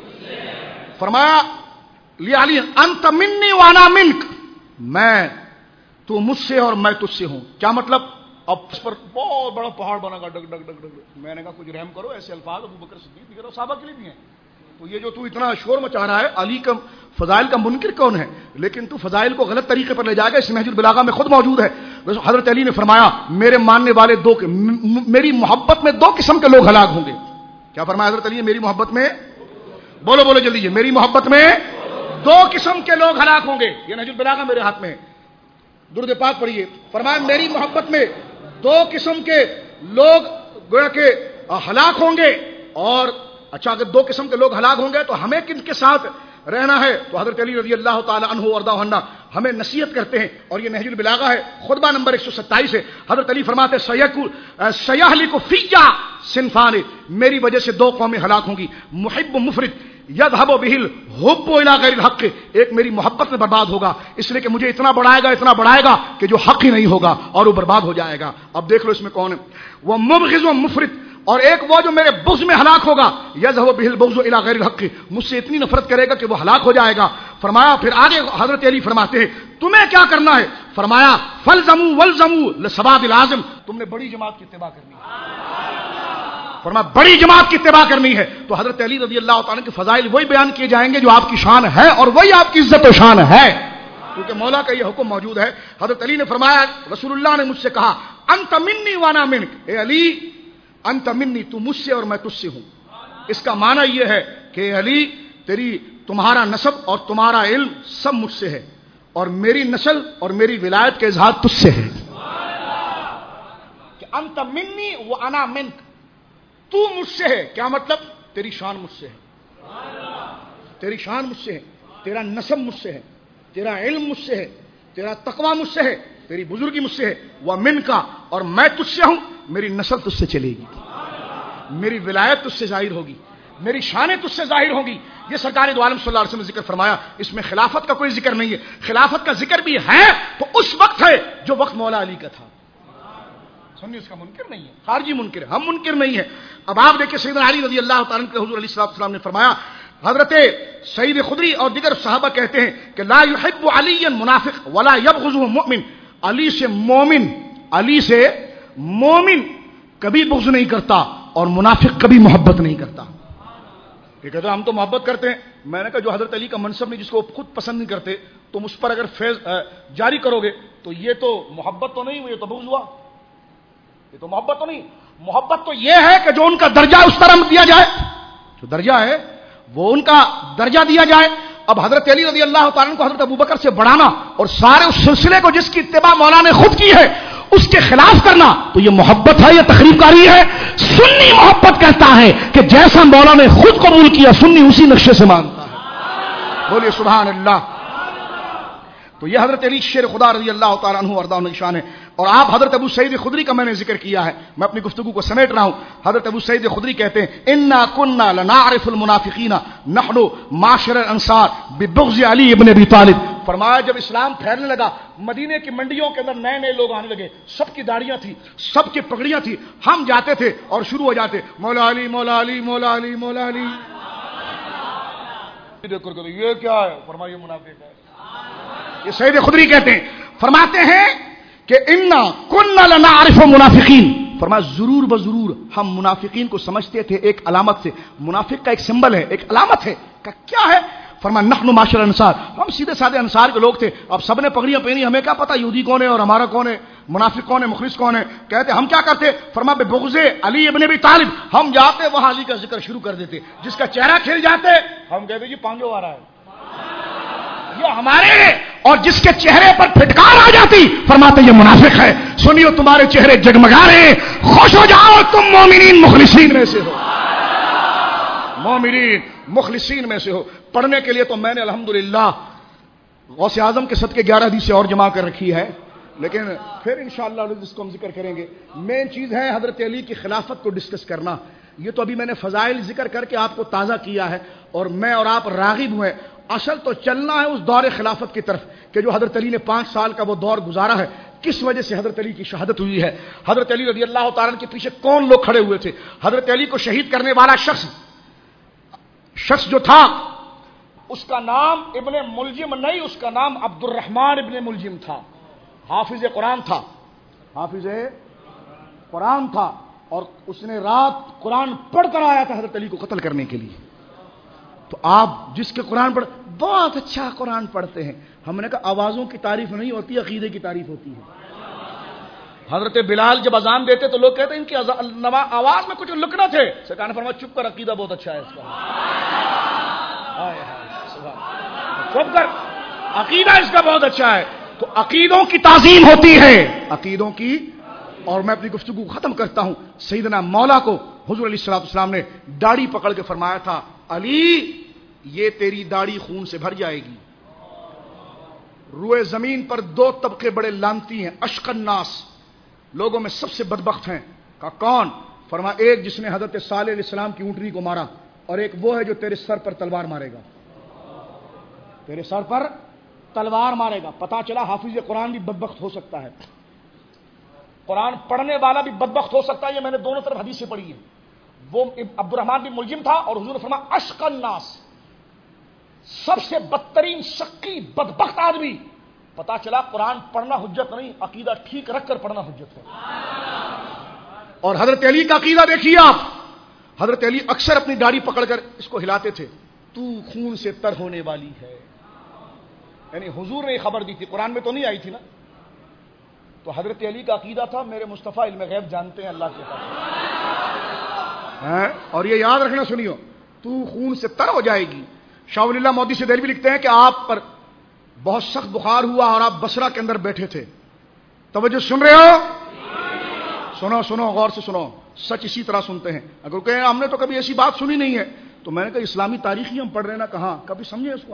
A: فرمایا لی علی انت منی وانا منک، میں تو مجھ سے اور میں تجھ سے ہوں۔ کیا مطلب؟ اب اس پر بہت بڑا پہاڑ بنا گا، ڈگ ڈگ ڈگ ڈگ۔ میں نے کہا کچھ رحم کرو، ایسے الفاظ ابو بکر صدیق دیگر صحابہ کے لیے بھی ہیں۔ تو یہ جو تو اتنا شور مچا رہا ہے، علی کا فضائل کا منکر کون ہے؟ لیکن تو فضائل کو غلط طریقے پر لے جائے گا، اس نہج البلاغہ میں خود موجود ہے۔ حضرت علی نے فرمایا میرے ماننے والے میری محبت میں 2 قسم کے لوگ ہلاک ہوں گے۔ کیا فرمایا حضرت علی نے؟ میری محبت میں، بولو بولو جلدی جی، میری محبت میں 2 قسم کے لوگ ہلاک ہوں گے۔ یہ نہج البلاغہ میرے ہاتھ میں ہے، درود پاک پڑھیے۔ فرمایا میری محبت میں 2 قسم کے لوگ گویا کہ ہلاک ہوں گے، اور اچھا اگر 2 قسم کے لوگ ہلاک ہوں گے تو ہمیں کن کے ساتھ رہنا ہے؟ تو حضرت علی رضی اللہ تعالی عنہ وارضاہ عنہ ہمیں نصیحت کرتے ہیں، اور یہ نہج البلاغہ ہے، خطبہ نمبر 127 ہے۔ حضرت علی فرماتے سیہلک فیّا صنفان، میری وجہ سے 2 قومیں ہلاک ہوں گی، محب و مفرد، یذهب به الحب الى غیر الحق، ایک میری محبت میں برباد ہوگا اس لیے کہ مجھے اتنا بڑھائے گا کہ جو حق ہی نہیں ہوگا اور وہ برباد ہو جائے گا۔ اب دیکھ لو اس میں کون ہے، وہ مبغض و مفرد، اور ایک وہ جو میرے بغض میں ہلاک ہوگا، یذهب به البغض الى غیر الحق، مجھ سے اتنی نفرت کرے گا کہ وہ ہلاک ہو جائے گا۔ فرمایا پھر آگے حضرت علی فرماتے ہیں تمہیں کیا کرنا ہے؟ فرمایا فلزموا والزموا لسواد العظم، تم نے بڑی جماعت کی اتباع کرنی ہے، فرمایا بڑی جماعت کی اتباع کرنی ہے۔ تو حضرت علی رضی اللہ تعالیٰ کے فضائل وہی بیان کیے جائیں گے جو آپ کی شان ہے، اور وہی آپ کی عزت و شان ہے، کیونکہ مولا کا یہ حکم موجود ہے۔ حضرت علی نے فرمایا رسول اللہ نے مجھ سے کہا انت منی وانا منک، اے علی انت منی، تو مجھ سے اور میں تجھ سے ہوں۔ اس کا معنی یہ ہے کہ علی تمہارا نسب اور تمہارا علم سب مجھ سے ہے، اور میری نسل اور میری ولایت کا اظہار تجھ سے ہے کہ انت منی و انا منک، تو مجھ سے ہے، کیا مطلب؟ تیری شان مجھ سے ہے، تیری شان مجھ سے ہے، تیرا نسب مجھ سے ہے، تیرا علم مجھ سے ہے، تیرا تقوی مجھ سے ہے، تیری بزرگی مجھ سے ہے، ومن کا، اور میں تجھ سے ہوں، میری نسل تجھ سے چلے گی، میری ولایت تجھ سے ظاہر ہوگی، میری شانیں تجھ سے ظاہر ہوں گی۔ یہ سرکار دو عالم صلی اللہ علیہ وسلم نے ذکر فرمایا، اس میں خلافت کا کوئی ذکر نہیں ہے، خلافت کا ذکر بھی ہے تو اس وقت ہے جو وقت مولا علی کا تھا، سنیے، اس کا منکر نہیں ہے، خارجی منکر ہے، ہم منکر نہیں ہے۔ اب آپ دیکھیں سیدنا علی رضی اللہ تعالیٰ عنہ کے حضور علیہ السلام نے فرمایا، حضرت سعید خدری اور دیگر صحابہ کہتے ہیں کہ لا يحب علی منافق ولا یبغضه مؤمن، علی سے مومن کبھی بغض نہیں کرتا اور منافق کبھی محبت نہیں کرتا۔ یہ کہتے ہیں ہم تو محبت کرتے ہیں، میں نے کہا جو حضرت علی کا منصب نہیں، جس کو خود پسند نہیں کرتے، تم اس پر اگر فیض جاری کرو گے تو یہ تو محبت تو نہیں، یہ تو بغض ہوا، یہ تو محبت تو نہیں۔ محبت تو یہ ہے کہ جو ان کا درجہ اس طرح دیا جائے، جو درجہ ہے وہ ان کا درجہ دیا جائے۔ اب حضرت علی رضی اللہ تعالیٰ کو حضرت ابوبکر سے بڑھانا اور سارے اس سلسلے کو جس کی اتباع مولا نے خود کی ہے اس کے خلاف کرنا، تو یہ محبت ہے یا تخریب کاری ہے؟ سنی محبت کہتا ہے کہ جیسا مولا نے خود قبول کیا سنی اسی نقشے سے مانتا ہے، بولیے سبحان اللہ۔ تو یہ حضرت علی شیر خدا رضی اللہ تعالیٰ عنہ وارضاہ عنہ کی شان ہے۔ اور آپ حضرت ابو سعید خدری کا میں نے ذکر کیا ہے، میں اپنی گفتگو کو سمیٹ رہا ہوں۔ حضرت ابو سعید خدری کہتے ہیں انا كنا لنعرف المنافقین نحن معاشر الانصار ببغض علی ابن ابی طالب۔ فرمایا جب اسلام پھیلنے لگا، مدینے کی منڈیوں کے اندر نئے نئے لوگ آنے لگے، سب کی داڑیاں تھی، سب کی پگڑیاں تھی، ہم جاتے تھے اور شروع ہو جاتے مولا علی مولا علی مولا علی مولا علی، یہ کیا ہے؟ فرمایا یہ منافق ہے۔ یہ سید خدری کہتے ہیں، فرماتے ہیں کہ انا كنا لنعرف منافقین، فرمایا ضرور بضرور ہم منافقین کو سمجھتے تھے ایک علامت سے، منافق کا ایک سمبل ہے، ایک علامت ہے، کہ کیا ہے؟ فرمایا نحن معاشر انصار، ہم سیدھے سادے انصار کے لوگ تھے، اب سب نے پگڑیاں پہنی، ہمیں کیا پتا یہودی کون ہے اور ہمارا کون ہے، منافق کون ہے، مخلص کون ہے؟ کہتے ہم کیا کرتے؟ فرمایا ببغض علی ابن ابی طالب، ہم جاتے وہاں علی کا ذکر شروع کر دیتے، جس کا چہرہ کھل جاتے ہم کہتے جی پانجو آ رہا ہے، یہ ہمارے ہیں، اور جس کے چہرے پر پھٹکار آ جاتی فرماتے یہ منافق ہے۔ سنیو تمہارے چہرے جگمگا رہے ہیں، خوش ہو جاؤ تم مومنین مخلصین میں سے ہو، مومنین مخلصین میں سے ہو۔ پڑھنے کے لیے تو میں نے الحمدللہ غوث اعظم کے صدقے 11 حدیثیں اور جمع کر رکھی ہے، لیکن پھر انشاءاللہ جس کو ہم ذکر کریں گے، مین چیز ہے حضرت علی کی خلافت کو ڈسکس کرنا۔ یہ تو ابھی میں نے فضائل ذکر کر کے آپ کو تازہ کیا ہے، اور میں اور آپ راغب ہوئے، اصل تو چلنا ہے اس دور خلافت کی طرف کہ جو حضرت علی نے 5 سال کا وہ دور گزارا ہے، کس وجہ سے حضرت علی کی شہادت ہوئی ہے، حضرت علی رضی اللہ تعالیٰ کے پیچھے کون لوگ کھڑے ہوئے تھے۔ حضرت علی کو شہید کرنے والا شخص جو تھا اس کا نام ابن ملجم نہیں، اس کا نام عبد الرحمن ابن ملجم تھا، حافظ قرآن تھا، حافظ قرآن تھا، اور اس نے رات قرآن پڑھ کر آیا تھا حضرت علی کو قتل کرنے کے لیے۔ تو آپ جس کے قرآن پڑھ بہت اچھا قرآن پڑھتے ہیں، ہم نے کہا آوازوں کی تعریف نہیں ہوتی، عقیدے کی تعریف ہوتی ہے۔ حضرت بلال جب اذان دیتے تو لوگ کہتے ہیں ان کی آواز میں کچھ لکنا تھے، سرکار نے فرمایا چپ کر، عقیدہ بہت اچھا ہے اس کا، چپ کر، عقیدہ اس کا بہت اچھا ہے۔ تو عقیدوں کی تعظیم ہوتی ہے، عقیدوں کی۔ اور میں اپنی گفتگو ختم کرتا ہوں، سیدنا مولا کو حضور علیہ الصلوۃ والسلام نے داڑھی پکڑ کے فرمایا تھا علی یہ تیری داڑھی خون سے بھر جائے گی۔ روئے زمین پر 2 طبقے بڑے لانتی ہیں، اشق الناس، لوگوں میں سب سے بدبخت ہیں۔ کہا کون؟ فرمایا ایک جس نے حضرت صالح علیہ السلام کی اونٹنی کو مارا، اور ایک وہ ہے جو تیرے سر پر تلوار مارے گا، تیرے سر پر تلوار مارے گا۔ پتا چلا حافظ قرآن بھی بدبخت ہو سکتا ہے، قرآن پڑھنے والا بھی بدبخت ہو سکتا ہے، یہ میں نے دونوں طرف حدیث سے پڑھی ہے۔ وہ عبد الرحمن بھی ملجم تھا، اور حضور نے فرمایا اشق الناس، سب سے بدترین شقی بدبخت آدمی۔ پتا چلا قرآن پڑھنا حجت نہیں، عقیدہ ٹھیک رکھ کر پڑھنا حجت ہے۔ اور حضرت علی کا عقیدہ دیکھیے آپ، حضرت علی اکثر اپنی داڑھی پکڑ کر اس کو ہلاتے تھے، تو خون سے تر ہونے والی ہے، یعنی حضور نے یہ خبر دی تھی، قرآن میں تو نہیں آئی تھی نا۔ تو حضرت علی کا عقیدہ تھا میرے مصطفیٰ علم غیب جانتے ہیں اللہ کے پاس، اور یہ یاد رکھنا، سنیو، تو خون سے تر ہو جائے گی، شاہ ولی اللہ مودی سے دہلوی لکھتے ہیں کہ آپ پر بہت سخت بخار ہوا اور آپ بصرہ کے اندر بیٹھے تھے. توجہ سن رہے ہو؟ سنو سنو غور سے سنو, سچ اسی طرح سنتے ہیں. اگر کہیں ہم نے تو کبھی ایسی بات سنی نہیں ہے, تو میں نے کہا اسلامی تاریخ ہی ہم پڑھ رہے ہیں نا, کہاں کبھی سمجھے اس کو.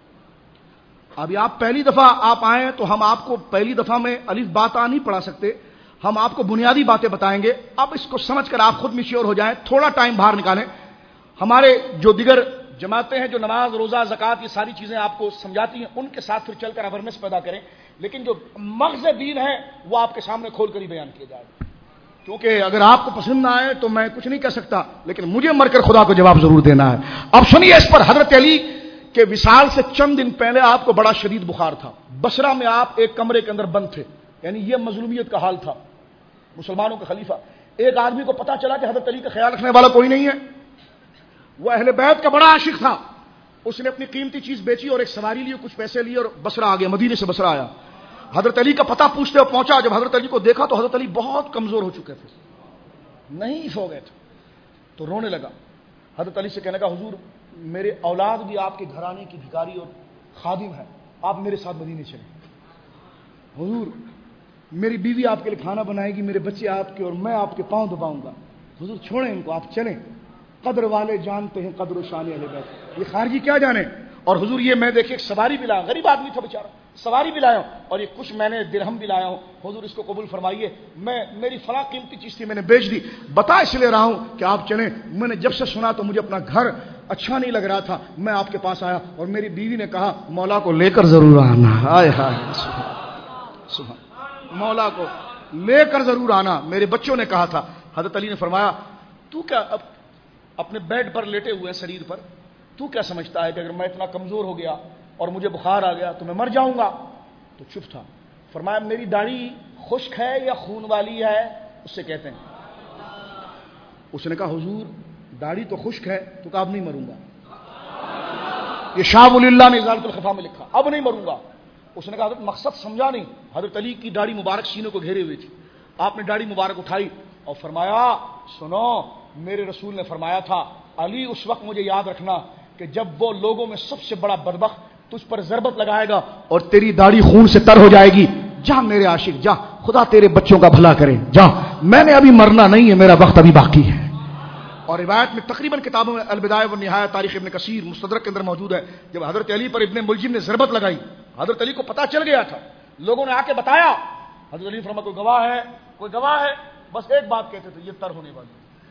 A: ابھی آپ پہلی دفعہ آپ آئے تو ہم آپ کو پہلی دفعہ میں الف باتا نہیں پڑھا سکتے, ہم آپ کو بنیادی باتیں بتائیں گے. اب اس کو سمجھ کر آپ خود میچور ہو جائیں, تھوڑا ٹائم باہر نکالیں. ہمارے جو دیگر جماعتیں ہیں جو نماز روزہ زکوٰۃ یہ ساری چیزیں آپ کو سمجھاتی ہیں, ان کے ساتھ پھر چل کر اویئرنیس پیدا کریں, لیکن جو مغز دین ہے وہ آپ کے سامنے کھول کر ہی بیان کیا جائے. کیونکہ اگر آپ کو پسند نہ آئے تو میں کچھ نہیں کہہ سکتا, لیکن مجھے مر کر خدا کو جواب ضرور دینا ہے. اب سنیے اس پر. حضرت علی کے وصال سے چند دن پہلے آپ کو بڑا شدید بخار تھا. بصرہ میں آپ ایک کمرے کے اندر بند تھے, یعنی یہ مظلومیت کا حال تھا, مسلمانوں کے خلیفہ. ایک آدمی کو پتا چلا کہ حضرت علی کا خیال رکھنے والا کوئی نہیں ہے. وہ اہل بیت کا بڑا عاشق تھا. اس نے اپنی قیمتی چیز بیچی اور ایک سواری لی, کچھ پیسے لیے اور بصرہ آ گیا, مدینے سے بصرہ آیا. حضرت علی کا پتہ پوچھتے ہوئے پہنچا. جب حضرت علی کو دیکھا تو حضرت علی بہت کمزور ہو چکے تھے, نہیں سو گئے تھے, تو رونے لگا. حضرت علی سے کہنے لگا حضور میرے اولاد بھی آپ کے گھرانے کی بھکاری اور خادم ہے, آپ میرے ساتھ مدینے چلیں. حضور میری بیوی آپ کے لیے کھانا بنائے گی, میرے بچے آپ کے, اور میں آپ کے پاؤں دباؤں گا. حضور چھوڑیں ان کو, آپ چلیں. قدر والے جانتے ہیں قدر و شان اہل بیت, یہ خارجی کیا جانے. اور حضور یہ میں دیکھے ایک سواری بھی لایا, غریب آدمی تھا بیچارہ, سواری بھی لایا ہوں, اور یہ کچھ میں نے درہم بھی لایا ہوں, حضور اس کو قبول فرمائیے, میری فلاں قیمتی چیز تھی میں نے بیچ دی, بتا اس لیے رہا ہوں کہ آپ چلیں. میں نے جب سے سنا تو مجھے اپنا گھر اچھا نہیں لگ رہا تھا, میں آپ کے پاس آیا, اور میری بیوی نے کہا مولا کو لے کر ضرور آنا. ہائے ہائے سبحان, مولا کو لے کر ضرور آنا, میرے بچوں نے کہا تھا. حضرت علی نے فرمایا تو کیا اب اپنے بیڈ پر لیٹے ہوئے شریر پر, تو کیا سمجھتا ہے کہ اگر میں اتنا کمزور ہو گیا اور مجھے بخار آ گیا تو میں مر جاؤں گا. تو چپ تھا. فرمایا میری داڑھی خشک ہے یا خون والی ہے, اس سے کہتے ہیں. اس نے کہا حضور داڑھی تو خشک ہے, تو کہا اب نہیں مروں گا. یہ شاہ ولی اللہ نے اظہارۃ الخفا میں لکھا, اب نہیں مروں گا. اس نے کہا حضرت مقصد سمجھا نہیں. حضرت علی کی داڑھی مبارک سینے کو گھیرے ہوئی تھی, آپ نے داڑھی مبارک اٹھائی اور فرمایا سنو میرے رسول نے فرمایا تھا علی اس وقت مجھے یاد رکھنا کہ جب وہ لوگوں میں سب سے بڑا بدبخت تجھ پر ضربت لگائے گا اور تیری داڑھی خون سے تر ہو جائے گی. جا میرے عاشق جا, خدا تیرے بچوں کا بھلا کرے, جا, میں نے ابھی مرنا نہیں ہے, میرا وقت ابھی باقی ہے. اور روایت میں تقریباً کتابوں میں البدایہ والنہایہ تاریخ ابن کثیر مستدرک کے اندر موجود ہے, جب حضرت علی پر ابن ملجم نے ضربت لگائی, حضرت علی کو پتا چل گیا تھا, لوگوں نے آ کے بتایا. حضرت علی فرمایا کوئی گواہ ہے, کوئی گواہ ہے, بس ایک بات کہتے تھے یہ تر ہونے والی,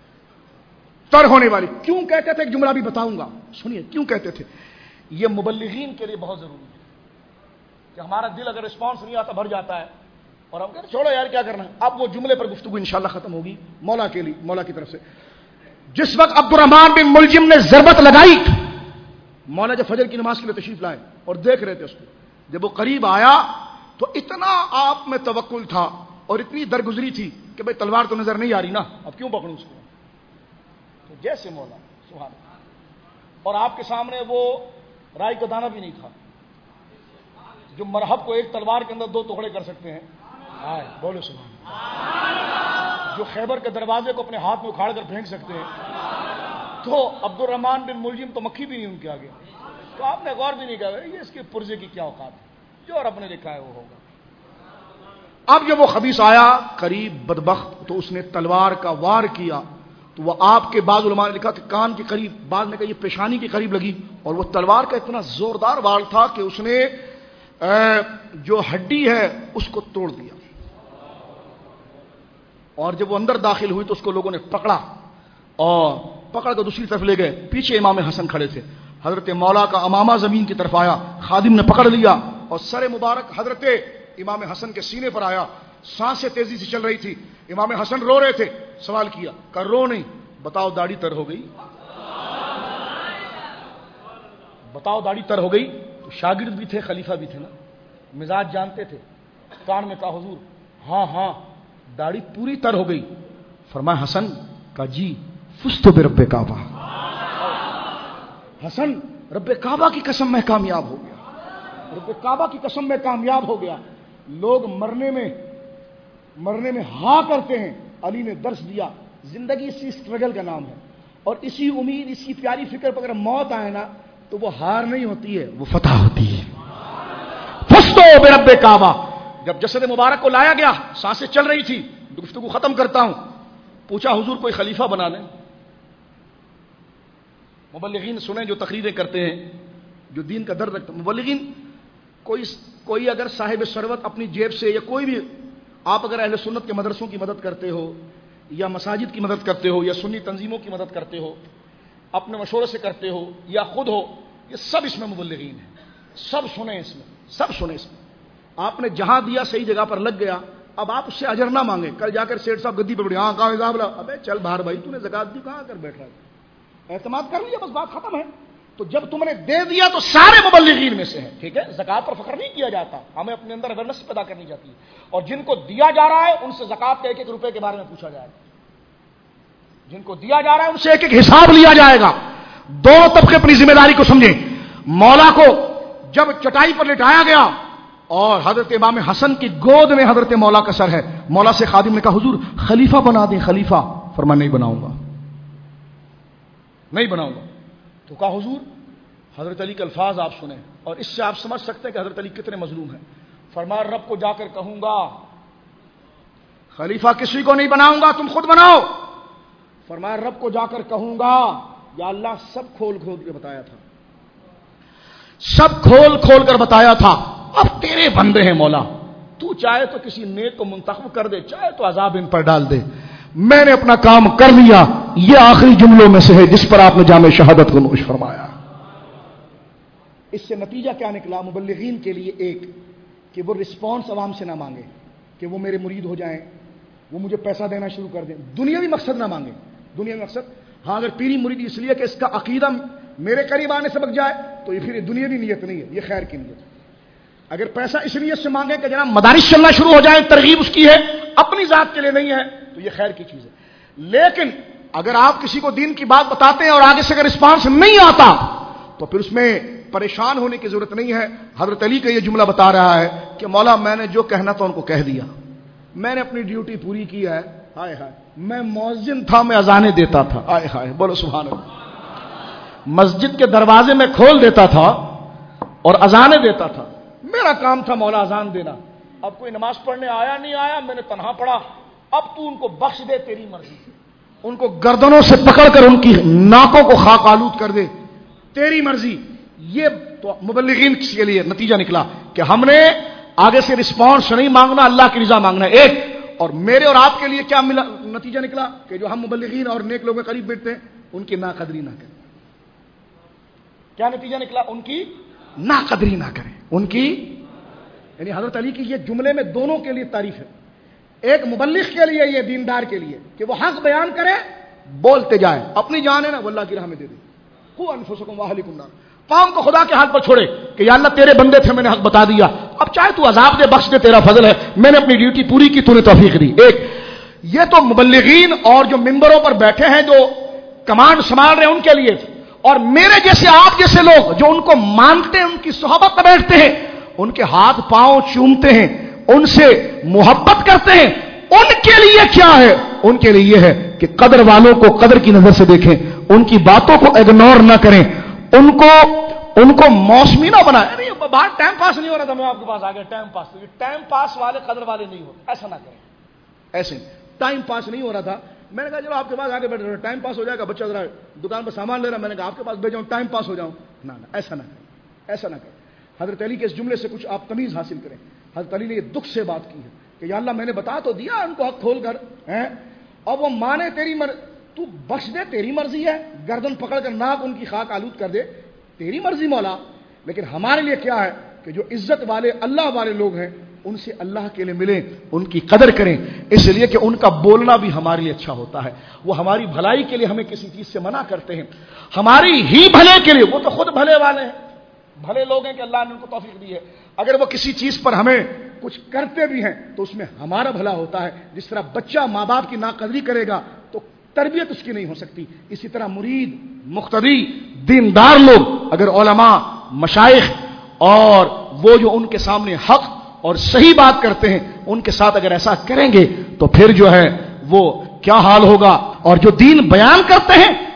A: تر ہونے والی. کیوں کہتے تھے ایک جملہ بھی بتاؤں گا, سنیے کیوں کہتے تھے. یہ مبلغین کے لیے بہت ضروری ہے کہ ہمارا دل اگر رسپانس نہیں آتا بھر جاتا ہے, اور ہم کہتے چھوڑو یار کیا کرنا ہے. اب وہ جملے پر گفتگو انشاءاللہ ختم ہوگی مولا کے لیے, مولا کی طرف سے. جس وقت عبد الرحمن بن ملجم نے ضربت لگائی, مولا جب فجر کی نماز کے لیے تشریف لائے اور دیکھ رہے تھے اس کو, جب وہ قریب آیا تو اتنا آپ میں توکل تھا اور اتنی درگزری تھی کہ بھائی تلوار تو نظر نہیں آ رہی نا, اب کیوں پکڑوں اس کو. تو جیسے مولا سبحان اللہ, اور آپ کے سامنے وہ رائی کا دانہ بھی نہیں تھا جو مرحب کو ایک تلوار کے اندر 2 ٹکڑے کر سکتے ہیں. آئے بولو سبحان اللہ. جو خیبر کے دروازے کو اپنے ہاتھ میں اکھاڑ کر پھینک سکتے ہیں, تو عبد الرحمن بن ملجم تو مکھی بھی نہیں ان کے آگے. تو آپ نے غور بھی نہیں کہا یہ اس کے پرزے کی کیا اوقات ہے, جو رب نے لکھا ہے وہ ہوگا. اب جب وہ خبیث آیا قریب بدبخت, تو اس نے تلوار کا وار کیا, تو وہ آپ کے بعض علماء نے لکھا کہ کان کے قریب, بعض نے کہا یہ پیشانی کے قریب لگی, اور وہ تلوار کا اتنا زوردار وار تھا کہ اس نے جو ہڈی ہے اس کو توڑ دیا. اور جب وہ اندر داخل ہوئی تو اس کو لوگوں نے پکڑا اور پکڑ کر دوسری طرف لے گئے. پیچھے امام حسن کھڑے تھے. حضرت مولا کا امامہ زمین کی طرف آیا, خادم نے پکڑ لیا اور سر مبارک حضرت امام حسن کے سینے پر آیا. سانسیں تیزی سے چل رہی تھی. امام حسن رو رہے تھے. سوال کیا کہ رو نہیں, بتاؤ داڑھی تر ہو گئی, بتاؤ داڑھی تر ہو گئی. تو شاگرد بھی تھے خلیفہ بھی تھے نا, مزاج جانتے تھے. کان میں کہا حضور ہاں ہاں داڑھی پوری تر ہو گئی. فرمایا حسن کا جی فزت برب کعبہ, حسن رب کعبہ کی قسم میں کامیاب ہو گیا, رب کعبہ کی قسم میں کامیاب ہو گیا. لوگ مرنے میں ہاں کرتے ہیں. علی نے درس دیا زندگی اسی اسٹرگل کا نام ہے, اور اسی امید اسی پیاری فکر پر اگر موت آئے نا تو وہ ہار نہیں ہوتی ہے، وہ فتح ہوتی ہے. فستو برب کعبہ. جب جسد مبارک کو لایا گیا، سانسیں چل رہی تھی، گفتگو ختم کرتا ہوں. پوچھا حضور کوئی خلیفہ بنا لیں. مبلغین سنیں جو تقریریں کرتے ہیں، جو دین کا درد رکھتے ہیں. مبلغین کوئی اگر صاحب ثروت اپنی جیب سے، یا کوئی بھی، آپ اگر اہل سنت کے مدرسوں کی مدد کرتے ہو، یا مساجد کی مدد کرتے ہو، یا سنی تنظیموں کی مدد کرتے ہو، اپنے مشورے سے کرتے ہو یا خود ہو، یہ سب اس میں مبلغین ہیں. سب سنیں اس میں، سب سنیں اس میں. آپ نے جہاں دیا صحیح جگہ پر لگ گیا. اب آپ اس سے اجر نہ مانگیں. کل جا کر سیٹھ صاحب گدی پہ بیٹھے، ہاں کہاں حساب لا، ابے چل باہر بھائی، تو نے زکات دی، کہاں کر بیٹھ رہا ہے؟ اعتماد کر لیا، بس بات ختم ہے. تو جب تم نے دے دیا تو سارے مبلغین میں سے ہیں. ٹھیک ہے، زکات پر فخر نہیں کیا جاتا، ہمیں اپنے اندر اویئرنیس پیدا کرنی چاہتی ہے. اور جن کو دیا جا رہا ہے ان سے زکات کے 1-1 روپے کے بارے میں پوچھا جائے گا. جن کو دیا جا رہا ہے ان سے 1-1 حساب لیا جائے گا. دونوں طبقے اپنی ذمہ داری کو سمجھیں. مولا کو جب چٹائی پر لٹایا گیا اور حضرت امام حسن کی گود میں حضرت مولا کا سر ہے، مولا سے خادم نے کہا حضور خلیفہ بنا دیں، خلیفہ. فرمایا نہیں بناؤں گا، نہیں بناؤں گا. تو کہا حضور حضرت علی کے الفاظ آپ سنیں، اور اس سے آپ سمجھ سکتے ہیں کہ حضرت علی کتنے مظلوم ہیں. فرمایا رب کو جا کر کہوں گا خلیفہ کسی کو نہیں بناؤں گا، تم خود بناؤ. فرمایا رب کو جا کر کہوں گا یا اللہ سب کھول کھول کے بتایا تھا، سب کھول کھول کر بتایا تھا. اب تیرے بندے ہیں مولا، تو چاہے تو کسی نیک کو منتخب کر دے، چاہے تو عذاب ان پر ڈال دے. میں نے اپنا کام کر لیا. یہ آخری جملوں میں سے ہے جس پر آپ نے جامع شہادت کو نوش فرمایا. اس سے نتیجہ کیا نکلا مبلغین کے لیے؟ ایک کہ وہ رسپانس عوام سے نہ مانگے کہ وہ میرے مرید ہو جائیں، وہ مجھے پیسہ دینا شروع کر دیں. دنیاوی مقصد نہ مانگے. دنیاوی مقصد، ہاں اگر پیری مرید اس لیے کہ اس کا عقیدہ میرے قریب آنے سے بچ جائے تو یہ پھر دنیاوی نیت نہیں ہے، یہ خیر کی نیت. اگر پیسہ اس نیت سے مانگے کہ جناب مدارس چلنا شروع ہو جائیں، ترغیب اس کی ہے، اپنی ذات کے لیے نہیں ہے، تو یہ خیر کی چیز ہے. لیکن اگر آپ کسی کو دین کی بات بتاتے ہیں اور آگے سے اگر رسپانس نہیں آتا تو پھر اس میں پریشان ہونے کی ضرورت نہیں ہے. حضرت علی کا یہ جملہ بتا رہا ہے کہ مولا میں نے جو کہنا تھا ان کو کہہ دیا، میں نے اپنی ڈیوٹی پوری کی ہے. ہائے ہائے، میں مؤذن تھا، میں اذانیں دیتا تھا. ہائے ہائے، بولو سبحان اللہ. مسجد کے دروازے میں کھول دیتا تھا اور اذانیں دیتا تھا. میرا کام تھا مولا اذان دینا. اب کوئی نماز پڑھنے آیا نہیں آیا، میں نے تنہا پڑھا. اب تو ان کو بخش دے، تیری مرضی. ان کو گردنوں سے پکڑ کر ان کی ناکوں کو خاک آلود کر دے، تیری مرضی. یہ تو مبلغین کے لیے نتیجہ نکلا کہ ہم نے آگے سے رسپانس نہیں مانگنا، اللہ کی رضا مانگنا. ایک اور میرے اور آپ کے لیے کیا ملا نتیجہ نکلا کہ جو ہم مبلغین اور نیک لوگوں کے قریب بیٹھتے ہیں ان کی ناقدری نہ کریں. کیا نتیجہ نکلا؟ ان کی ناقدری نہ کریں. ان کی یعنی حضرت علی کی یہ جملے میں دونوں کے لیے تعریف ہے. ایک مبلغ کے لیے، یہ دیندار کے لیے کہ وہ حق بیان کرے، بولتے جائے، اپنی جان ہے نا وہ اللہ کی راہ میں دے دے. قوا انفسکم واہلکم نارا. قوم کو خدا کے حق پر چھوڑے کہ یا اللہ تیرے بندے تھے، میں نے حق بتا دیا، اب چاہے تو عذاب دے، بخش دے، تیرا فضل ہے، میں نے اپنی ڈیوٹی پوری کی، تو نے توفیق دی. ایک یہ تو مبلغین اور جو ممبروں پر بیٹھے ہیں جو کمانڈ سنبھال رہے ہیں ان کے لیے. اور میرے جیسے آپ جیسے لوگ جو ان کو مانتے ہیں، ان کی صحبت میں بیٹھتے ہیں، ان کے ہاتھ پاؤں چومتے ہیں، ان سے محبت کرتے ہیں، ان کے لیے کیا ہے؟ ان کے لیے یہ ہے کہ قدر والوں کو قدر کی نظر سے دیکھیں، ان کی باتوں کو اگنور نہ کریں، ان کو موسمی نہ بنائیں. نہیں باہر ٹائم پاس نہیں ہو رہا تھا، میں آپ کے پاس آ گیا. ٹائم پاس والے قدر والے نہیں ہوتے، ایسا نہ کریں. ایسے ٹائم پاس نہیں ہو رہا تھا، میں نے کہا چلو آپ کے پاس آگے بیٹھ رہے، ٹائم پاس ہو جائے گا. بچہ ذرا دکان پر سامان لے رہا، میں نے کہا آپ کے پاس بھیجاؤں ٹائم پاس ہو جاؤں. نہ ایسا نہ کریں، ایسا نہ کریں. حضرت علی کے اس جملے سے کچھ آپ تمیز حاصل کریں. حضرت علی نے یہ دکھ سے بات کی ہے کہ یا اللہ میں نے بتا تو دیا ان کو حق کھول کر، اور وہ مانے تیری تو بخش دے، تیری مرضی ہے. گردن پکڑ کر ناک ان کی خاک آلود کر دے، تیری مرضی مولا. لیکن ہمارے لیے کیا ہے کہ جو عزت والے اللہ والے لوگ ہیں ان سے اللہ کے لیے ملیں، ان کی قدر کریں، اس لیے کہ ان کا بولنا بھی ہمارے لیے اچھا ہوتا ہے. وہ ہماری بھلائی کے لیے ہمیں کسی چیز سے منع کرتے ہیں، ہماری ہی بھلے کے لیے. وہ تو خود بھلے والے ہیں، بھلے لوگ ہیں کہ اللہ نے ان کو توفیق دی ہے. اگر وہ کسی چیز پر ہمیں کچھ کرتے بھی ہیں تو اس میں ہمارا بھلا ہوتا ہے. جس طرح بچہ ماں باپ کی ناقدری کرے گا تو تربیت اس کی نہیں ہو سکتی، اسی طرح مرید، مقتدی، دیندار لوگ اگر علماء، مشائخ اور وہ جو ان کے سامنے حق اور صحیح بات کرتے ہیں ان کے ساتھ اگر ایسا کریں گے تو پھر جو ہے وہ کیا حال ہوگا. اور جو دین بیان کرتے ہیں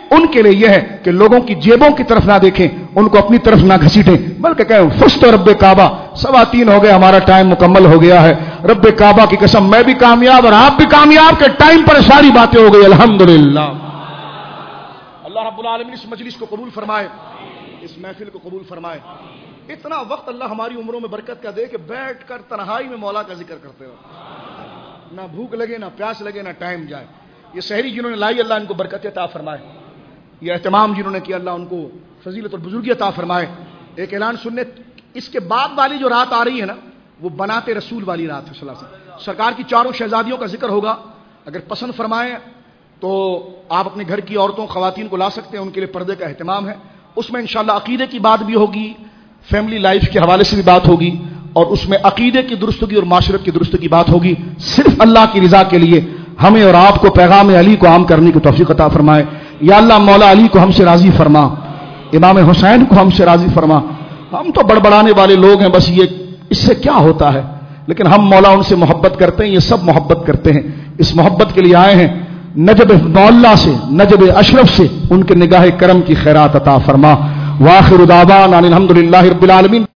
A: ان کے لیے یہ ہے کہ لوگوں کی جیبوں کی طرف نہ دیکھیں، ان کو اپنی طرف نہ گھسیٹیں، بلکہ کہیں فزت رب کعبہ، 3:15 ہو گئے، ہمارا ٹائم مکمل ہو گیا ہے، رب کعبہ کی قسم میں بھی کامیاب اور آپ بھی کامیاب، کے ٹائم پر ساری باتیں ہو گئی، الحمدللہ۔ اللہ رب العالمین اس مجلس کو قبول فرمائے، اس محفل کو قبول فرمائے۔ اتنا وقت اللہ ہماری عمروں میں برکت کا دے کہ بیٹھ کر تنہائی میں مولا کا ذکر کرتے ہو، نہ بھوک لگے، نہ پیاس لگے، نہ ٹائم جائے۔ یہ سحری جنہوں نے لائی، اللہ ان کو برکت عطا فرمائے، یہ اہتمام جنہوں نے کیا، اللہ ان کو فضیلت اور بزرگی عطا فرمائے۔ ایک اعلان سننے، اس کے بعد والی جو رات آ رہی ہے نا، وہ بنات رسول والی رات ہے، صلی اللہ علیہ وسلم، سرکار کی 4 شہزادیوں کا ذکر ہوگا۔ اگر پسند فرمائیں تو آپ اپنے گھر کی عورتوں خواتین کو لا سکتے ہیں، ان کے لیے پردے کا اہتمام ہے۔ اس میں انشاءاللہ عقیدے کی بات بھی ہوگی، فیملی لائف کے حوالے سے بھی بات ہوگی، اور اس میں عقیدے کی درستگی اور معاشرت کی درستگی کی بات ہوگی، صرف اللہ کی رضا کے لیے۔ ہمیں اور آپ کو پیغام علی کو عام کرنے کی توفیق عطا فرمائے۔ یا اللہ مولا علی کو ہم سے راضی فرما، امام حسین کو ہم سے راضی فرما۔ ہم تو بڑبڑانے والے لوگ ہیں، بس یہ اس سے کیا ہوتا ہے، لیکن ہم مولا ان سے محبت کرتے ہیں، یہ سب محبت کرتے ہیں، اس محبت کے لیے آئے ہیں۔ نجب مولا سے، نجب اشرف سے ان کے نگاہ کرم کی خیرات عطا فرما۔ وآخر دعوانا الحمدللہ رب العالمین۔